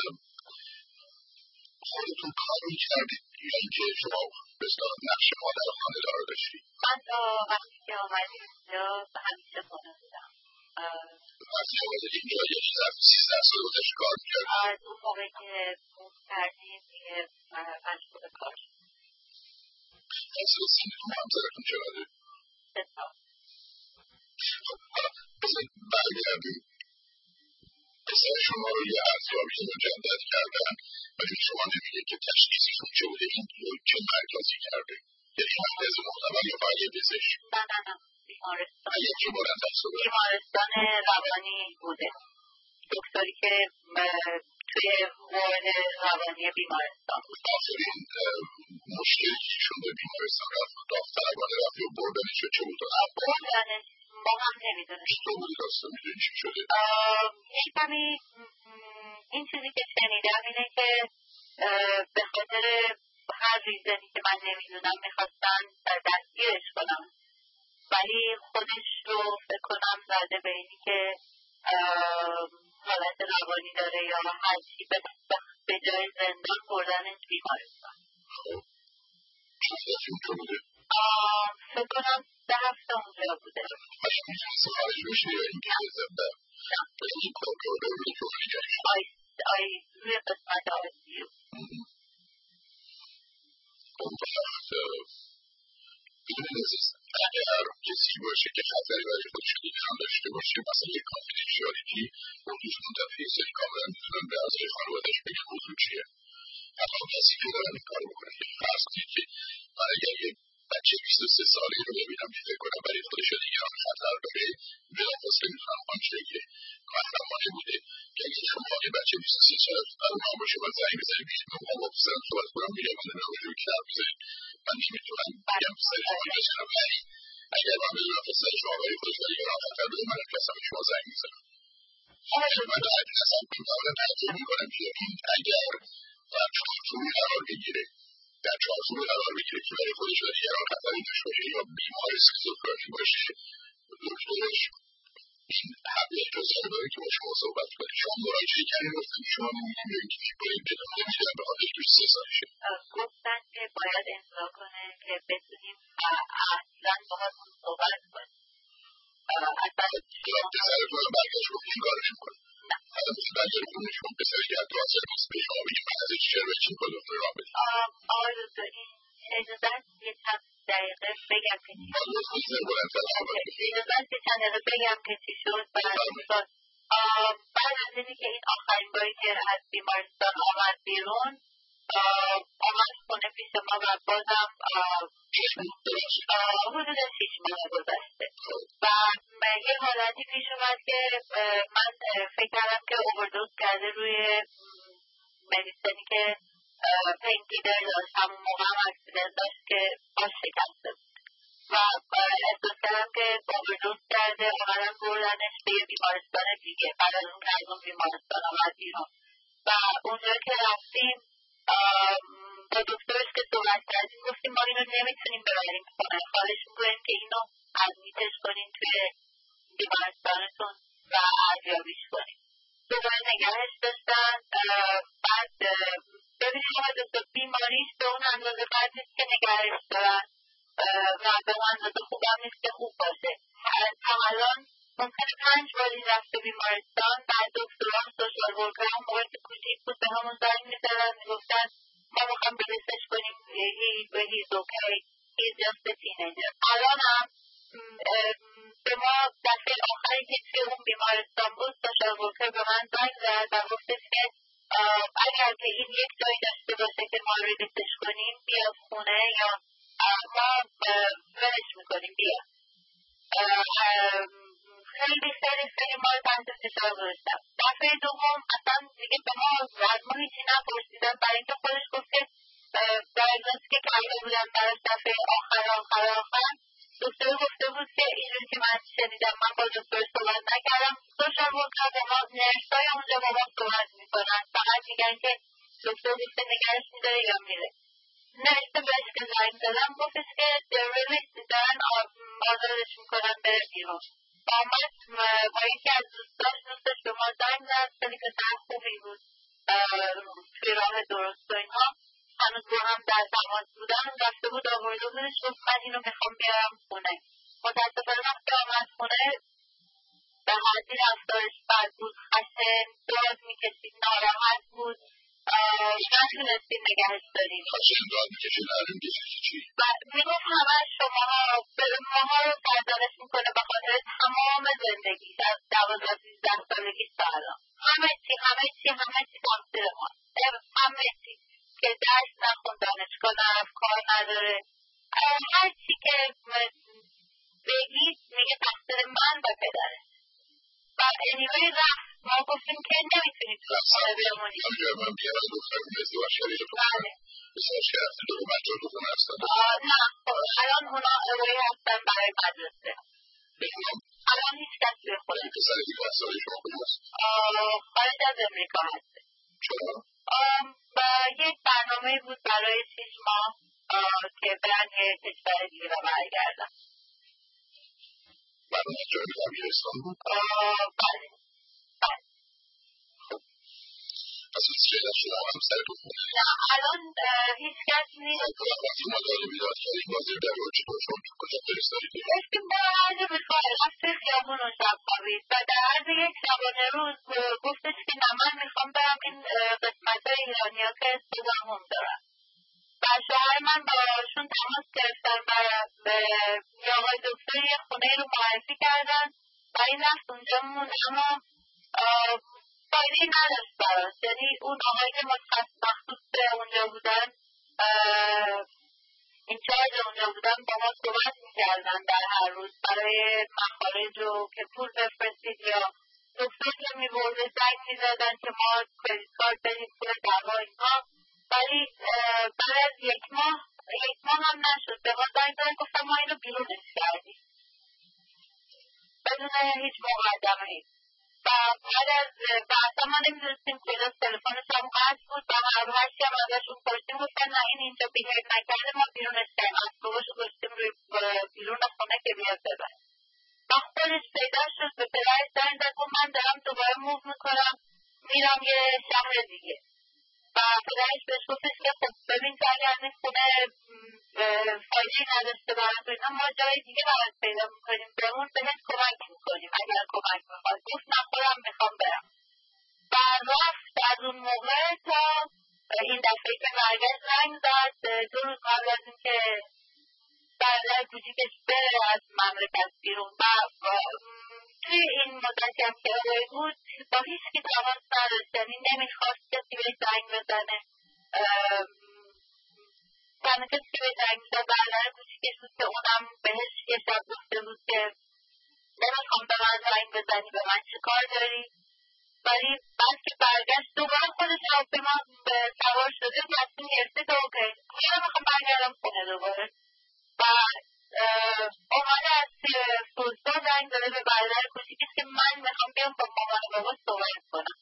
خودتون کار می‌کردید یا اینکه شما به اصطلاح نقش مادر خانه‌دار داشتید؟ من تا وقتی که آمدیم اینجا همیشه خونه بودم. وقتی آمده اینجا یه چیز سیزده سال بودش کار می‌کردید؟ از اون موقع که موف کردیم دیگه مشغول کار شدیم. اصلا سنتون همسرتون چقدره؟ سه سال. مثلا برگردیم پسر شما رو یه ارزیابی مجدد کردن ولی شما نمیگه که تشخیصشون چه بوده، این چه مرکزی کرده؟ یعنی مرکز محتمل یا فقط یه پزشک؟ نه نه نه بیمارستان اگر که بلندتر صحبت بیمارستان روانی بوده. دکتری که توی وارد روانی بیمارستان بود. آخرین مشکلی که ایشون به بیمارستان رفت داوطلبانه رفت یا بردنش چه بود؟ بردنش ما هم نمیدونیم چطور بوده داستان؟ میدونی چی شده؟ یه کمی این چیزی که شنیدم اینه که به خاطر هر ریزنی که من نمیدونم میخواستن دستگیرش کنم ولی خودش رو فکر کنم زده به اینی که حالت روانی داره یا هر چی به جای زندان بردنش بیمارستان. شخصیتی اونجا بوده؟ فکر کنم ده هفته اونجا بوده. اصلا میتونسته خارج بشه یا اینکه زنده؟ این کار کرده روی که نگهش آی روی قسمت آسیو. بدون عزیز اگر کسی باشه که خطری برای خودش نگران داشته باشه مثلا یک کانفیدنشیالیتی خودش منتفی سری کاملا میتونن به اعضای خانواده‌اش بگه موضوع چیه. اما کسی که دارن این کار بکنه که فرض کنید که من اگر یک بچه بیست و سه ساله رو ببینم که فکر کنم برای خودش نگران خطر داره بلافاصله میتونم خانش بگیره. قهرمانه بوده که اگر شما یه بچه بیست و سه ساله قهرمان باشه باید زنگ بزنید بگید من با پسرم صحبت کنم میگم من نمیدونم که حرف بزنید من نمیتونم بگم پسر شما بزنم ولی اگر من بدونم پسر شما برای خودش نگران خطر داره من نمیتونم به شما زنگ بزنم. من در این اصلا کاملا تعجب میکنم که اگر در چارچوبی قرار بگیره در چارچوبی قرار بگیره که برای خودش نگران خطری داشته باشه یا بیمار اسکیزوفرنی باشه دکترش این حق اجازه داره که با شما صحبت کنید. شما مراجعه کردین گفتن شما می‌دونید که باید بدون نمیدن به خاطر توش سه سالشه. گفتن که باید امضا کنه که بتونیم اصلا باهاتون صحبت کنیم. اصلا پسرتون هم برگشت گفت این کار نمی‌کنه. حالا مثل بچه خونه شما پسری که حتی حاضر نیست به شما بگیم من ازش چرا بهش این کار دکتر راه بدیم. آقای دکتر این اجازه است یه چند دقیقه بگم که چی شد. اجازه است یه چند دقیقه بگم که چی شد. بعد از اینی که این آخرین باری که از بیمارستان آمد بیرون آمد خونه پیش ما و بازم حدود شیش ماه گذشته و یه حالتی پیش اومد که من فکر کردم که اووردوز کرده روی مدیسنی که پینکیلر داشت. همون موقع هم اکسیدنت داشت که باش شکسته و احساس کردم که اووردوز کرده. آمدن بردنش به یه بیمارستان دیگه بعد از اون که از اون بیمارستان آمد بیرون و اونجا که رفتیم با دکترش که صحبت کردیم گفتیم ما اینو نمیتونیم ببریم خونه، خواهش میکنیم که اینو ادمیتش کنیم توی بیمارستانتون و ارزیابیش کنیم. دوباره نگهش داشتن. بعد ببینیم آقای دکتر بیماریش به اون اندازه قد نیست که نگهش دارن و به اون اندازه خوب هم نیست که خوب باشه. تا الان ممکنه پنج باری رفته بیمارستان. بعد دکتران سوشال ورکر هم موقعی که کوچیک بود به همون زنگ میزدن میگفتن ما میخوام بلیسش کنیم هیز اوکی هیز جست تینیجر. الان هم به ما دفعه آخری که توی اون بیمارستان بود سوشال ورکر به من زنگ زد و گفتش که اگر که این یک جایی داشته باشه که ما ریلیسش کنیم بیاد خونه یا ما ولش میکنیم بیاد. خیلی خیلی خیلی ما رو تحت فشار گذاشتن. دفعه دوم اصلا دیگه به ما از ما هیچی نپرسیدن برای اینکه خودش گفت که دیاگنوزی که کرده بودن براش دفعه آخر آخر آخر دکتر گفته بود که اینجوری که من شنیدم من با دکتر صحبت نکردم سوشال ورکر با ما نرسای اونجا با ما صحبت میکنن فقط میگن که دکتر گفته نگرش میداره یا میره. نرسه بهش که زنگ زدم گفتش که ریلیس دارن آزادش میکنن بره بیرون. آمد با یکی از دوستاش دوستش به ما زنگ زد. خیلی پسر خوبی بود توی راه درست و اینها هنوز با هم در تماس بودن. رفته بود آورده بودش گفت من اینو میخوام بیارم خونه. متاسفانه وقتی آمد خونه به حدی رفتارش بد بود، خشن، داد میکشید، ناراحت بود. نتونستیم نگهش داریم. خشن داد میکشید نریم کشید چی؟ میگفت همه شماها ماها رو سرزنش میکنه به خاطر تمام زندگی از دوازده سیزده سالگی تا الان. همه چی همه چی همه چی تقصیر ما. همه چی که درس نخون دانشگاه نرفت کار نداره هر چی که بگید میگه تقصیر من و پدره و انیوی رفت. ما گفتیم که نمیتونید خواهده بمونید. من بیان دختر ازدواج کردید ازدواج کردید دو بچه ها دو خونه هستن؟ نه الان اونا اولی هستن برای مدرسه. الان هیچ کس به خونه پسر دیگه سالی شما کنیم هست؟ خارج از امریکا هسته. چرا؟ یک برنامه بود برای شیش ماه که برن یه کشور دیگه و برگردن. برنامه جایی دبیرستان بود؟ بله بله. پس از خیلی شما هم سر تو خونه؟ نه الان هیچ کس نیست. وقتی مداری بیداد کردیم بازی در روی چطور شما تو کجا فرستادید؟ داشتیم در عرض میخواه رفت خیابون و شب خوابید و در عرض یک شبانه روز گفتش که نه من میخوام برم این قسمت های ایرانی ها که صدامون دارم و شوهر من باشون تماس گرفتن و یه آقای دکتر یه خونه رو معرفی کردن و این رفت اونجا مون اما فایده نداشت براش. یعنی اون آقایی که مخصوص به اونجا بودن این چارج اونجا بودن با ما صحبت میکردن در هر روز برای مخارج رو که پول بفرستید یا دکتر که میبرده زنگ میزدن که ما کردیت کارت بدید پول دوا اینها. ولی بعد از یک ماه یک ماه هم نشد به ما زنگ زدن گفتم ما اینو بیرونش کردیم بدون هیچ مقدمه‌ای و بعد از و اصلا ما نمیدونستیم کجا تلفنش هم قطع بود و هرچی هم ازشون پرسیم گفتن نه این اینجا بیهیو نکرده ما بیرونش کردیم. از صبحشو گشتیم روی بیرون خونه که بیاد ببر و خودش پیدا شد به پدرش زنگ زد گفت من دارم دوباره موو میکنم میرم یه شهر دیگه و پدرش بهش گفتش که خب ببین تو اگر این خونه فایده‌ای نداشته برات و اینا ما جای دیگه برات پیدا میکنیم بمون بهت کمک میکنیم اگر کمک میخواد. گفت من خودم میخوام برم و رفت از اون موقع تا این دفعه که برگشت زنگ زد دو روز قبل از این که برادر کوچیکش بره از مملکت بیرون و توی این مدتی هم که اوی بود با هیچ کی تماس نداشت، یعنی نمیخواست کسی بهش زنگ بزنه. تنها کسی که بهش زنگ میزد برادر کوچیکش بود که اونم بهش یه شب گفته بود که نمیخوام به من زنگ بزنی، به من چه کار داری؟ ولی بعد که برگشت دوباره خودش هواپیما سوار شده تصمیم گرفته که اوکی من میخوام برگردم خونه دوباره و اومده از فرودگاه زنگ داده به برادر کوچیکش که من میخوام بیام با مامان و بابا صحبت کنم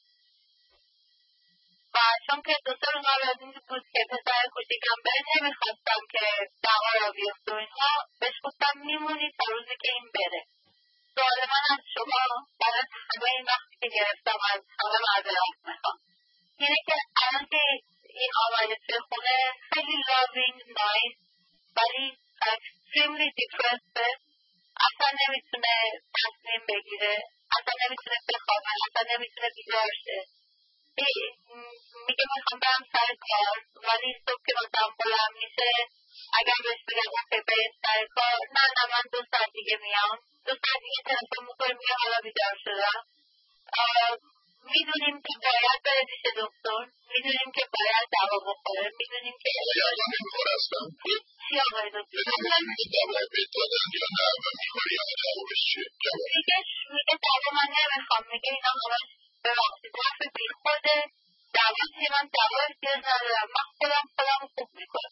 و چون که دو سه روز قبل از این بود که پسر کوچیکم بره نمیخواستم که دعوا را بیفته و اینها بهش گفتم میمونی تا روزی که این بره. سوال من از شما برای همه این وقتی که گرفتم از همه معذرت میخوام اینه که الان که این آمده توی خونه خیلی loving nice ولی extremely depressed اصلا نمیتونه تصمیم بگیره، اصلا نمیتونه بخوابه، اصلا نمیتونه بیدار شه. میگه میخوام برم سر کار ولی صبح که مثلا بلند میشه اگر بهش بگم اوکی بریم سر کار نه نه من دو ساعت دیگه میام دو ساعت دیگه تلفن میکنه میگه حالا بیدار شدم. میدونیم که باید بره پیش دکتر، میدونیم که باید دوا بخوره، میدونیم که یعنی نمیخوره اصلا چی آقای دکتر میگه دوا بهت دادن یا نه و میخوری یا دوا بهش چیه میگه میگه دوا من نمیخوام، میگه اینا همش به وقتی حرف بی خوده دوا چیه من دوا احتیاج ندارم من خودم خودم خوب میکنم.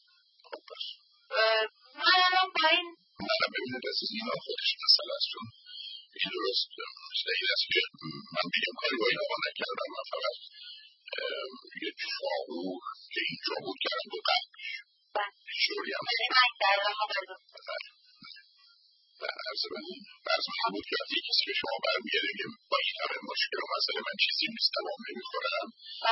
من الان با این منم ببینید از اینا خودش مثلا است چون این درست مثل این است که من بگم کاری با این آقا نکردم من فقط یه چاقو که اینجا بود کردم دو قبلش شوری هم عرض من عرض من بود که وقتی کسی به شما برمیگرده که با این همه مشکل و مسئله من چیزی نیست دوام نمیخورم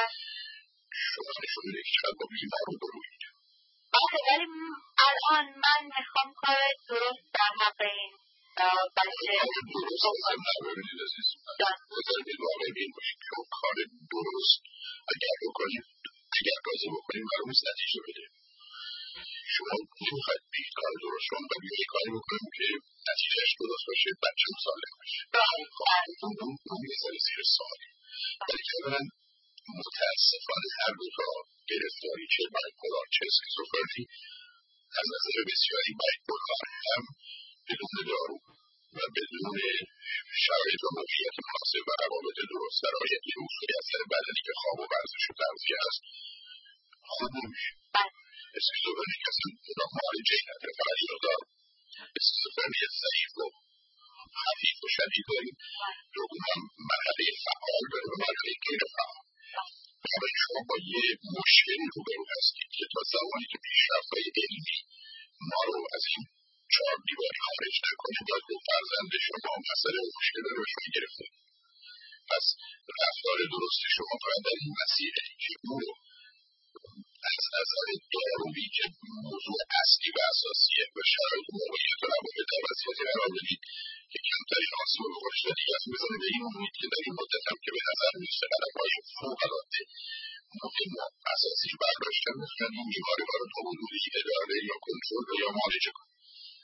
شما نشون میده که چقدر با بیمار رو بروید. آخه ولی الان من میخوام کار درست در حق این بچه درست هم نببینید عزیز من بذارید واقع بین باشید که کار درست اگر بکنید اگر رازه بکنید قرار نیست نتیجه بده. شما نمیخواید بگید کار درست شما باید یه کاری بکنیم که نتیجهش درست باشه بچه هم سالم باشه اون یه سال زیر سالی ولی که من متاسفانه هر دو تا گرفتاری چه بایپولار چه اسکیزوفرنی از نظر بسیاری بایپولار هم بدون دارو و بدون شرایط و موقعیت مناسب و روابط درست در آیت یه اصولی اثر بدنی که خواب و ورزش و تغذیه هست خوب نمیشه. اسکیزوفرنی کسی معالجه ای نداره فقط اینو دارو. اسکیزوفرنی ضعیف و خفیف و شدید داریم دوم مرحله فعال داره و مرحله غیر فعال. برای شما با یه مشکلی روبرو هستید که تا زمانی که پیشرفت‌های علمی ما رو از این چهار دیواری خارج نکنه باید دو فرزند شما مسئله و مشکل رو شما گرفته. پس رفتار درست شما باید در این مسیره که او رو از نظر دارویی که موضوع اصلی و اساسیه و شرایط موقعیت و روابط در وضعیتی قرار بدید که کمترین آسیب به خودش و دیگه از بزنه به این امید که در این مدت هم که به نظر میرسه قدم‌های فوق‌العاده مهم و اساسیش برداشتن میتونن این بیماری را تا حدودی اداره یا کنترل یا معالجه کنن.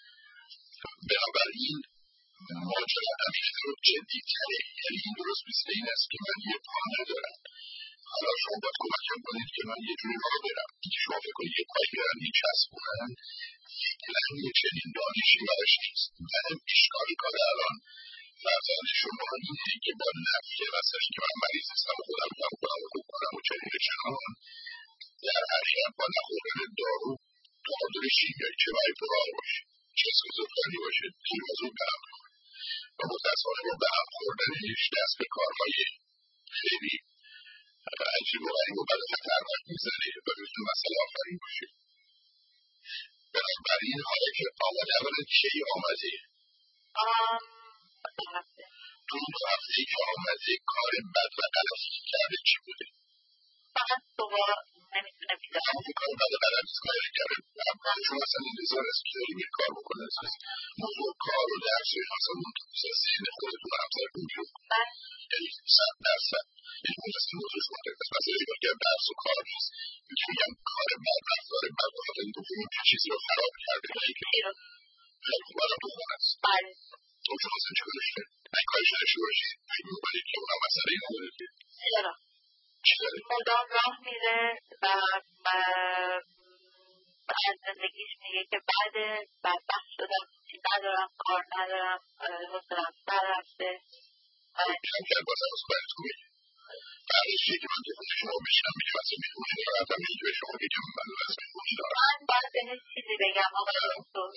بنابراین ماجرا همیشه رو جدی‌تره. یعنی این درست مثل این است که من یه پا ندارم حالا شما باید کمکم کنید که من یه جوری راه برم که شما فکر کنید یه پایی برن یه چسبونن فعلا یه چنین دانشی براش نیست. من اشکال کار الان فرزند شما اینه که با نفیه مثلا که من مریض نیستم و خودم میتونم خودم رو خوب کنم و چنین چنان در حقیقت با نخوردن دارو تعادل شیمیایی چه بایپولار باشه چه اسکیزوفرنی باشه این موضوع به هم میخوره و متاسفانه با به هم خوردنش دست به کارهای خیلی عجیب و غریب و بعد خطرناک میزنه و میتونه مسئله آفرین باشه. بنابراین حالا که آمده اولا کی آمده؟ دو هفته تو اون دو هفته‌ای که آمده کار بد و غلطی که کرده چی بوده؟ فقط صبح نمیتونه بیدار همون کار بد و غلطی کاری کرده شما اصلا انتظار است که داریم یک کار بکنه اساس موضوع کار و درس و اصلا اون توی ذهن خودتون و همسرتون بیرون یعنی صد درصد یعنی اون اصلا موضوع شما تکرس مسئله اگر درس و کار نیست که میگم کار بد رفتار بد و خاطر این دومی که چیزی رو خراب کرده نه اینکه خیلی خوب الان دوم است اون شما اصلا چه کنشته این کارش نشته باشی فکر میکنید که اونم مسئله این نداره که چرا چی داره؟ مدام راه میره و از زندگیش میگه که بعد بدبخت شدم چی ندارم کار ندارم حوصله‌ام سر رفته کم کم بازم از باید تو بگه بعدش یه که من که خونه شما بشنم میگه اصلا میخونه ناراحتم میگه به شما بگم من از میخونی دارم من باید بهش چیزی بگم آقای دکتر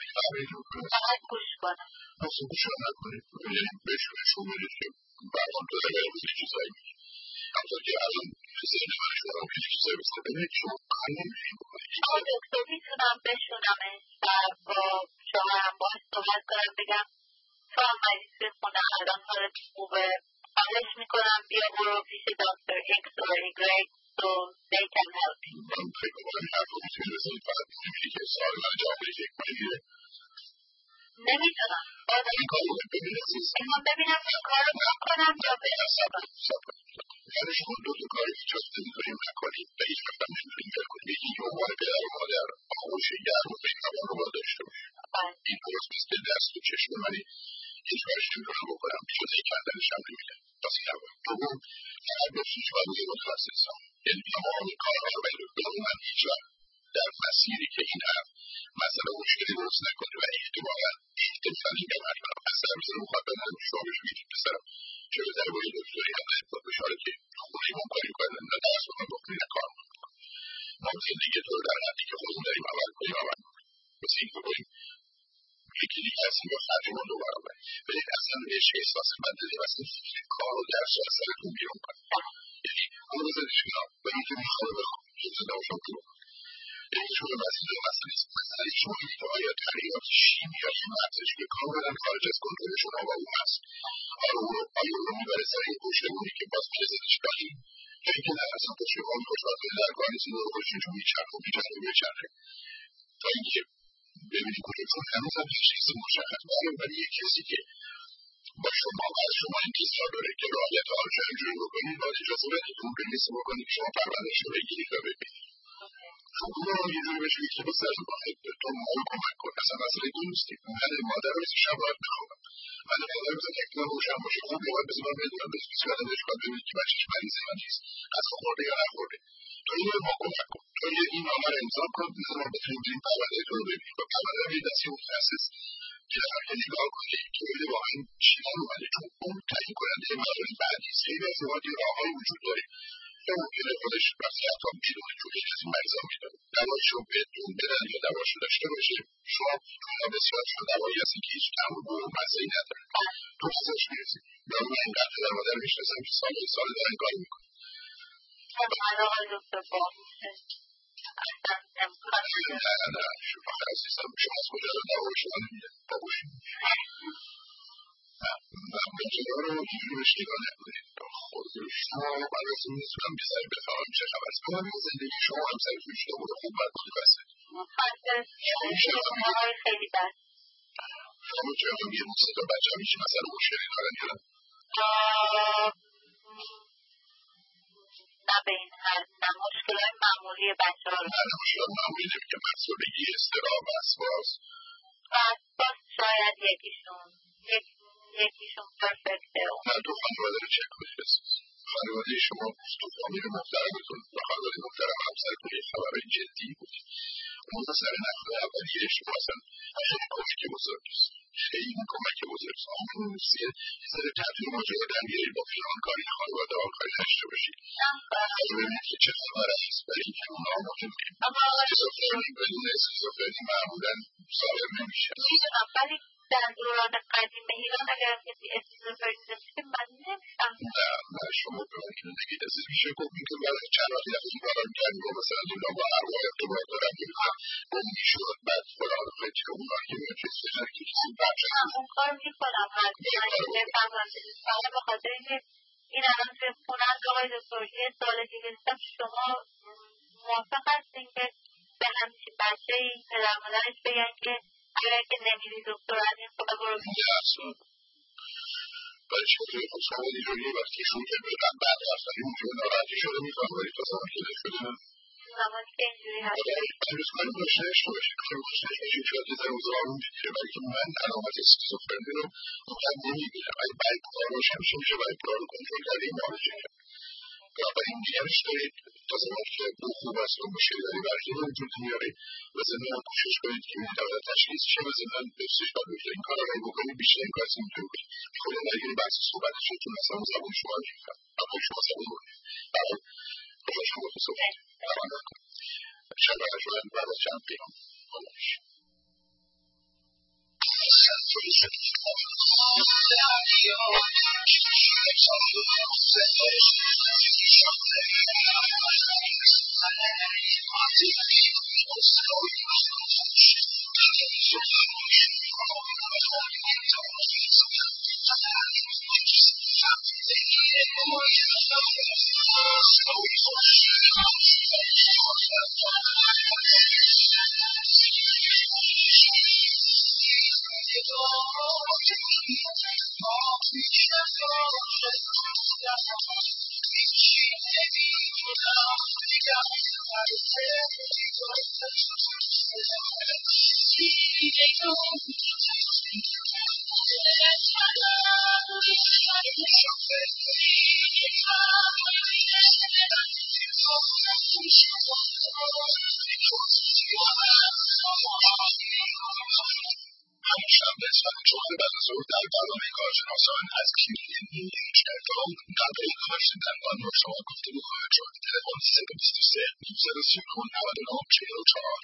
فقط گوش کنم اصلا گوش هم نکنید یعنی بهش بهشون بگید که برام تو اگر روز یه چیزایی میگه همطور که الان ذهن من شما رو که چیزایی بسته ببینید شما کار نمیشین بکنید آقای دکتر میتونم بشونمش و با شوهرم باهاش صحبت کنم بگم تو هم مریض به خونه الان حالت خوبه حالش میکنم بیا برو پیش دکتر ایکس و ایگرگ so they can help you من فکر کنم هر رو میتونید بزنید فقط نمیدید که سوال من جواب بدید که کنید نمیتونم این کار رو ببینید عزیز میخوام ببینم این کار رو بکنم یا بکنم یعنی شما دو تا کاری که جسته میکنیم نکنید و هیچ وقت هم نمیدونیم ول کنید یکی که عنوان پدر و مادر آغوش گرم و مهربان رو باید داشته باشید این درست نیست که دست و چشم منی هیچ کارش نمیتونم بکنم جز یک کندنش هم نمیدم پس این اول دوم فقط بسیج باید روی متخصصم یعنی تمام کارها رو باید بدون من هیچ وقت در مسیری که این هم مثلا مشکلی درست نکنه و احتمالا احتمالا میگم حتما اثر بزنه مخاطب نداره شما بهش میگید پسرم چرا در باید دکتری هم نهیداد بشاره که خونه ایمان کاری کنه نه درس بکن بکنی نه کار بکن ما زندگی تو در حدی که خودمون داریم عمل کنیم عمل کنیم مثل این که کنیم یکی دیگه هستیم با خرجمون دو برابر ولی اصلا بهش احساس بد داریم اصلا کار و درس و اثرتون بیرون کنیم یعنی اون رو زدش کنم و این که میخواه بخواه که زده باشم تو یعنی شما مسئله مسئله است مسئله شما اینه که آیا تغییرات شیمیایی مغزش که کاملا خارج از کنترل شما و اون هست آیا اون رو میبره سر این گوشه‌مونی که باز میره زدش کنیم یا اینکه نه اصلا تو شما خوشبختانه در کار نیستید و خودشون چون میچرخه و میچرخه و میچرخه تا اینکه ببینید کجا چون هنوز هم هیچ چیزی مشخص برای ولی یک کسی که با شما از شما انتظار داره که رعایت آنچه اینجوری بکنید باید اجازه بدید اون پلیس بکنید که شما پروندهش رو بگیرید و ببینید خب اون رو یه جوری بهش بگید که بسرد باید تو مال کمک کن اصلا مسئله تو نیست که من مادر رو مثل شب باید بخوابم من مادر رو مثل اکتنا روشن باشه خوب یه باید بزنم بدونم بهش بیسی بدم بهش باید ببینید که بچهش مریضه یا نیست از خورده یا نخورده تو این رو ما کمک کن تو این نامه رو امضا کن بزن ما بتونیم بریم پرونده تو رو ببینیم و پرونده رو یه دستی متخصص که دفعه نگاه کنه که ببینه واقعا چی در اومده چون اون تعیین کننده موارد بعدی است خیلی از اوقات یه راههایی وجود داره که ممکنه خودش وقتی حتی بدون جوری از این مریضا میدن دوایش رو بدون بدن یا دوایش رو داشته باشه شما چون بسیار شما دوایی هستین که هیچ طعم و مزه‌ای نداره تو ازش میرسی یا من اینقدر پدر مادر میشناسم که سال سال دارن کار میکنن من آقای دکتر باهوشه اصلا امکان نه نه نه شما عزیزم شما از کجا رو دوایی شما نمیده باهوشی ماجرا رو اینجوری بهش نگاه نکنید خود شما من از این میتونم بیزاری بفهمم چه خبر است کنم این زندگی شما همسرتون شده بوده خوب مردم بسته شما های خیلی بد شما چه هم یه موسیقی تا بچه هم هیچی مسئله مشکلی دارن یا نه به این حد نه مشکلات معمولی بچه ها نه نه مشکلات معمولی نمیگه مسئولگی استراب وسواس وسواس شاید یکیشون یکیشون پرفکته نه تو خانواده رو چک کنید خانواده شما تو فامیل محترمتون و خانواده محترم همسرتون یه خبرهای جدی بود اون رو سر نقل اولیه شما اصلا خیلی کمک بزرگ است خیلی کمک بزرگ است آمون نیستیه یه سر تحتیل ماجرا در میارید با فلان کاری خانواده ها کاری نشته باشید ببینید که چه خبر است برای اینکه اونا مهمه اسکیزوفرنی بدون اسکیزوفرنی معمولا سالم نمیشه میدونم ولی در دوران قدیم ایران اگر کسی اسکیزوفرنی داشته که من نمی‌فهمم. نه نه شما به من که نگید از این میشه گفت این که برای چند وقتی از این کارم کردیم و مثلا از اینا با ارواح ارتباط دارم که میکنم گم میشد بعد خدا رو خیلی که اون که میاد که استجر که کسی بچه نه اون کار میکنم هست من نفهمم فقط به خاطر اینکه این الان توی خونم آقای دکتر یه سال دیگه نیستم شما موافق هستین که به همچین بچه این پدر مادرش بگن که اگر که نمیری دکتر از این خدا برو بیرون برای چه توی خود شما اینجوری وقتی شون که بگم بعد اصلا اونجور ناراحتی شده میکنم ولی تا زمان که نشده زمانی که اینجوری هست امروز کنیم باشنش باشه که باشنش میشه شاید یه ذره اوضاع آروم بگیره ولی که من علامت اسکیزوفرنی رو واقعا نمیبینم اگه برای کار باشه همیشه میشه برای کار رو کنترل کرده این معالجه کرد بنابراین دیگرش دارید تا زمانی که دو خوب است و مشکلی داری برای رو وجود میارید و ضمن کوشش کنید که این طبقه تشخیص شه و ضمن بسیش باید بگیرین کار رو بکنید بیشتر این کار میتونید کنید خود نگیری بحث صحبتشتون اصلا اون زبان شما نمیفهم اما شما زبان کنید برای خدا شما تو صحبت روان نکنید شب رجوعن برای چند پیام خودش شنبه ساعت چهار بعد از ظهر در برنامه کارشناسان از کلینیک نیک اقدام قبل کارشناسان با شما گفتگو خواهد شد. تلفن صفر بیست و سه نهصد و سی و نه نود و نه چهل و چهار.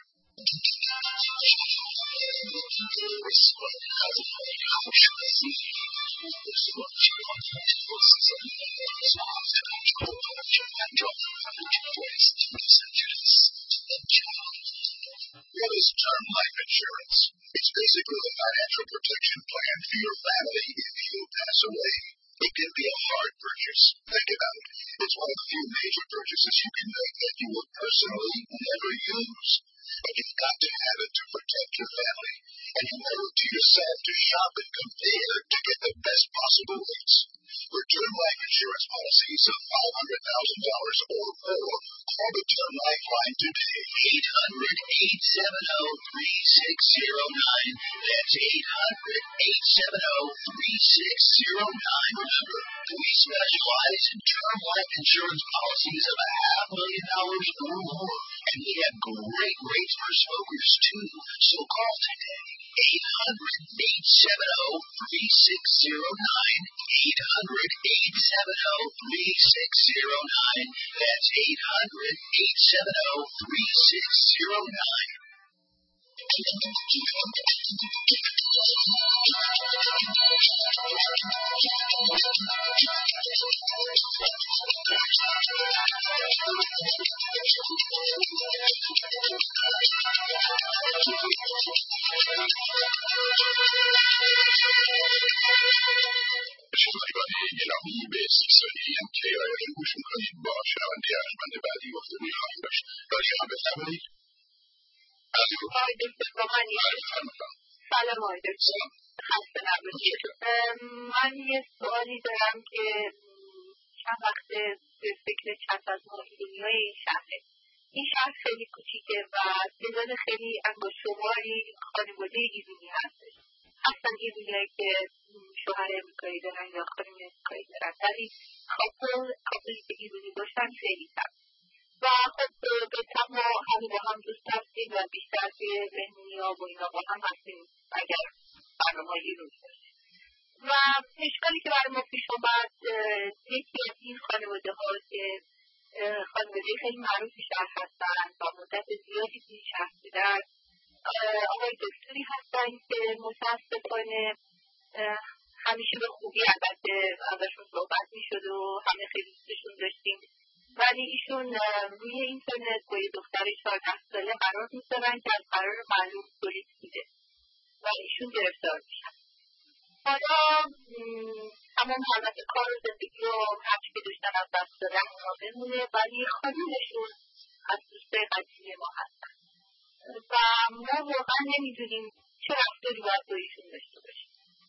What is term life insurance? It's basically a financial protection plan for your family if you pass away. It can be a hard purchase. Think about it. It's one of the few major purchases you can make that you will personally never use. But you've got to have it to protect your family. And you owe it to yourself to shop and compare to get the best possible rates. For term life insurance policies of five hundred thousand dollars or more, call the Term Lifeline today. eight hundred, eight seven zero, three six zero nine. That's eight hundred, eight seven zero, three six zero nine. Remember, we specialize in term life insurance policies of a half million dollars or more. And we have great rates for smokers, too. So call today. eight hundred, eight seven zero, three six zero nine. eight hundred, eight seven zero, three six zero nine. That's eight hundred, eight seven zero, three six zero nine. شنوندگان گرامی به سیکسانی ام کی آی آر گوش میکنید با شنونده ارجمند بعدی گفتگوی خواهیم داشت. رادیو هم بفرمایید. آقای دکتر با من سلام آقای دکتر خسته نباشید. من یه سوالی دارم که چند وقته به فکر چند از دنیای این شهره. این شهر خیلی کوچیکه و تعداد خیلی انگشت‌شماری خانواده ایرانی هستش. هستن ایرانیایی که شوهر امریکایی دارن یا خانم امریکایی دارن، ولی کاپل کاپلی که ایرانی باشن خیلی کم. و خب به تم و همه با هم دوست هستیم و بیشتر توی مهمونی‌ها و اینا با هم هستیم اگر برنامه‌هایی روز باشه. و اشکالی که برای ما پیش آمد یکی از این خانواده ها که خانواده خیلی معروف شهر هستن و مدت زیادی توی شهر بودن آقای دکتری هستن که متاسفانه همیشه به خوبی البته ازشون صحبت میشد و همه خیلی دوستشون داشتیم، ولی ایشون روی اینترنت با یه دختر چهارده ساله قرار میذارن که از قرار معلوم تولید بوده و ایشون گرفتار میشن. حالا همون حالت کار و زندگی رو هرچی که داشتن از دست دادن اونا بمونه، ولی خانومشون از دوستای قدیمی ما هستن و ما واقعا نمیدونیم چه رفتاری باید با ایشون داشته باشیم.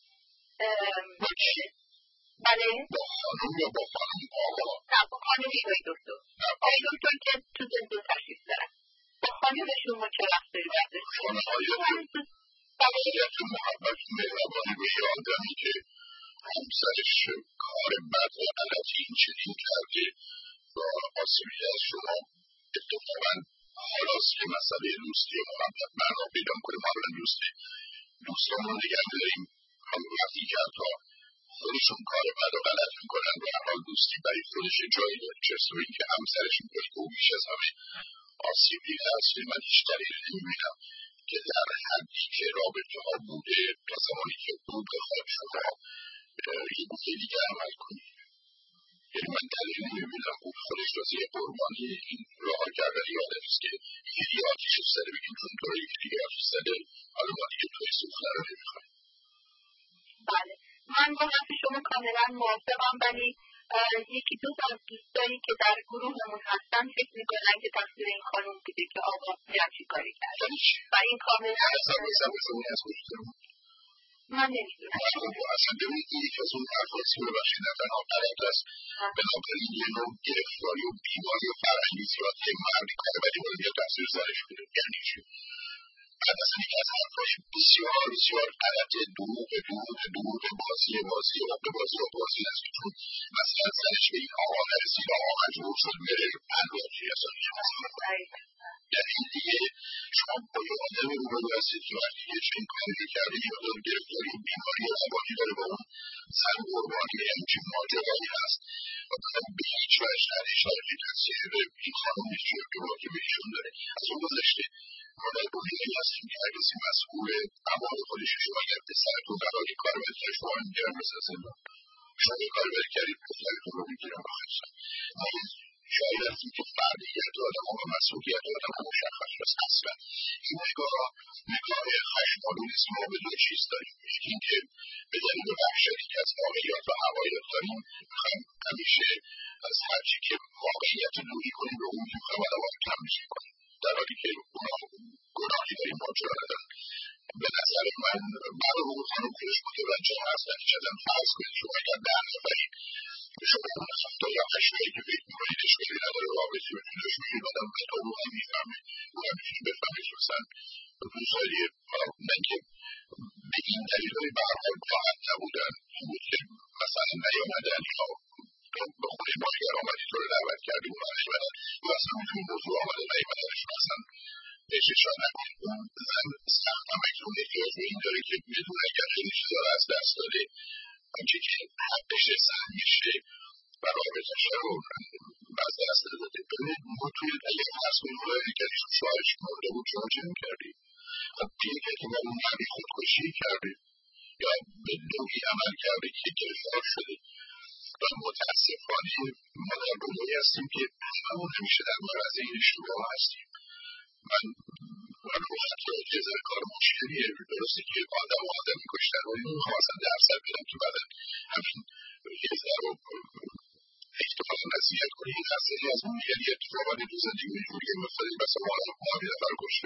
بله؟ با خانوم یا با خانوم آقا؟ نه، با خانومی بای دکتر. آقای دکتر که تو زندون تشریف دارن. با خانومشون ما چه رفتاری باید داشته باشیم؟ شخصیت محبت مهربانی رو یادمی که همسرش کار بد و غلطی این چنین کرده و آسیبی از شما اتفاقا حالاست که مسئله دوستی و محبت معنا پیدا کنه. معمولا دوستی دوستان رو نگه داریم هم وقتی که حتی خودشون کار بد و غلط میکنن و هر حال دوستی برای خودش جایی داره، چرا این که همسرش میکنه که او بیش از همه آسیبی هست. من هیچ دلیل نمیبینم که در حدی که رابطه ها بوده تا زمانی که بود بخواد شما یه گوشه دیگه عمل کنید. یعنی من دلیل نمیبینم بود خودش رازی قربانی این راه کردن یادم است که یکی دیگه آتیش سره بگیم چون تو یکی دیگه آتیش سره، حالا ما دیگه توی سوخته رو نمیخوایم. بله، من با حرف شما کاملا موافقم، ولی یکی دو تا دوستایی که در گروهمون هستن فکر میکنن که تقصیر این خانم بوده که آقا همچین کاری کرده و این کاملا اصلا اصلا بزنی از گوشتر من نمیدونم اصلا ببینید این یک از اون حرفاست که ببخشید نه تنها غلط است، بنابراین یه نوع گرفتاری و بیماری و فرهنگی زیاد که مردی کار بدی باید بیاد تقصیر سرش بوده. یعنی چی؟ بعد اصلا یک از حرفای بسیار بسیار غلط دروغ دروغ دروغ بازی بازی و به بازی و بازی است که چون مثلا سرش به این آقا نرسید آقا مجبور شد بره الباقی اصلا میشه مثلا در این دیگه شما باید آدمی رو باید هستید که وقتی یه چنین کاری کرده یه مقدار گرفتاری و بیماری روانی داره با اون سر قربانی همچین ماجرایی هست و بخوام به هیچ وجه ندیش داره که تقصیر این خانم نیست که ارتباطی به ایشون داره. از اون گذشته ما در دنیایی هستیم که هر کسی مسئول اعمال خودش شما اگر پسرتون قراری کار باید که شما میگیرم مثل زندان شما یه کار باید کردید پسرتون رو میگیرم بخواستم. شاید از این که فردیت آدم ها و مسئولیت آدم ها مشخص هست. اصلا این نگاه نگاه خشمالو نیست. ما به دو چیز داریم. یکی این که به دلیل وحشتی که از واقعیت و حقایق داریم میخوایم همیشه از هرچی که واقعیت دوری کنیم به اون میخوایم آدم ها تنبیه کنیم در حالی که اونا گناهی در این ماجرا ندارن. به نظر من بعد اون خانم خودش متوجه هست نتیجتا فرض کنید شما اگر ده نفری شما اون هفته یا هشتایی که فکر میکنید اشکالی نداره رابطی بتونه داشت میگید آدم به تا رو هم میفهمه او هم میتونه بفهمه که مثلا روزهای نه که به این دلیل های برحال خواهد نبودن این بود که مثلا نیامدن یا به خونه ماشگر آمدی تو رو دعوت کردی اون ها نیمدن یا اصلا میتونی موضوع آمده نیمدنشون اصلا بهششان نکنید. اون زن سخت هم اکنون احتیاج به این داره که بدون اگر خیلی چیزا رو از دست داده آنچه که حقش سهم میشه و رابطش رو از دست داده. ببینید ما توی اگه فرض کنیم اونایی که ایشون شوهرش مرده بود شما چه میکردید؟ خب توی که که اون نبی خودکشی کرده یا به نوعی عمل کرده که گرفتار شده و متاسفانه ما در دنیایی هستیم که همون همیشه در معرض این اشتباه هستیم. من من رو حتی که ذره کار مشکلیه درسته که آدم و آدم میکشتن و این میخوام اصلا درصد بدم که بعدا همین یه ذره احتمال نصیحت کنی این خیلی از اون یعنی اتفاقاتی تو زندگی اینجوریه مثلا مثلا ما آدم ما یه نفر کشته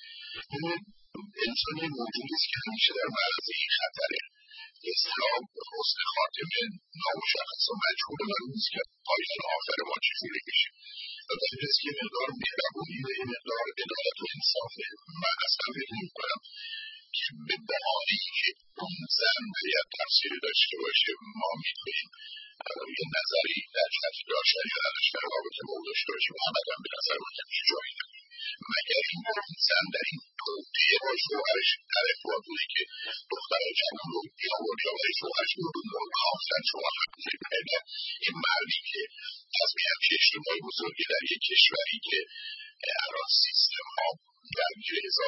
انسان یه موجودیست که همیشه در معرض این خطره. اصطلاح حسن خاتمه نامشخص و مجهول معلوم نیست که پایان آخر ما چجوری میشه و باید که مقدار مهربونی و مقدار عدالت و انصافه. من اصلا فکر میکنم که به بهانه‌ای که اون زن باید تفسیری داشته باشه ما میتونیم یه نظری در جهت داشتن یا نداشتن رابطه با او داشته باشیم و ابدا به نظر من همیشه جایی نداریم مگر این زن در این توطئه با شوهرش در ارتباط بوده که دختر جوان رو بیاورد یا برای شوهرش رو رو مرغافتن شما حق دارید. اگر این مردی که از همچه اجتماعی بزرگی در یک کشوری که الان سیستم ها درگیر هزار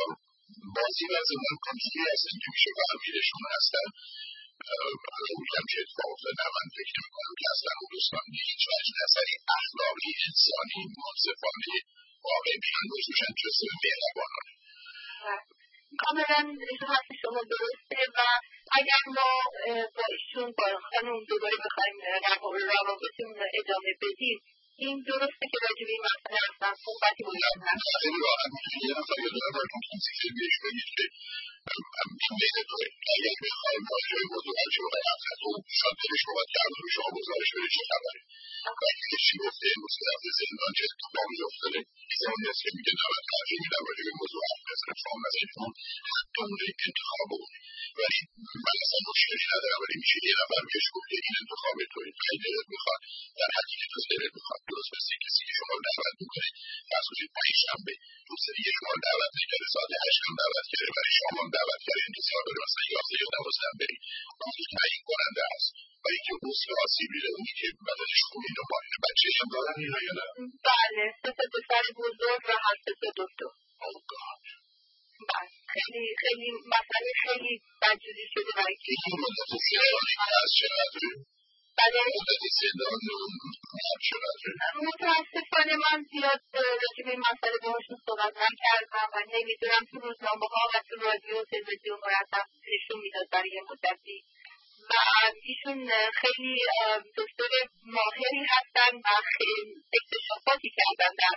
بازی و زمان کنجوری هستن که میشه فهمیدشون هستن. حالا میگم که اتفاق افتاده من فکر میکنم که اصلا اون دوستان هیچ وجه اثری اخلاقی انسانی منصفانه واقع بیان موضوعشن جزو مهربانانه. کاملا حرف شما درسته و اگر ما با ایشون با خانم دوباره بخوایم روابطمون رو ادامه بدیم این درسته که راجع به این مسئله اصلا صحبتی باید نشه. خیلی راحت میتونی یه نفر یا دو نفر تو کسی که بهش بگید که این بین داره اگر بخوایم راجع به موضوع هرچی بخوایم اصلا تو شاید دلش باید کرد و شما گزارش بره چه خبره و اگه چی گفته امروز که رفته زندان چه اتفاقی افتاده زمانی هست که میگه نباید ترجیح میدم راجع به موضوع حرف بزنم شما مثلا حق اون انتخاب بکنید ولی من اصلا مشکلی ندارم ولی میشه یه نفر بهش گفت که این انتخاب توی خیلی دلت میخواد در حدی که تو دلت میخواد درست مثل کسی که شما دعوت میکنه فرض کنید پنجشنبه روز دیگه شما دعوت نکرده ساعت هشت هم دعوت کرده ولی شما دعوت کرده انتظار داره مثلا یازده یا دوازده هم برید اون که تعیین کننده است و اینکه اون که آسیب دیده اونی که بدنش خوب اینو باید بچه هم دارن اینا یا نه؟ بله سه تا پسر بزرگ و هر سه تا دکتر. اوه گاد بله خیلی خیلی مسئله خیلی بدجوری شده و این مدت زندانی هست چقدره؟ بله مدت زندان هم چقدره؟ متاسفانه من زیاد راجع به این مسئله باهاشون صحبت نکردم و نمیدونم تو روزنامه ها و تو رادیو و تلویزیون مرتب نشون میداد برای یه مدتی و ایشون خیلی دکتر ماهری هستن و خیلی اکتشافاتی کردن در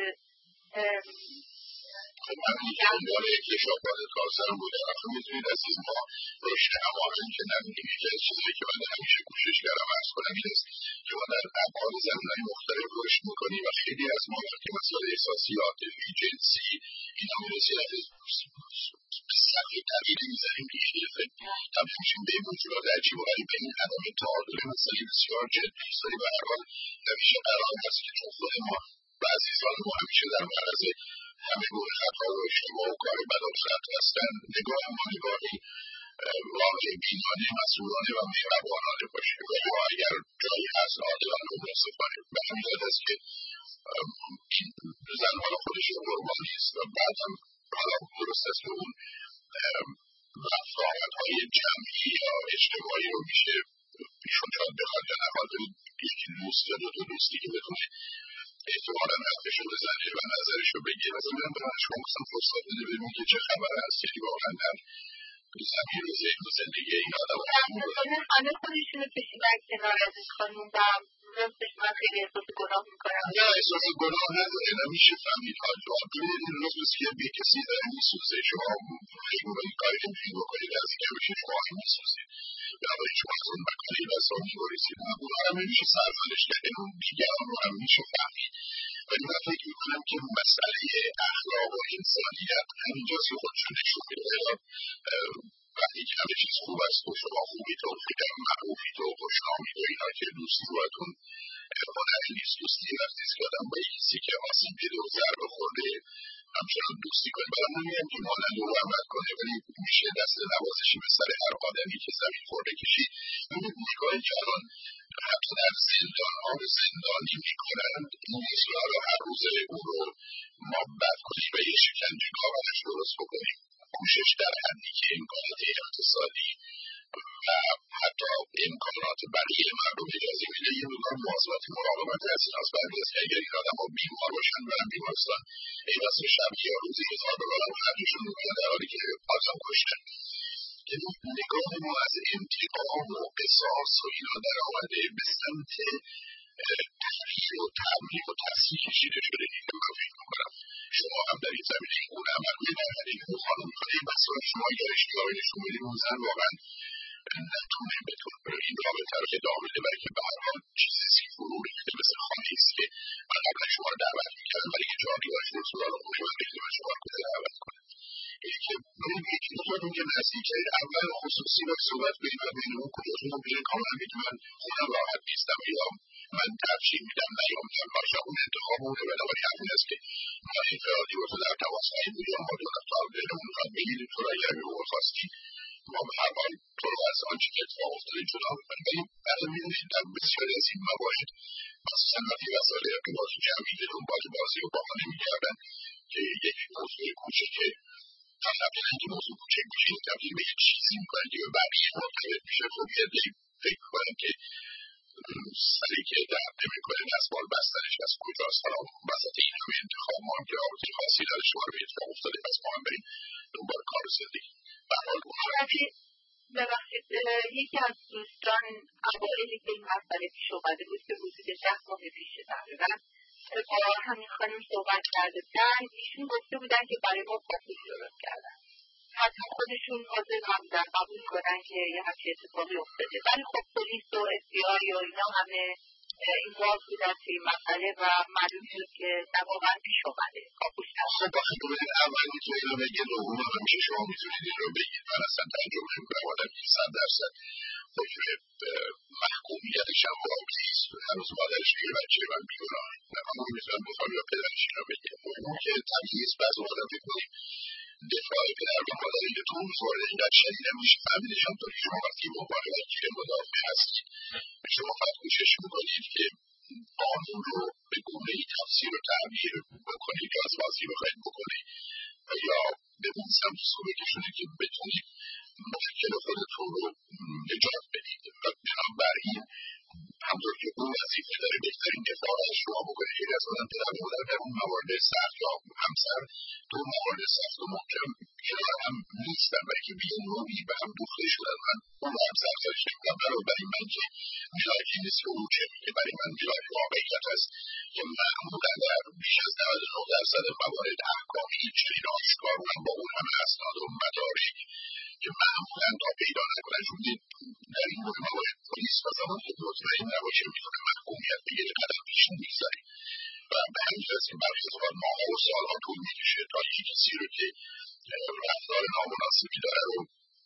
خب من میگم داره اکتشافات کارسرم بوده اصلا میتونید از این ما رشد هماهنگ که نمیدیم یکی از چیزایی که من همیشه کوشش کردم عرض کنم این است که ما در ابعاد زمینه‌های مختلف رشد میکنیم و خیلی از ما وقتی مسائل احساسی عاطفی جنسی اینا میرسید از سطح طویلی میزنیم که یه دفعه تبدیل میشیم به این موجودات عجیب و غریب به این عدم تعادل مسئله بسیار جدی است ولی به هر حال همیشه قرار هست که چون خود ما و عزیزان ما همیشه در معرض همه گونه خطا و اشتباه و کار بد و خط هستن نگاه ما نگاهی واقع بینانه مسئولانه و مهربانانه باشه و ما اگر جایی هست عادلانه و منصفانه به همین جهت است که این زن حالا خودش قربانی است و بعد هم حالا درست است که اون رفاقت‌های جمعی یا اجتماعی رو میشه ایشون شاید بخواد یا نخواد یکی دوست یا دو تا دوستی که بتونه احتمالا حرفش رو بزنه و نظرش رو بگه مثلا من برای شما مثلا فرصت بده ببینید که چه خبر هست یعنی واقعا در زمین و ذهن و زندگی این آدم همه خودشون رو کشیدن کنار از این خانوم و راستش من خیلی احساس گناه میکنم نه احساس گناه نداره نمیشه فهمید حال جواب کنید این روز بسی که به کسی داره میسوزه شما خیلی این کاری نمیتونید بکنید از این که بشه شما این میسوزید بنابراین شما از اون مکانی بسا میباریسید اونا هم نمیشه سرزنش کرد اون دیگران رو هم میشه فهمید ولی من فکر میکنم که مسئله اخلاق و انسانیت همینجاست که خودشون نشون میده وقتی که همه چیز خوب است و شما خوبید و خیلی معروفید و خوشنامید و اینا که دوستی باید هنری نیست دوستی وقتی است که آدم با کسی که آسیب دیده و ضربه خورده همچنان دوستی کنه برای من میگم که مانند او رحمت کنه ولی میشه دست نوازشی به سر هر آدمی که زمین خورده کشید ببینید نگاهی که الان حتی در زندان ها به زندانی میکنند این نیست که حالا هر روزه او رو ما بد کنیم و یه شکنجهگاه براش درست بکنیم کوشش در حدی که امکانات اقتصادی و حتی امکانات بقیه مردم اجازه میده یه مقدار مواظبت مراقبت از این هست برمی است که اگر این آدم ها بیمار باشن برن بیمارستان این از شبیه یا روزی هزار دلار هم خرجشون میکنن در حالی که آدم کشتن یعنی نگاه ما از انتقام و قصاص و اینا در آمده به سمت تغییر و تبریک و تصحیح کشیده شده این که من فکر میکنم شما هم در این زمینه این گونه عمل کنید در حالی که اون خانم خیلی بسیار شما اگر اشتیاقی نشون بدید اون زن واقعا نتونه بتونه این رابطه رو ادامه بده برای که به هر حال چیزی سی فرو ریخته مثل خانه ایست که من قبلا شما رو دعوت میکردم ولی که جایی باید فرصورا رو خونه من ریخته من شما رو کنه دعوت کنم اینه که من یکی میخوادم که نزدیکه اول خصوصی و صحبت بین و بین اون کجاتون رو بگه کاملا میگه من خودم راحت نیستم یا من ترجیح میدم نیام در باشم اون انتخاب اونه بنابراین همین است که ما انفرادی و تو در تماس هایی بودیم ما دو نفتا بینمون میخواد بگیریم تو را اگر به اون خواستی ما به هر حال تو رو از آنچه که اتفاق افتاده جدا میکنیم ولی برای میبینید در بسیاری از این موارد مخصوصا وقتی وسایل ارتباطی جمعی به دنبال بازی و بهانه میگردن که یک موضوع کوچک قبل اینکه موضوع کوچک باشه این تبدیل به یه چیزی میکنن که به بقیه مرتبط میشه. خب یه دی فکر کنم که سری که درد نمیکنه دستمال بستنش از کجاست، حالا وسط این همه انتخاب ما هم که رابطه خاصی داره شما رو به اتفاق افتاده، پس ما هم بریم دنبال کار و زندگی. به حال ببخشید یکی از دوستان اوائلی که این مسئله پیش اومده بود که حدود ده ماه پیش تقریبا با همین خانم صحبت کرده بودن، ایشون گفته بودن که برای ما پاسپورت درست کردن، حتی خودشون حاضر هم بودن قبول کنن که یه همچین اتفاقی افتاده، ولی خب پلیس و اف بی آی و اینا همه اینوالو بودن توی این مسئله و معلوم شد که نه واقعا پیش اومده کاپوش نشد. خب باید اول میتونه این رو بگید، دوم همیشه شما میتونید این رو بگید. من اصلا تجربه نمیکنم آدم این صد درصد فکر محکومیتش هم واقعی است. هنوز مادرش میگه بچه من بیگناه، نه همون میتونم بخوام یا پدرش این رو بگه. اون که تمیز بعض آدم بکنیم دفاع پدر و مادری که تو اون وارد اینقدر شدیده میشه فهمیدش هم طوری شما وقتی مبارد وکیل مدافع هستید شما فقط کوشش میکنید که قانون رو به گونه‌ای تفسیر و تعبیر بکنید که از بازی بخواید بکنید و یا به اون سمت سلوکشونه که بتونید مشکل خودتون رو نجات بدید و بنابراین همطور که اون وظیفه داره بهترین دفاع از شما بکنه. خیلی از آدم پدر و مادر در اون موارد سخت یا همسر تو موارد سخت و محکم کنار هم نیستن و که به یه نوعی به هم دوخته شدن. من اون رو هم سرزنش نمی‌کنم، بنابراین من که میلاکی نیست که اون چه میگه، برای من میلاک واقعیت هست که معمولا در بیش از نود و نه درصد موارد احکامی چنین آشکارا با اون همه اسناد و مدارک که معمولا تا پیدا نکنن شدید در این مورد موارد پلیس و زمان که مطمئن نباشه میتونه محکومیت به یه قدم پیش میگذاره و به همین جهت که برخی از اوقات ماها و سالها طول میکشه تا یک کسی رو که رفتار نامناسبی داره رو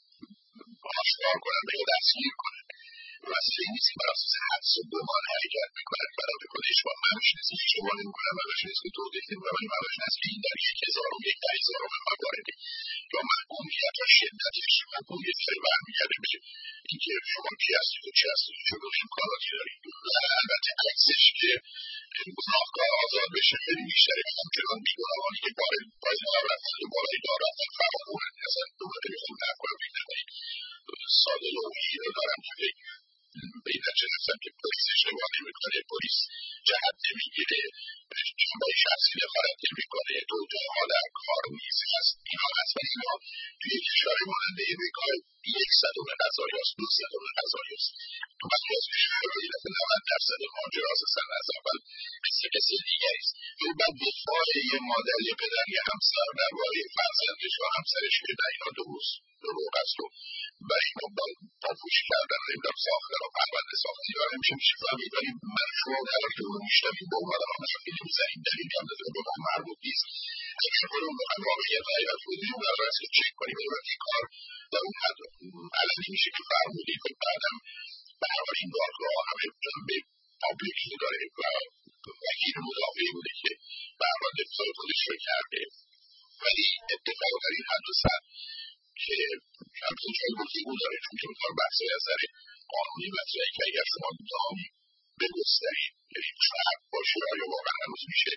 آشکار کنن و یا دستگیر کنن. مسئله این نیست که بر اساس حدس و گمان حرکت میکنن بنا به خود اشتباه منش نیست که اشتباه نمیکنن منش نیست که توضیح نمیکنن منش نیست که این در یک هزارم یک در هزارم موارده یا محکومیت و شدتش محکومیت خیلی برمیگرده به اینکه شما کی هستید و چی هستید و چه گونه امکاناتی دارید و البته عکسش که گناهکار آزاد بشه خیلی بیشتره و همچنان بیگناهانی که وارد پایین رفتن و بالای دار رفتن فراخونن. اصلا دوباره نمیخوام نکنم این نداری ساده لوحی رو دارم که فکر به این نتیجه رفتم که پلیس اشتباه نمیکنه، پلیس جهت نمیگیره، جنبای شخصی دخالت نمیکنه، دو جاها در کار نیز هست. اینا هست و اینا توی کشور ماننده امریکا یک صدم قضایی هست، دو صدم قضایی هست. تو بعضی از کشورها یه دفعه نود درصد ماجرا اساسا از اول مثل کسی دیگری است. این بعد دفاع یه مادر یه پدر یه همسر درباره فرزندش و همسرش که در اینا درست دروغ است و برای اینا پاپوشی کردن و نمیدونم ساختن و پرونده ساختن یا نمیشه میشه فهمید. ولی من شما قرار که اونو میشنوید با اون آدم همشون که نمیزنید دلیلی هم نداره به ما مربوط نیست. اگر خودمون بخوایم واقعیت و حقیقت رو دیدیم قرار است که چک کنیم و این کار در اون حد علنی میشه که فرمودید و بعدم به هر حال این دادگاه همه جنبه پابلیکی داره و وکیل مدافعی بوده که به هر حال دفاع خودش رو کرده. ولی اتفاق در این حد و سر که همچون جای گفتگو داره چون که میتونم بحثی از نظر قانونی مطرحی که اگر شما میتونم بگسترید یعنی شرط باشه آیا واقعا هنوز میشه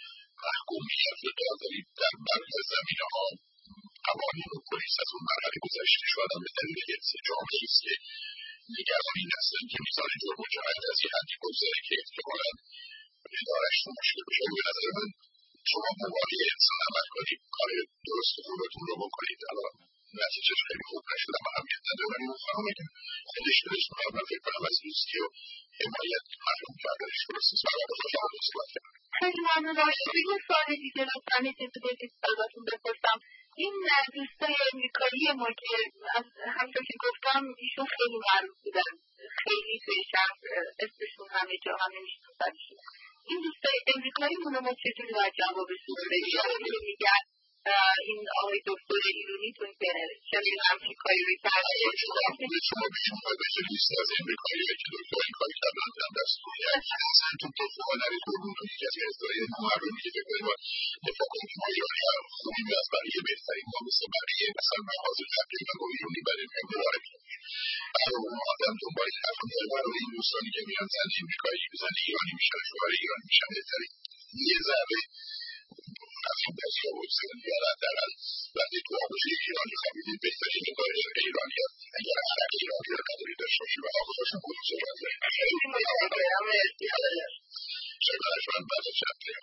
محکومیت رو دارید در برخی از زمینه ها قوانین و پلیس از اون مرحله گذشته شدن به دلیل حفظ جامعه است که نگران این هستن که میزان جرم و جنایت از یه حدی بگذاره که احتمالاً اداره‌اش رو مشکل بشه. به نظر من شما مبالی انسان عمل کنید، کار درست خوبتون رو بکنید. الان نتیجهش خیلی خوب نشده اما اهمیت نداره، ولی اون خانمی که خودش دلش می‌خواد من فکر کنم از دوستی و حمایت مردم کردنش درست نیست. برای خود شما رو صحبت کردم. خیلی ممنون. یه سوال دیگه لطفاً اجازه بدید ازتون بپرسم. این دوستای امریکایی ما که همونطور که گفتم ایشون خیلی معروف بودن، خیلی توی شهر اسمشون همه جا همه میشناسنشون. این دوستای امریکایی مون رو ما چجوری باید جوابشون بدیم؟ یا میگن این آقای دکتر ایرونیتون که چنین همچین کاری رو کرده شما شما بگیم باید بشه لیست از امریکایی که دکتر این کاری کردن در دستوری اصلا تو دفاع نرید قربون تو یکی از ارزای مردمی که فکر کنید باید دفاع کنید ما ایرانی هم خوبیم از بقیه بهترین ما مثل بقیه مثلا من حاضر تبلیغ من با ایرانی برای من مبارک برای اون آدم دنبال این حرف می‌زنه. برای این دوستانی که میرن زن امریکایی زن ایرانی میشن شوهر ایرانی میشن بهترین یه ذره رفتیم در خیابون بگذاریم یا حداقل وقتی تو آغوش یک ایرانی خوابیدید بهترین نگاهش ایرانی هست اگر عرق ایرانی رو نداری داشته باشی و آغوش بود صحبت داریم خیلی شکرش من بعد از شب تیم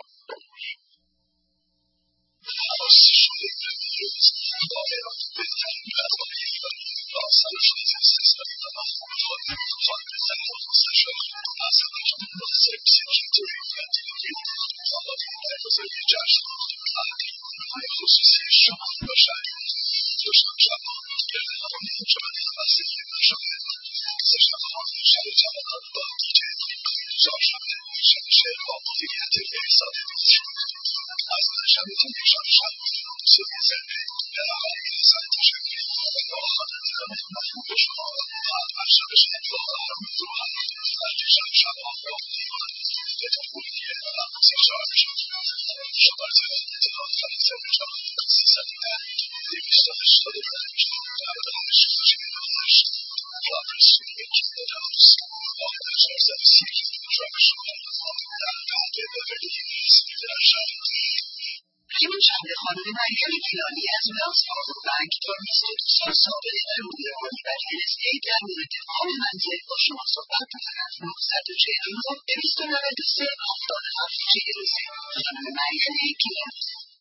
حواس شده باید بهترین برنامه ایرانی آسانش نیزه سیستم دارم خواهی خواهی بزنی و مستشار از همچون مناسب سیچتوری فتیلی خواهی برگزاری جشن فردی های خصوصی شما باشد دوستان جوان گرد همانی جانی وسیعی مشاهد سشنخان شب جوانان با دیجه نیمایی گذار شده میشن شعر با مدیریت فیصد میشن از شب تیمیشان شب موسیقی زنده در آقایی سنت شکلی با خانندگان محبوب شما و ارشد شنیدگاه آرامید روحانی اردیشان شما با دیوان به تقویی رمز شعر شد شما تلان اطلاعات خلیصه بجان سیصد و ده دویست و هشتاد و پنج نود و هشت چهل و هشت آدرس یک ادامس آقای چهارصد و سی شما شما در قلب بغلی در شهر همین چند خانم مریم گیلانی از ویلز فارگو بانک تا بیست و دو سال سابقه عمومی خودی و جلسه در مورد وام منزل با شما صحبت می‌کند. نه چهار نه دویست و نود و سه هفتاد و هفت چهل و سه خانم مریم گیلانی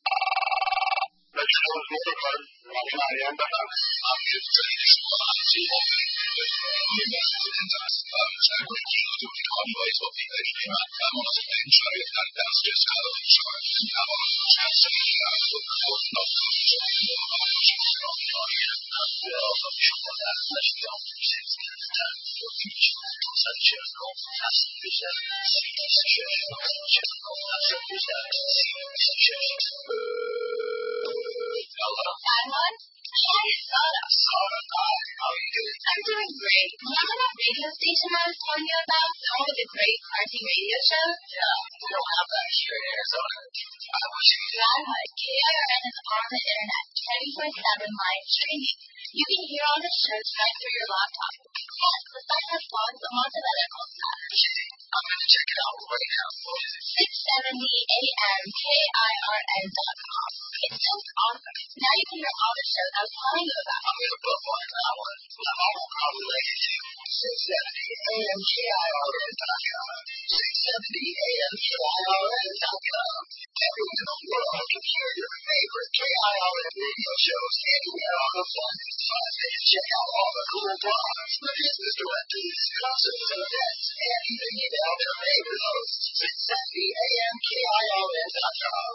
مریم بخم امیر زنی شما همچی خانوائی صوتی داشته و تماس این شاید در دسترس قرار شود تماس شخصی خود خود ناکن شما در مشکل شکل در دویش دوست چهرنو تصد بشن سیدیس چهرنو چهرنو تصد بشن سیدیس چهرنو Hello. Simon? Hey, Sarah. Sarah, hi. How are you doing? I'm doing great. Remember that radio station I was telling you about? The one with the great Carty radio show? Yeah, we don't have that here in Arizona. I wish we did. Right. K I R N is on the internet, twenty-four seven live streaming. You can hear all the shows right through your laptop. Plus, the site has blogs and lots of other cool stuff. I'm going to check it out right now. six seventy A M K I R N dot com. It's just awesome. Now you can hear all the shows I was telling you about. I'm going to put one on that one. I'll probably like it too. six seventy A M K I R N dot com. six seventy A M K I R N dot com. Everyone in the world can hear your favorite K I R N radio shows anywhere on the planet. And check out all the cool blogs, the business directories, concerts and events, and even email their favorite hosts. six seventy A M K I R N dot com.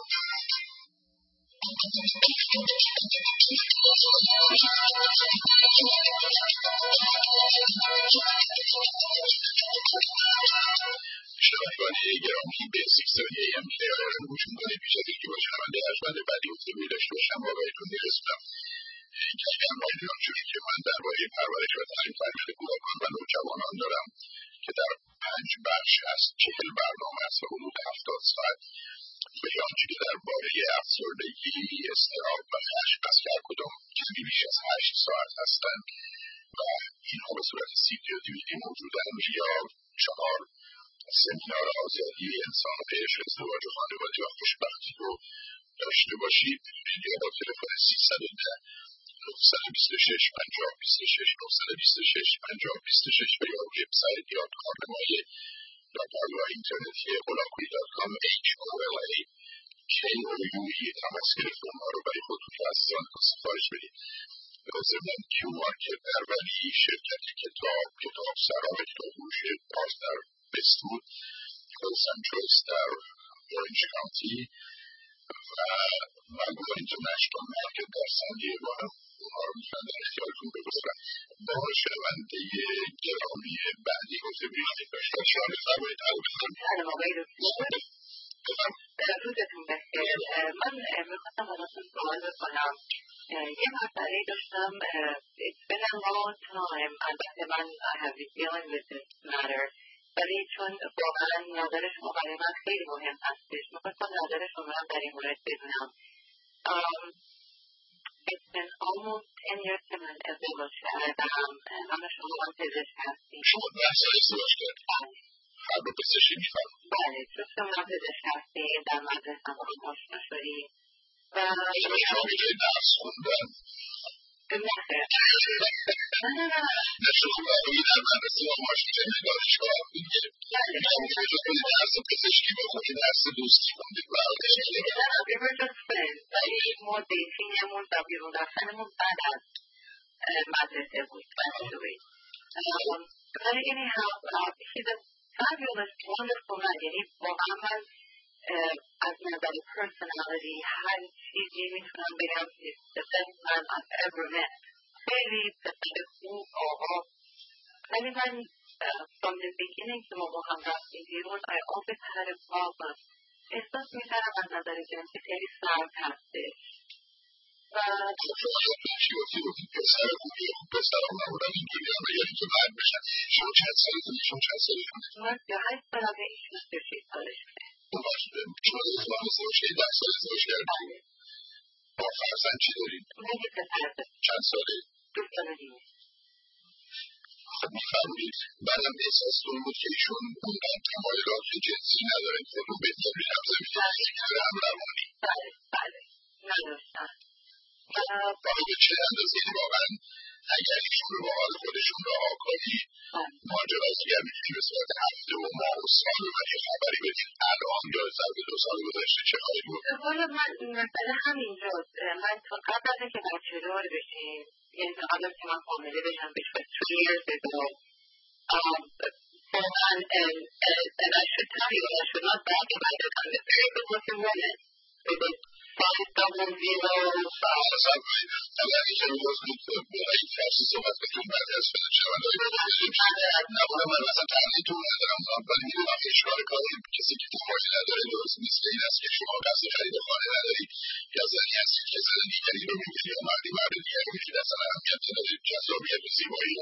شنوندگان گرامی به سیصد ای ام کی آر ان گوش می‌کنید. پیش از اینکه با شنونده ارجمند بعدی گفتگویی داشته باشم با آقایتون می‌رسونم کمی همراهی دارم چون که من درباره پرورش و تعلیم تربیت کودکان و نوجوانان دارم که در پنج بخش از چهل برنامه است و حدود هفتاد ساعت به آنچه که درباره افسردگی، اضطراب و خشم است که هر کدام کمی بیش از هشت ساعت هستند و اینها به صورت سی دی و دیویدی موجودند یا چهار سمینار آزادی انسان و عشق، ازدواج و خانوادگی و خوشبختی رو داشته باشید یا با تلفن سیصد و ده نهصد و بیست و شش پنجاه و بیست و شش نهصد و بیست و شش پنجاه و بیست و شش و یا وبسایت یا کارنامه یا پایگاه اینترنتی غلامپوری دات کام H O L A K O U E تماس گرفت اونها رو برای خودتون که عزیزان سفارش بدید. ضمن کیو مارکت پروری شرکت کتاب کتاب سرا و کتاب فروش پارتنر بستود کلسن چویس در اورنج کانتی و مگو اینترنشنال مارکت در سان دیگو هم اونها رو میتونن در اختیارتون بگذارن. با شنونده گرامی بعدی گفتگویی داشته باشید. بفرمایید. سلام آقای دکتر. روزتون بخیر. من میخواستم ازتون سوال بکنم. یه مسئله داشتم. It's been a long time. البته من I have been dealing with this matter. ولی چون واقعا نظر شما برای من خیلی مهم هستش. میخواستم نظر شما هم در این مورد بدونم. Um, it's been almost ten years که من ازدواج کردم. من شما هم پزشک هستیم. شما ده سال ازدواج کردید؟ فرد پزشکی میخواد. بله چون شما پزشک هستید در مدرسه هم آشنا شدید و شما به جای درس خوندن نه خیر نه نه نه شما برای در مدرسه هم آشنا شدید دانشگاه دیگه میگم که جز درس پزشکی بخونید درس دوستی خوندید we were just friends ولی ما دیتینگمون و بیرون رفتنمون بعد از مدرسه بود but anyhow uh, he's a fabulous wonderful man یعنی واقعا من از نظر personality هر چیزی میتونم بگم the best man I've ever met خیلی پسر خوب آقا ولی من from the beginning که ما با هم رفتیم بیرون I always had a problem احساس میکردم از نظر جنسی خیلی سرد هستش و چی وقتی گفتید پسر خوبی خوب پسر هم نبودن اینجوری هم بگریم که مرد بشن شما چند سالتون ایشون چند سالتونه من به هشت سالمه ایشون سی و شش سالشه شما ازدواج ازدواج کردید ده سال ازدواج کردید با فرزند چی دارید؟ من یه پسر دارم چند ساله؟ دو ساله دیمه خب میفرمایید بعدم احساستون بود که ایشون اونقدر تمایلات جنسی ندارن خودتون بهتر میرم زمینه فیزیکی هم روانی بله بله نداشتن باید به چه اندازه واقعا اگر ایشون رو با حال خودشون رها کنی ماجراست اگر میتونی به صورت هفته و ماه و سال و یه خبری بدید الان یا ضرب دو سال گذشته چه خواهی بود؟ والا من مثلا همینجاست من تا قبل از اینکه بچه دار بشیم یعنی تا قبل از که من حامله بشم بشه three years ago واقعا and I should tell you I should not brag about it I'm a very good looking woman with a five double zero اصلا اگر اینجا بازمید برای فرسی صحبت کنیم بعد از فیلم شوندهایی نبوده من مثلا تحلیتون ندارم ولی میدونم اشکال کاری کسی که تمایل نداره درست مثل این است که شما قصد خرید خانه ندارید یا زنی هستید که زن دیگری رو میگید یا مردی مرد دیگری رو میگید اصلا اهمیت ندارید جذابیت و زیبایی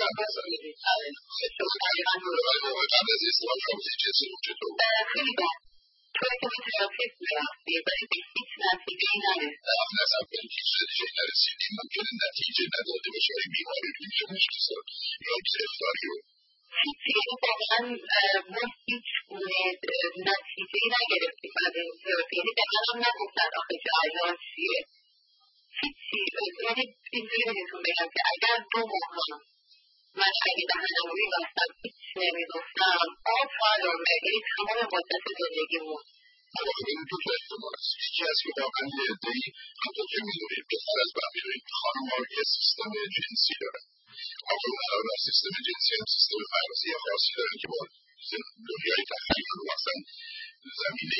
قبل از ازدواج رابطه جنسی رو چطور بود؟ توی که به تراپیست میرفتی ولی به هیچ نتیجه‌ای نرسید نظر کنید که نتیجه نرسیدیم ممکنه نتیجه نداده باشه ولی بیماری رو میشه مشکسات یا گرفتاری رو هیچی واقعا ما هیچ گونه نتیجه‌ای نگرفتیم از این تراپی یعنی به منم نگفتن آخه جریان چیه هیچی یعنی اینجوری بهتون بگم که اگر دو ماه من اگه دهنم می‌بستم هیچ نمی‌گفتم all part of it یعنی تمام مدت زندگیمون این دو تا احتمال است یکی از که واقعا یه عده‌ای حتی که می‌دونید بهتر از من می‌دونید خانم‌ها یه سیستم جنسی دارن آقایون علاوه بر سیستم جنسی هم سیستم مغزی خاصی دارن که با دنیای تخیل و مثلا زمینه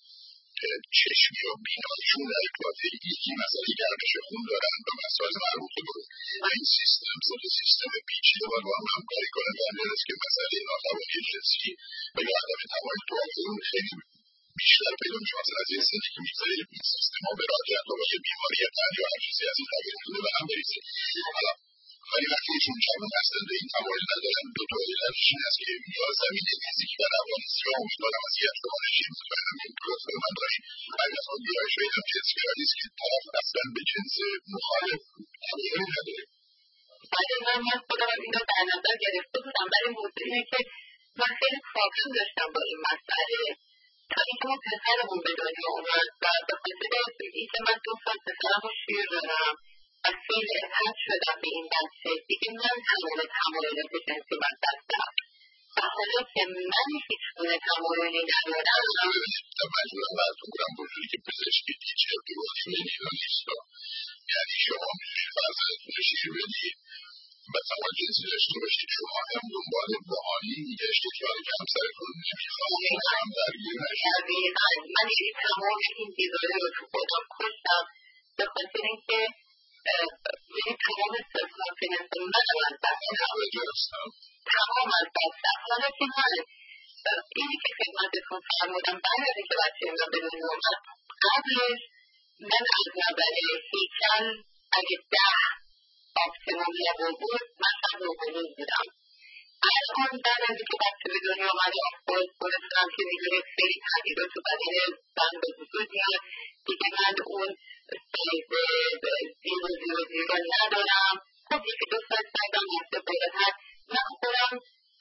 چشمی و بیناییشون در ارتباطه یکی مسئله گردش خون دارن و مسائل مربوطه به این سیستم خود سیستم پیچیده باید با هم همکاری کنن و همین است که مسئله ناتوانی جنسی و یا عدم تمایل تو آقایون خیلی بیشتر پیدا میشه مثلا از این سنی که میگذارید این سیستم ها به راحت با یه بیماری قلب یا هر چیزی از این قبیل میتونه به هم بریزه ولی وقتی ایشون جوان هستن به این تمایل ندارن دو تا علتش این است که یا زمینه فیزیکی و روانی است یا امیدوارم از یه احتمالش این بود و همین درست به من داریم اگر از آن گرایش‌های هم جنسگرایی است که طرف اصلا به جنس مخالف تمایلی نداره بله من من خودم این رو در نظر گرفته بودم ولی موضوع اینه که من خیلی پرابلم داشتم با این مسئله تا اینکه ما پسرمون به دنیا اومد و به خاطر اینکه من دو سال پسرم رو شیر دارم و خیلی احتیاج شدم به این بچه دیگه من تمام تمایلات جنسی من دستم و حالا که من هیچ گونه تمایلی ندارم مجبورم براتون کنم بزرگی که پزشکی هیچ ارتباطی بین اینا نیست یعنی شما میتونید فرزندتون رو شیر بدید و تمایل جنسی داشته باشید شما هم دنبال بهانه‌ای میگشتید که حالا که همسرتون نمیخواد با هم درگیر نشید من یعنی تمام این دیواره رو تو خودم کشتم به خاطر اینکه یعنی تمام سلف کانفیدنس من از دست دادم تمام از دست دادم حالا که من اینی که خدمتتون فرمودم بعد از اینکه بچه من به دنیا اومد قبلش من از نظر هیکل اگه ده آپتیموم لول بود من هم نوگلوز بودم الان بعد از اینکه بچه به دنیا اومده خود خودتونم که میدونید خیلی تغییرات تو بدن من به وجود میاد دیگه من اون سایز زیرو زیرو زیرو ندارم خب یکی دو سال سایزم هسته بالاتر من خودم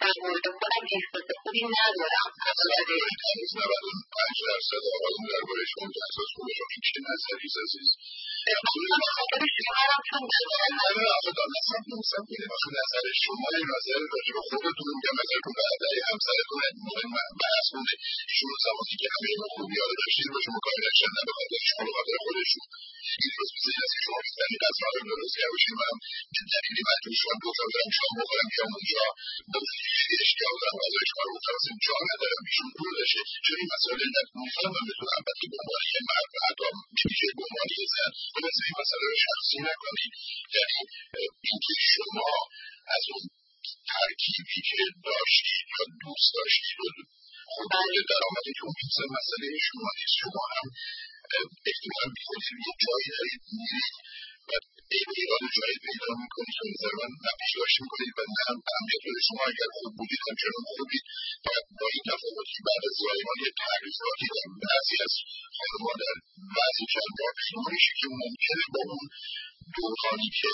در مورد خودم احساس خوبی ندارم. هنوز نود و پنج درصد آقایون درباره شما که احساس خوبه شما این چه نظریست عزیز؟ من خاطر شوهرم چون نظرم همه آخه دانستم نوستم کنیم آخه نظر شما یه نظر راجع به خودتون یا نظرتون برادری همسرتون مهم بحث کنه. شما زمانی که همه اینا خوبی یاد داشتید با شما کاری نشدن نه به خاطر شما به خاطر خودشون. این روز مثل این است که شما بهترین غذاها رو درست کرده باشید منم به دلیلی مجبور شدم گفتم برم شام بخورم بیام اونجا باز خیلی اشتیاق دارم غذای شما رو گفتم اصلا جا ندارم ایشون دور داشته چون این مسائل نمیفهم من بتونم البته به عنوان یه مرد و حتی میشه به عنوان یه زن خلاصه این مسئله رو شخصی نکنید. یعنی اینکه شما از اون ترکیبی که داشتید یا دوست داشتید و خود درآمدی که اون بیسته مسئله شما نیست. شما هم احتمال بیخودید یه جایی دارید میرید و این ایران جایی پیدا میکنید که نظر من نپیش داشت میکنید و نه اهمیت شما اگر خوب بودید همچنان خوبید و با این تفاوتی بعد از زایمان یه تغییراتی در بعضی از خانم‌ها در بعضی جاها پیدا میشه که ممکنه با اون دورانی که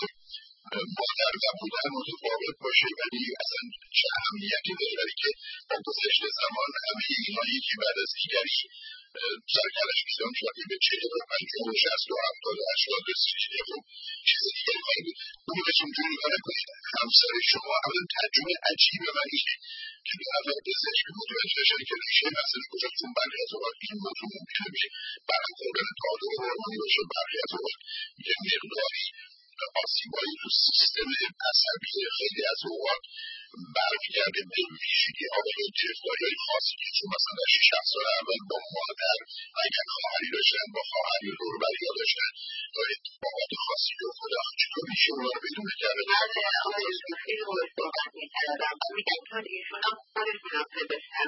مادر نبودن متفاوت باشه ولی اصلا چه اهمیتی داره که با گذشت زمان همه اینها یکی بعد از دیگری سرکلش میزان شده به چهل و پنجاه و شصت و هفتاد و هشتاد رسیده. خب چیز دیگه خواهی بود اون رو اینجوری کار کنید همسر شما اولا ترجمه عجیب من اینه که به اول بزنید که متوجه بشن که ریشه مسئله کجاست. چون برخی از اوقات این موضوع ممکنه به برخوردن تعادل هورمونی باشه برخی از اوقات یه مقداری آسیبایی تو سیستم عصبی خیلی از اوقات برمیگرده به ویژگی ها و گرفتاری‌های خاصی که چون مثلا در شش هفت سال اول با مادر اگر خواهری داشتن با خواهر یا دور و بریا داشتن یا اتفاقات خاصی که افتاده چطور میشه اونا رو بدون کرده؟ من آقای خیلی رو صحبت میکردم و میگم چون ایشون هم خودشون رو پدشتن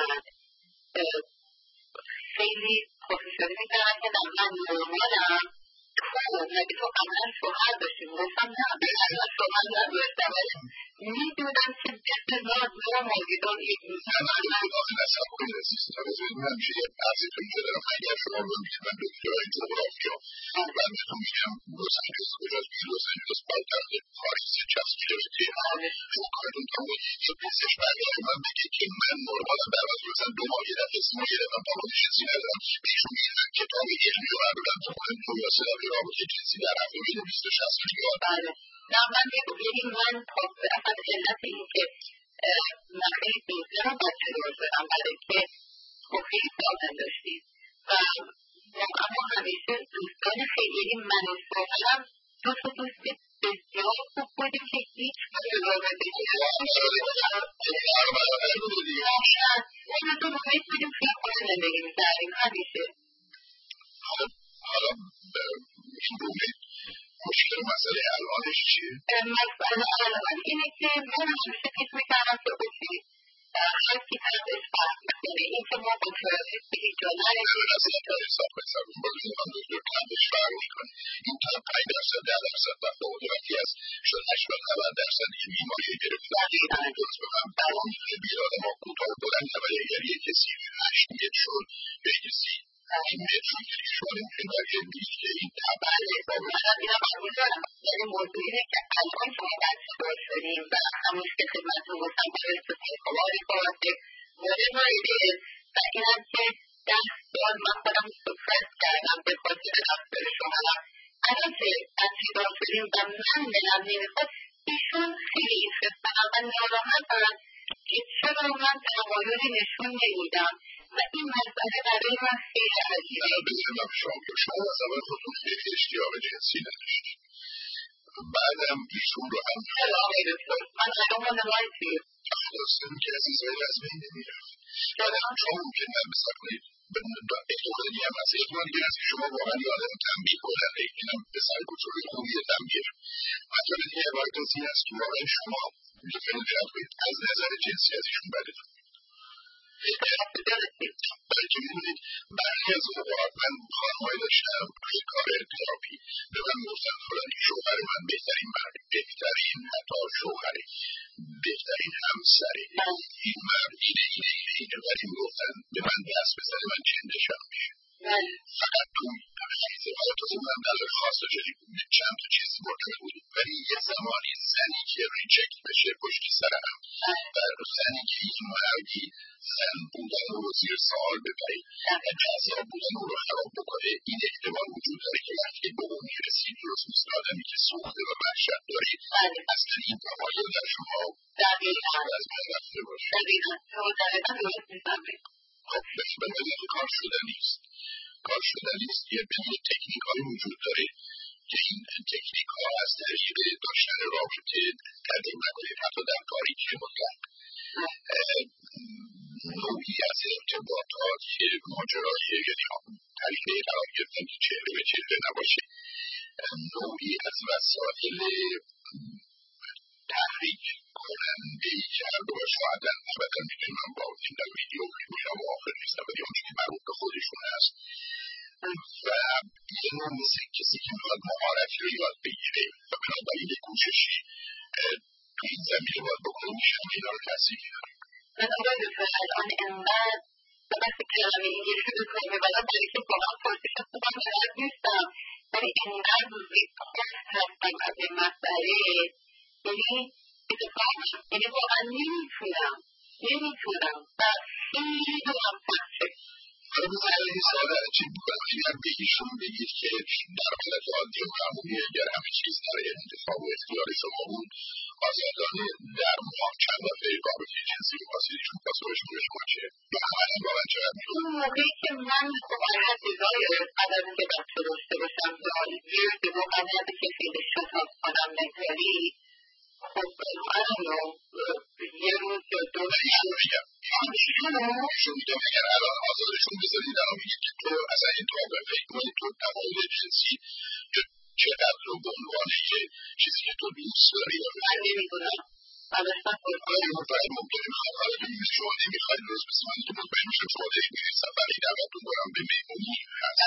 خیلی خوشی شده میکردن که در من نورمالم خب نگه تو قبلا شوهر داشتیم گفتم نه بهتر شوهر نداشتم ولی میدونم که بسیار نورمال ایدان یک من من آخه نصب کنید عزیز توجه من میشه یه بحثی تو اینجا دارم اگر شما رو میگید من دکترهای جغرافیا من بهتون میگم لس آنجلس کجاست میگه لس آنجلس پایتخت پاریس چسب گرفته شما کارتون تمام یه پیسش برگرده من بگه که من نورمالم در از مثلا دو ماه یه دفعه سه ماه یه دفعه پامون جنسی ندارم بهشون میگم کتاب علمی رو بردارم تو کنم تو یا سه دفعه رابطه جنسی در هفته میده بیست و شصت میلیارد نه من یه من خب اصلا علت این که من خیلی بیزنم بچه رو شدم برای که خب خیلی دامن داشتیم و اما همیشه دوستان خیلی من و شوهرم دو تا دوست بسیار خوب بودیم که هیچ کاری رابطه که اون دو محیط بودیم که خونه زندگی می‌کردیم همیشه. حالا این محیط مشکل مسئله الانش چیه؟ مسئله الان اینه که من همیشه فکر می‌کردم که اوکی هر کی طرفش فرق می‌کنه این که ما با تراپیست به هیچ جا نرسیم اصلا حساب حساب باید می‌خوام دکتر طرفش فرق می‌کنه این طرف پنج درصد ده درصد تفاوت وقتی است شاید هشتاد نود درصد یه بیماری گرفتاری درست بفهم دوام می‌تونه آدم ها کوتاه بلند ولی اگر یه کسی هشت متر شد به کسی این متر شد که شما نمی‌تونید برای بیست که این بله من اینا قبول دارم ولی موضوع اینه که الان شما بچه دار شدیم و همون که خدمتتون گفتم برای تو پیکواری باشه whatever it is و اینم که ده سال من خودم سپرس کردم به خاطر رفتار شوهرم الان که بچه دار شدیم و من دلم نمیخواد ایشون خیلی ایستادن و ناراحتن که چرا من تمایلی نشون نمیدم و این مسئله برای من خیلی عجیبه. بزنم شما که شما از اول خودتون خیلی اشتیاق جنسی نداشتید بعدم ایشون رو هم آقای دکتر من الان مانمای توی خلاصم که عزیز ولی از بین نمیرفت بعدم شما ممکن من بسر کنید احتمال دیگه هم هست احتمال دیگه هست که شما واقعا یه آدم تنبیه کننده اینم بسر بزرگ خوبیه تنبیه مسئله دیگه عبارت از این است که واقعا شما میتونید جهت کنید از نظر جنسی از ایشون بدتون بلکه میدونید برخی از اوقات من خانمایی داشتم توی کار تراپی به من گفتن فلانی شوهر من بهترین مرد بهترین حتی شوهره بهترین همسره این مرد اینه اینه اینه اینه ولی میگفتن به من دست بزنه من چندشم میشه فقط تو چیزی فقط تو من نظر خاص داشتیم چند تا چیزی مرتبط بودیم ولی یه زمانی زنی که ریجکت بشه پشت سر هم و ببریم جذاب بودن اون رو خراب بکنه. این احتمال وجود داره که وقتی به اون میرسید درست مثل آدمی که سوخته و وحشت دارید اصلا این تمایل در شما دقیقا از بین رفته باشه. دقیقا دقیقا درست میفهمید. خب به نظر کار شدنیست کار شدنیست یه بدون تکنیک های وجود داره که این تکنیک ها از طریق داشتن رابطه تدیم نکنید حتی در تاریکی مطلق نوعی از ارتباطات که ماجرای یعنی طریقه قرار گرفتن که چهره به چهره نباشه نوعی از وسایل تحریک کننده ای کرده و شاید البته میدونم من با این در ویدیو میگویم و آخر نیستم ولی آنچه که مربوط به خودشون هست و یه نوع مثل کسی که میخواد مهارتی رو یاد بگیره و بنابراین یه کوششی تو این زمینه باید بکنه میشه اینا رو تصیح میدارم. من آقای دکتر الان انقدر به وقتی کلمه انگلیسی رو کنیم بلد برای که کنم پرسش خوبم بلد نیستم ولی انقدر ریکارد هستم از این مسئله یعنی اتفاق یعنی واقعا نمیتونم نمیتونم و خیلی دارم سخته. بزرگ این ساله چی بکنم اگر به ایشون بگید که در حالت عادی و معمولی اگر همه چیز در انتخاب و اختیار شما بود آزادانه در ماه چند دفعه رابطه جنسی می‌خواستید ایشون پاسخش به شما چه؟ یا عملا واقعا چقدر می‌خواست؟ اون موقعی که من خب هر چیزای قبل از اینکه بچه داشته باشم یا زیر دیگه قبل از اینکه خیلی شتاب کنم منتالی خب من رو یه روز یا دو ایشون میگم ایشون میگم اگر الان آزادشون بذارید الان میگید که تو اصلا این تو آقای فکر کنید تو تمایل جنسی چقدر رو به عنوان یه چیزی که تو دوست داری من نمیدونم البته آیا مطمئن ممکنه میخواد حالا بگید شما نمیخواید روز مثل من که مطمئن میشم شما دارید میرید سفری دعوتتون دارم به مهمونی هست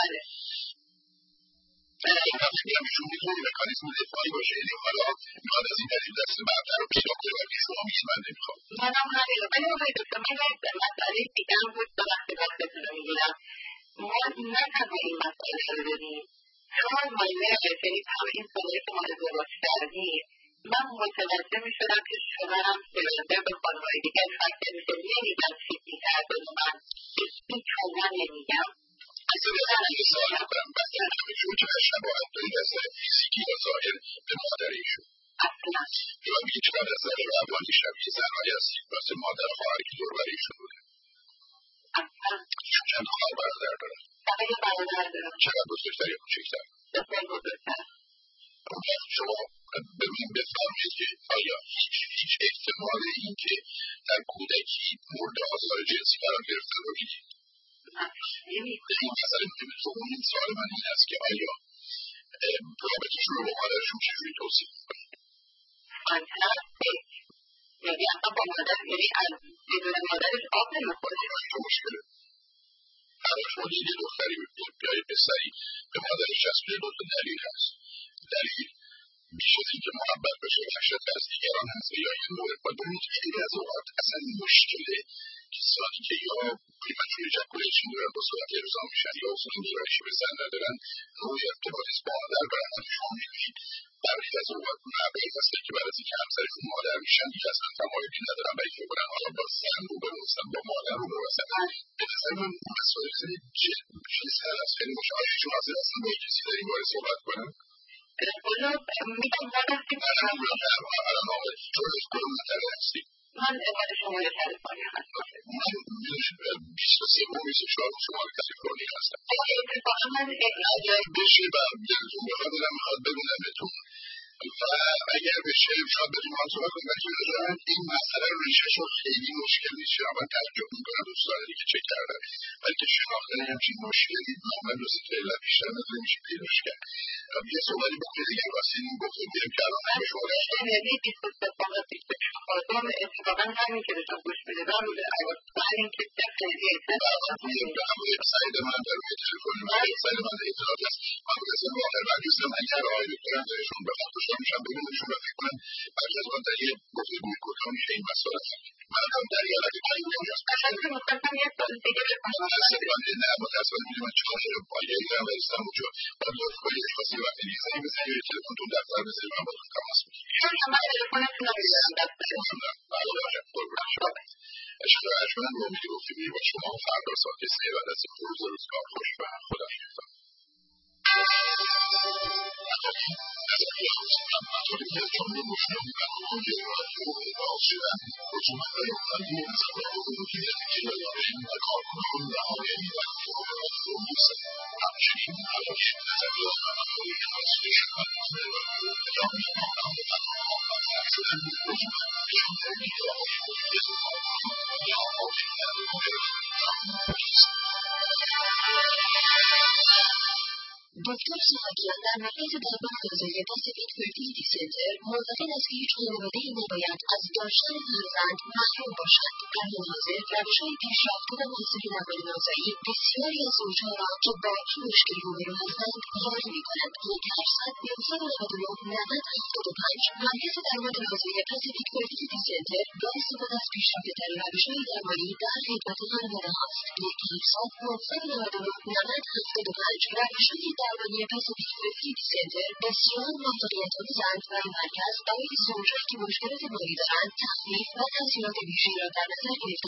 این هم میگم ایشون میتونه مکانیزم دفاعی باشه یعنی حالا میخواد از این دلیل دست برتر رو پیدا کنه ولی شما میگید من نمیخوام منم همینه ولی آقای دکتر من یک مسئله دیگه هم بود به وقتی وقتتون رو میگیرم ما نه تنها این مسئله رو داریم چون مایه یعنی هم این سوال که ما ازدواج کردیم من متوجه میشدم که شوهرم سرنده به خانمهای دیگر فکر میشه نمیگم چیزی کرده و من هیچ شما نمیگم اصلا یه سوال کنم بسته همشون که شباهت دارید از فیزیکی یا ظاهر به مادر ایشون اصلا یا میگه چقدر از نظر روانی شبیه زنهایی هستید واسه مادر خواهر که دور بر ایشون بوده اصلا ایشون چند خواهر برادر دارن فقط یه برادر دارم چقدر بزرگتر یا کوچکتر بسیار بزرگتر اون وقت شما به من بفرمایید که آیا هیچ هیچ احتمال این که در کودکی مورد آزار جنسی قرار گرفتن رو میدید این مسئله مهمه تو اون این سوال من این هست که آیا رابطه‌شون رو با مادرشون چجوری توصیف میکنید؟ فانتاستیک یعنی اصلا با مادر یعنی از بدون مادرش آب نمیخوره اینجا مشکله هر شما یه دختری یا یه پسری به مادرش چسبیده دو تا دلیل هست دلیل بیش از اینکه محبت بشه وحشت از دیگران هست یا یه مورد و دومید خیلی از اوقات اصلا مشکله کسانی که یا پریمچور ایجاکولیشن دارن با صورت ارضا میشن یا اصلا گرایشی به زن ندارن نوع ارتباطی با مادر برن شما میبینید برای از اوقات مردایی هستن که بعد از اینکه همسرشون مادر میشن دیگه اصلا تمایلی ندارن برای که برن حالا با زن رو بنویسن با مادر رو بنویسن به نظر من مسائل خیلی چیز هست خیلی مشاهده شما حاضر هستن با کسی در این باره صحبت کنن حالا میگم مادر که الان الان آقای چون از کدوم منطقه هستی من اول شماره کالیفرنیا هستم من بیست و سه و بیست و چهار شماره کالیفرنیا هستم اتفاقا من اگر بشه و دلتون بخواد دلم میخواد ببینم بهتون و اگر بشه شاید بتونم هم صحبت کنم ولی بذارم این مسئله رو ریشش رو خیلی مشکل نیست چرا من تعجب میکنم دوستان دیگه چک کردم ولی که شناختن همچین مشکلی نامن رو سه علت بیشتر نداره میشه پیداش کرد یه صحبتی بکنید اگر واسه این گفته بیم که الان همه شما داشتم یعنی بیست و سه سال بیست و چهار سال اتفاقا همین که داشتم گوش میدادم برای اینکه چه خیلی سعید من در روی تلفن من سعید من اطلاعات هست من بسیار واقع برگستم اگر آقای دکترم دارشون بخواد داشتم میشم ببینشون و فکر کنم برای از من در یه گفته گوی کدام میشه این مسئله من هم در یه علاقه کنیم اونجاست اصلا مستقیم یک سال دیگه بکنم متاسفانه نه متاسفانه میدونم من چهار شده پایه نوستم اونجا باید لطف کنید یه خواستیم وقتی دیگه زنی بزنی روی تلفنتون دفتر بزنی من باتون تماس میگیرم چون من تلفنتون رو میدارم دفتر ممنونم علاقه قربونش عشق ارجمند رو میگفتیم با شما فردا ساعت سه بعد از این روز روزگار خوش و خدا نگهدار. دکتر ساواکیان در مرکز درمان نظری پاسیفیک فرتیلیتی سنتر معتقد است که هیچ خانواده‌ای نباید از داشتن فرزند محروم باشد. در حال حاضر روش‌های پیشرفته و مناسب نوار نازایی بسیاری از زوجها را که با این مشکل روبرو هستند یاری می‌کنند. یک هشتصد نهصد و نود و نه نود هفتاد و پنج مرکز درمان نازایی پاسیفیک فرتیلیتی سنتر با استفاده از پیشرفته‌ترین روش‌های درمانی در خدمت خانواده‌هاست. یک هشتصد نهصد و نود و نه نود هفتاد و پنج روش‌های درمانی پاسیفیک فرتیلیتی سنتر بسیار موفقیت‌آمیزند و این مرکز برای زوجهایی که مشکلات مالی دارند تخفیف و تسهیلات ویژه‌ای را در نظر گرفته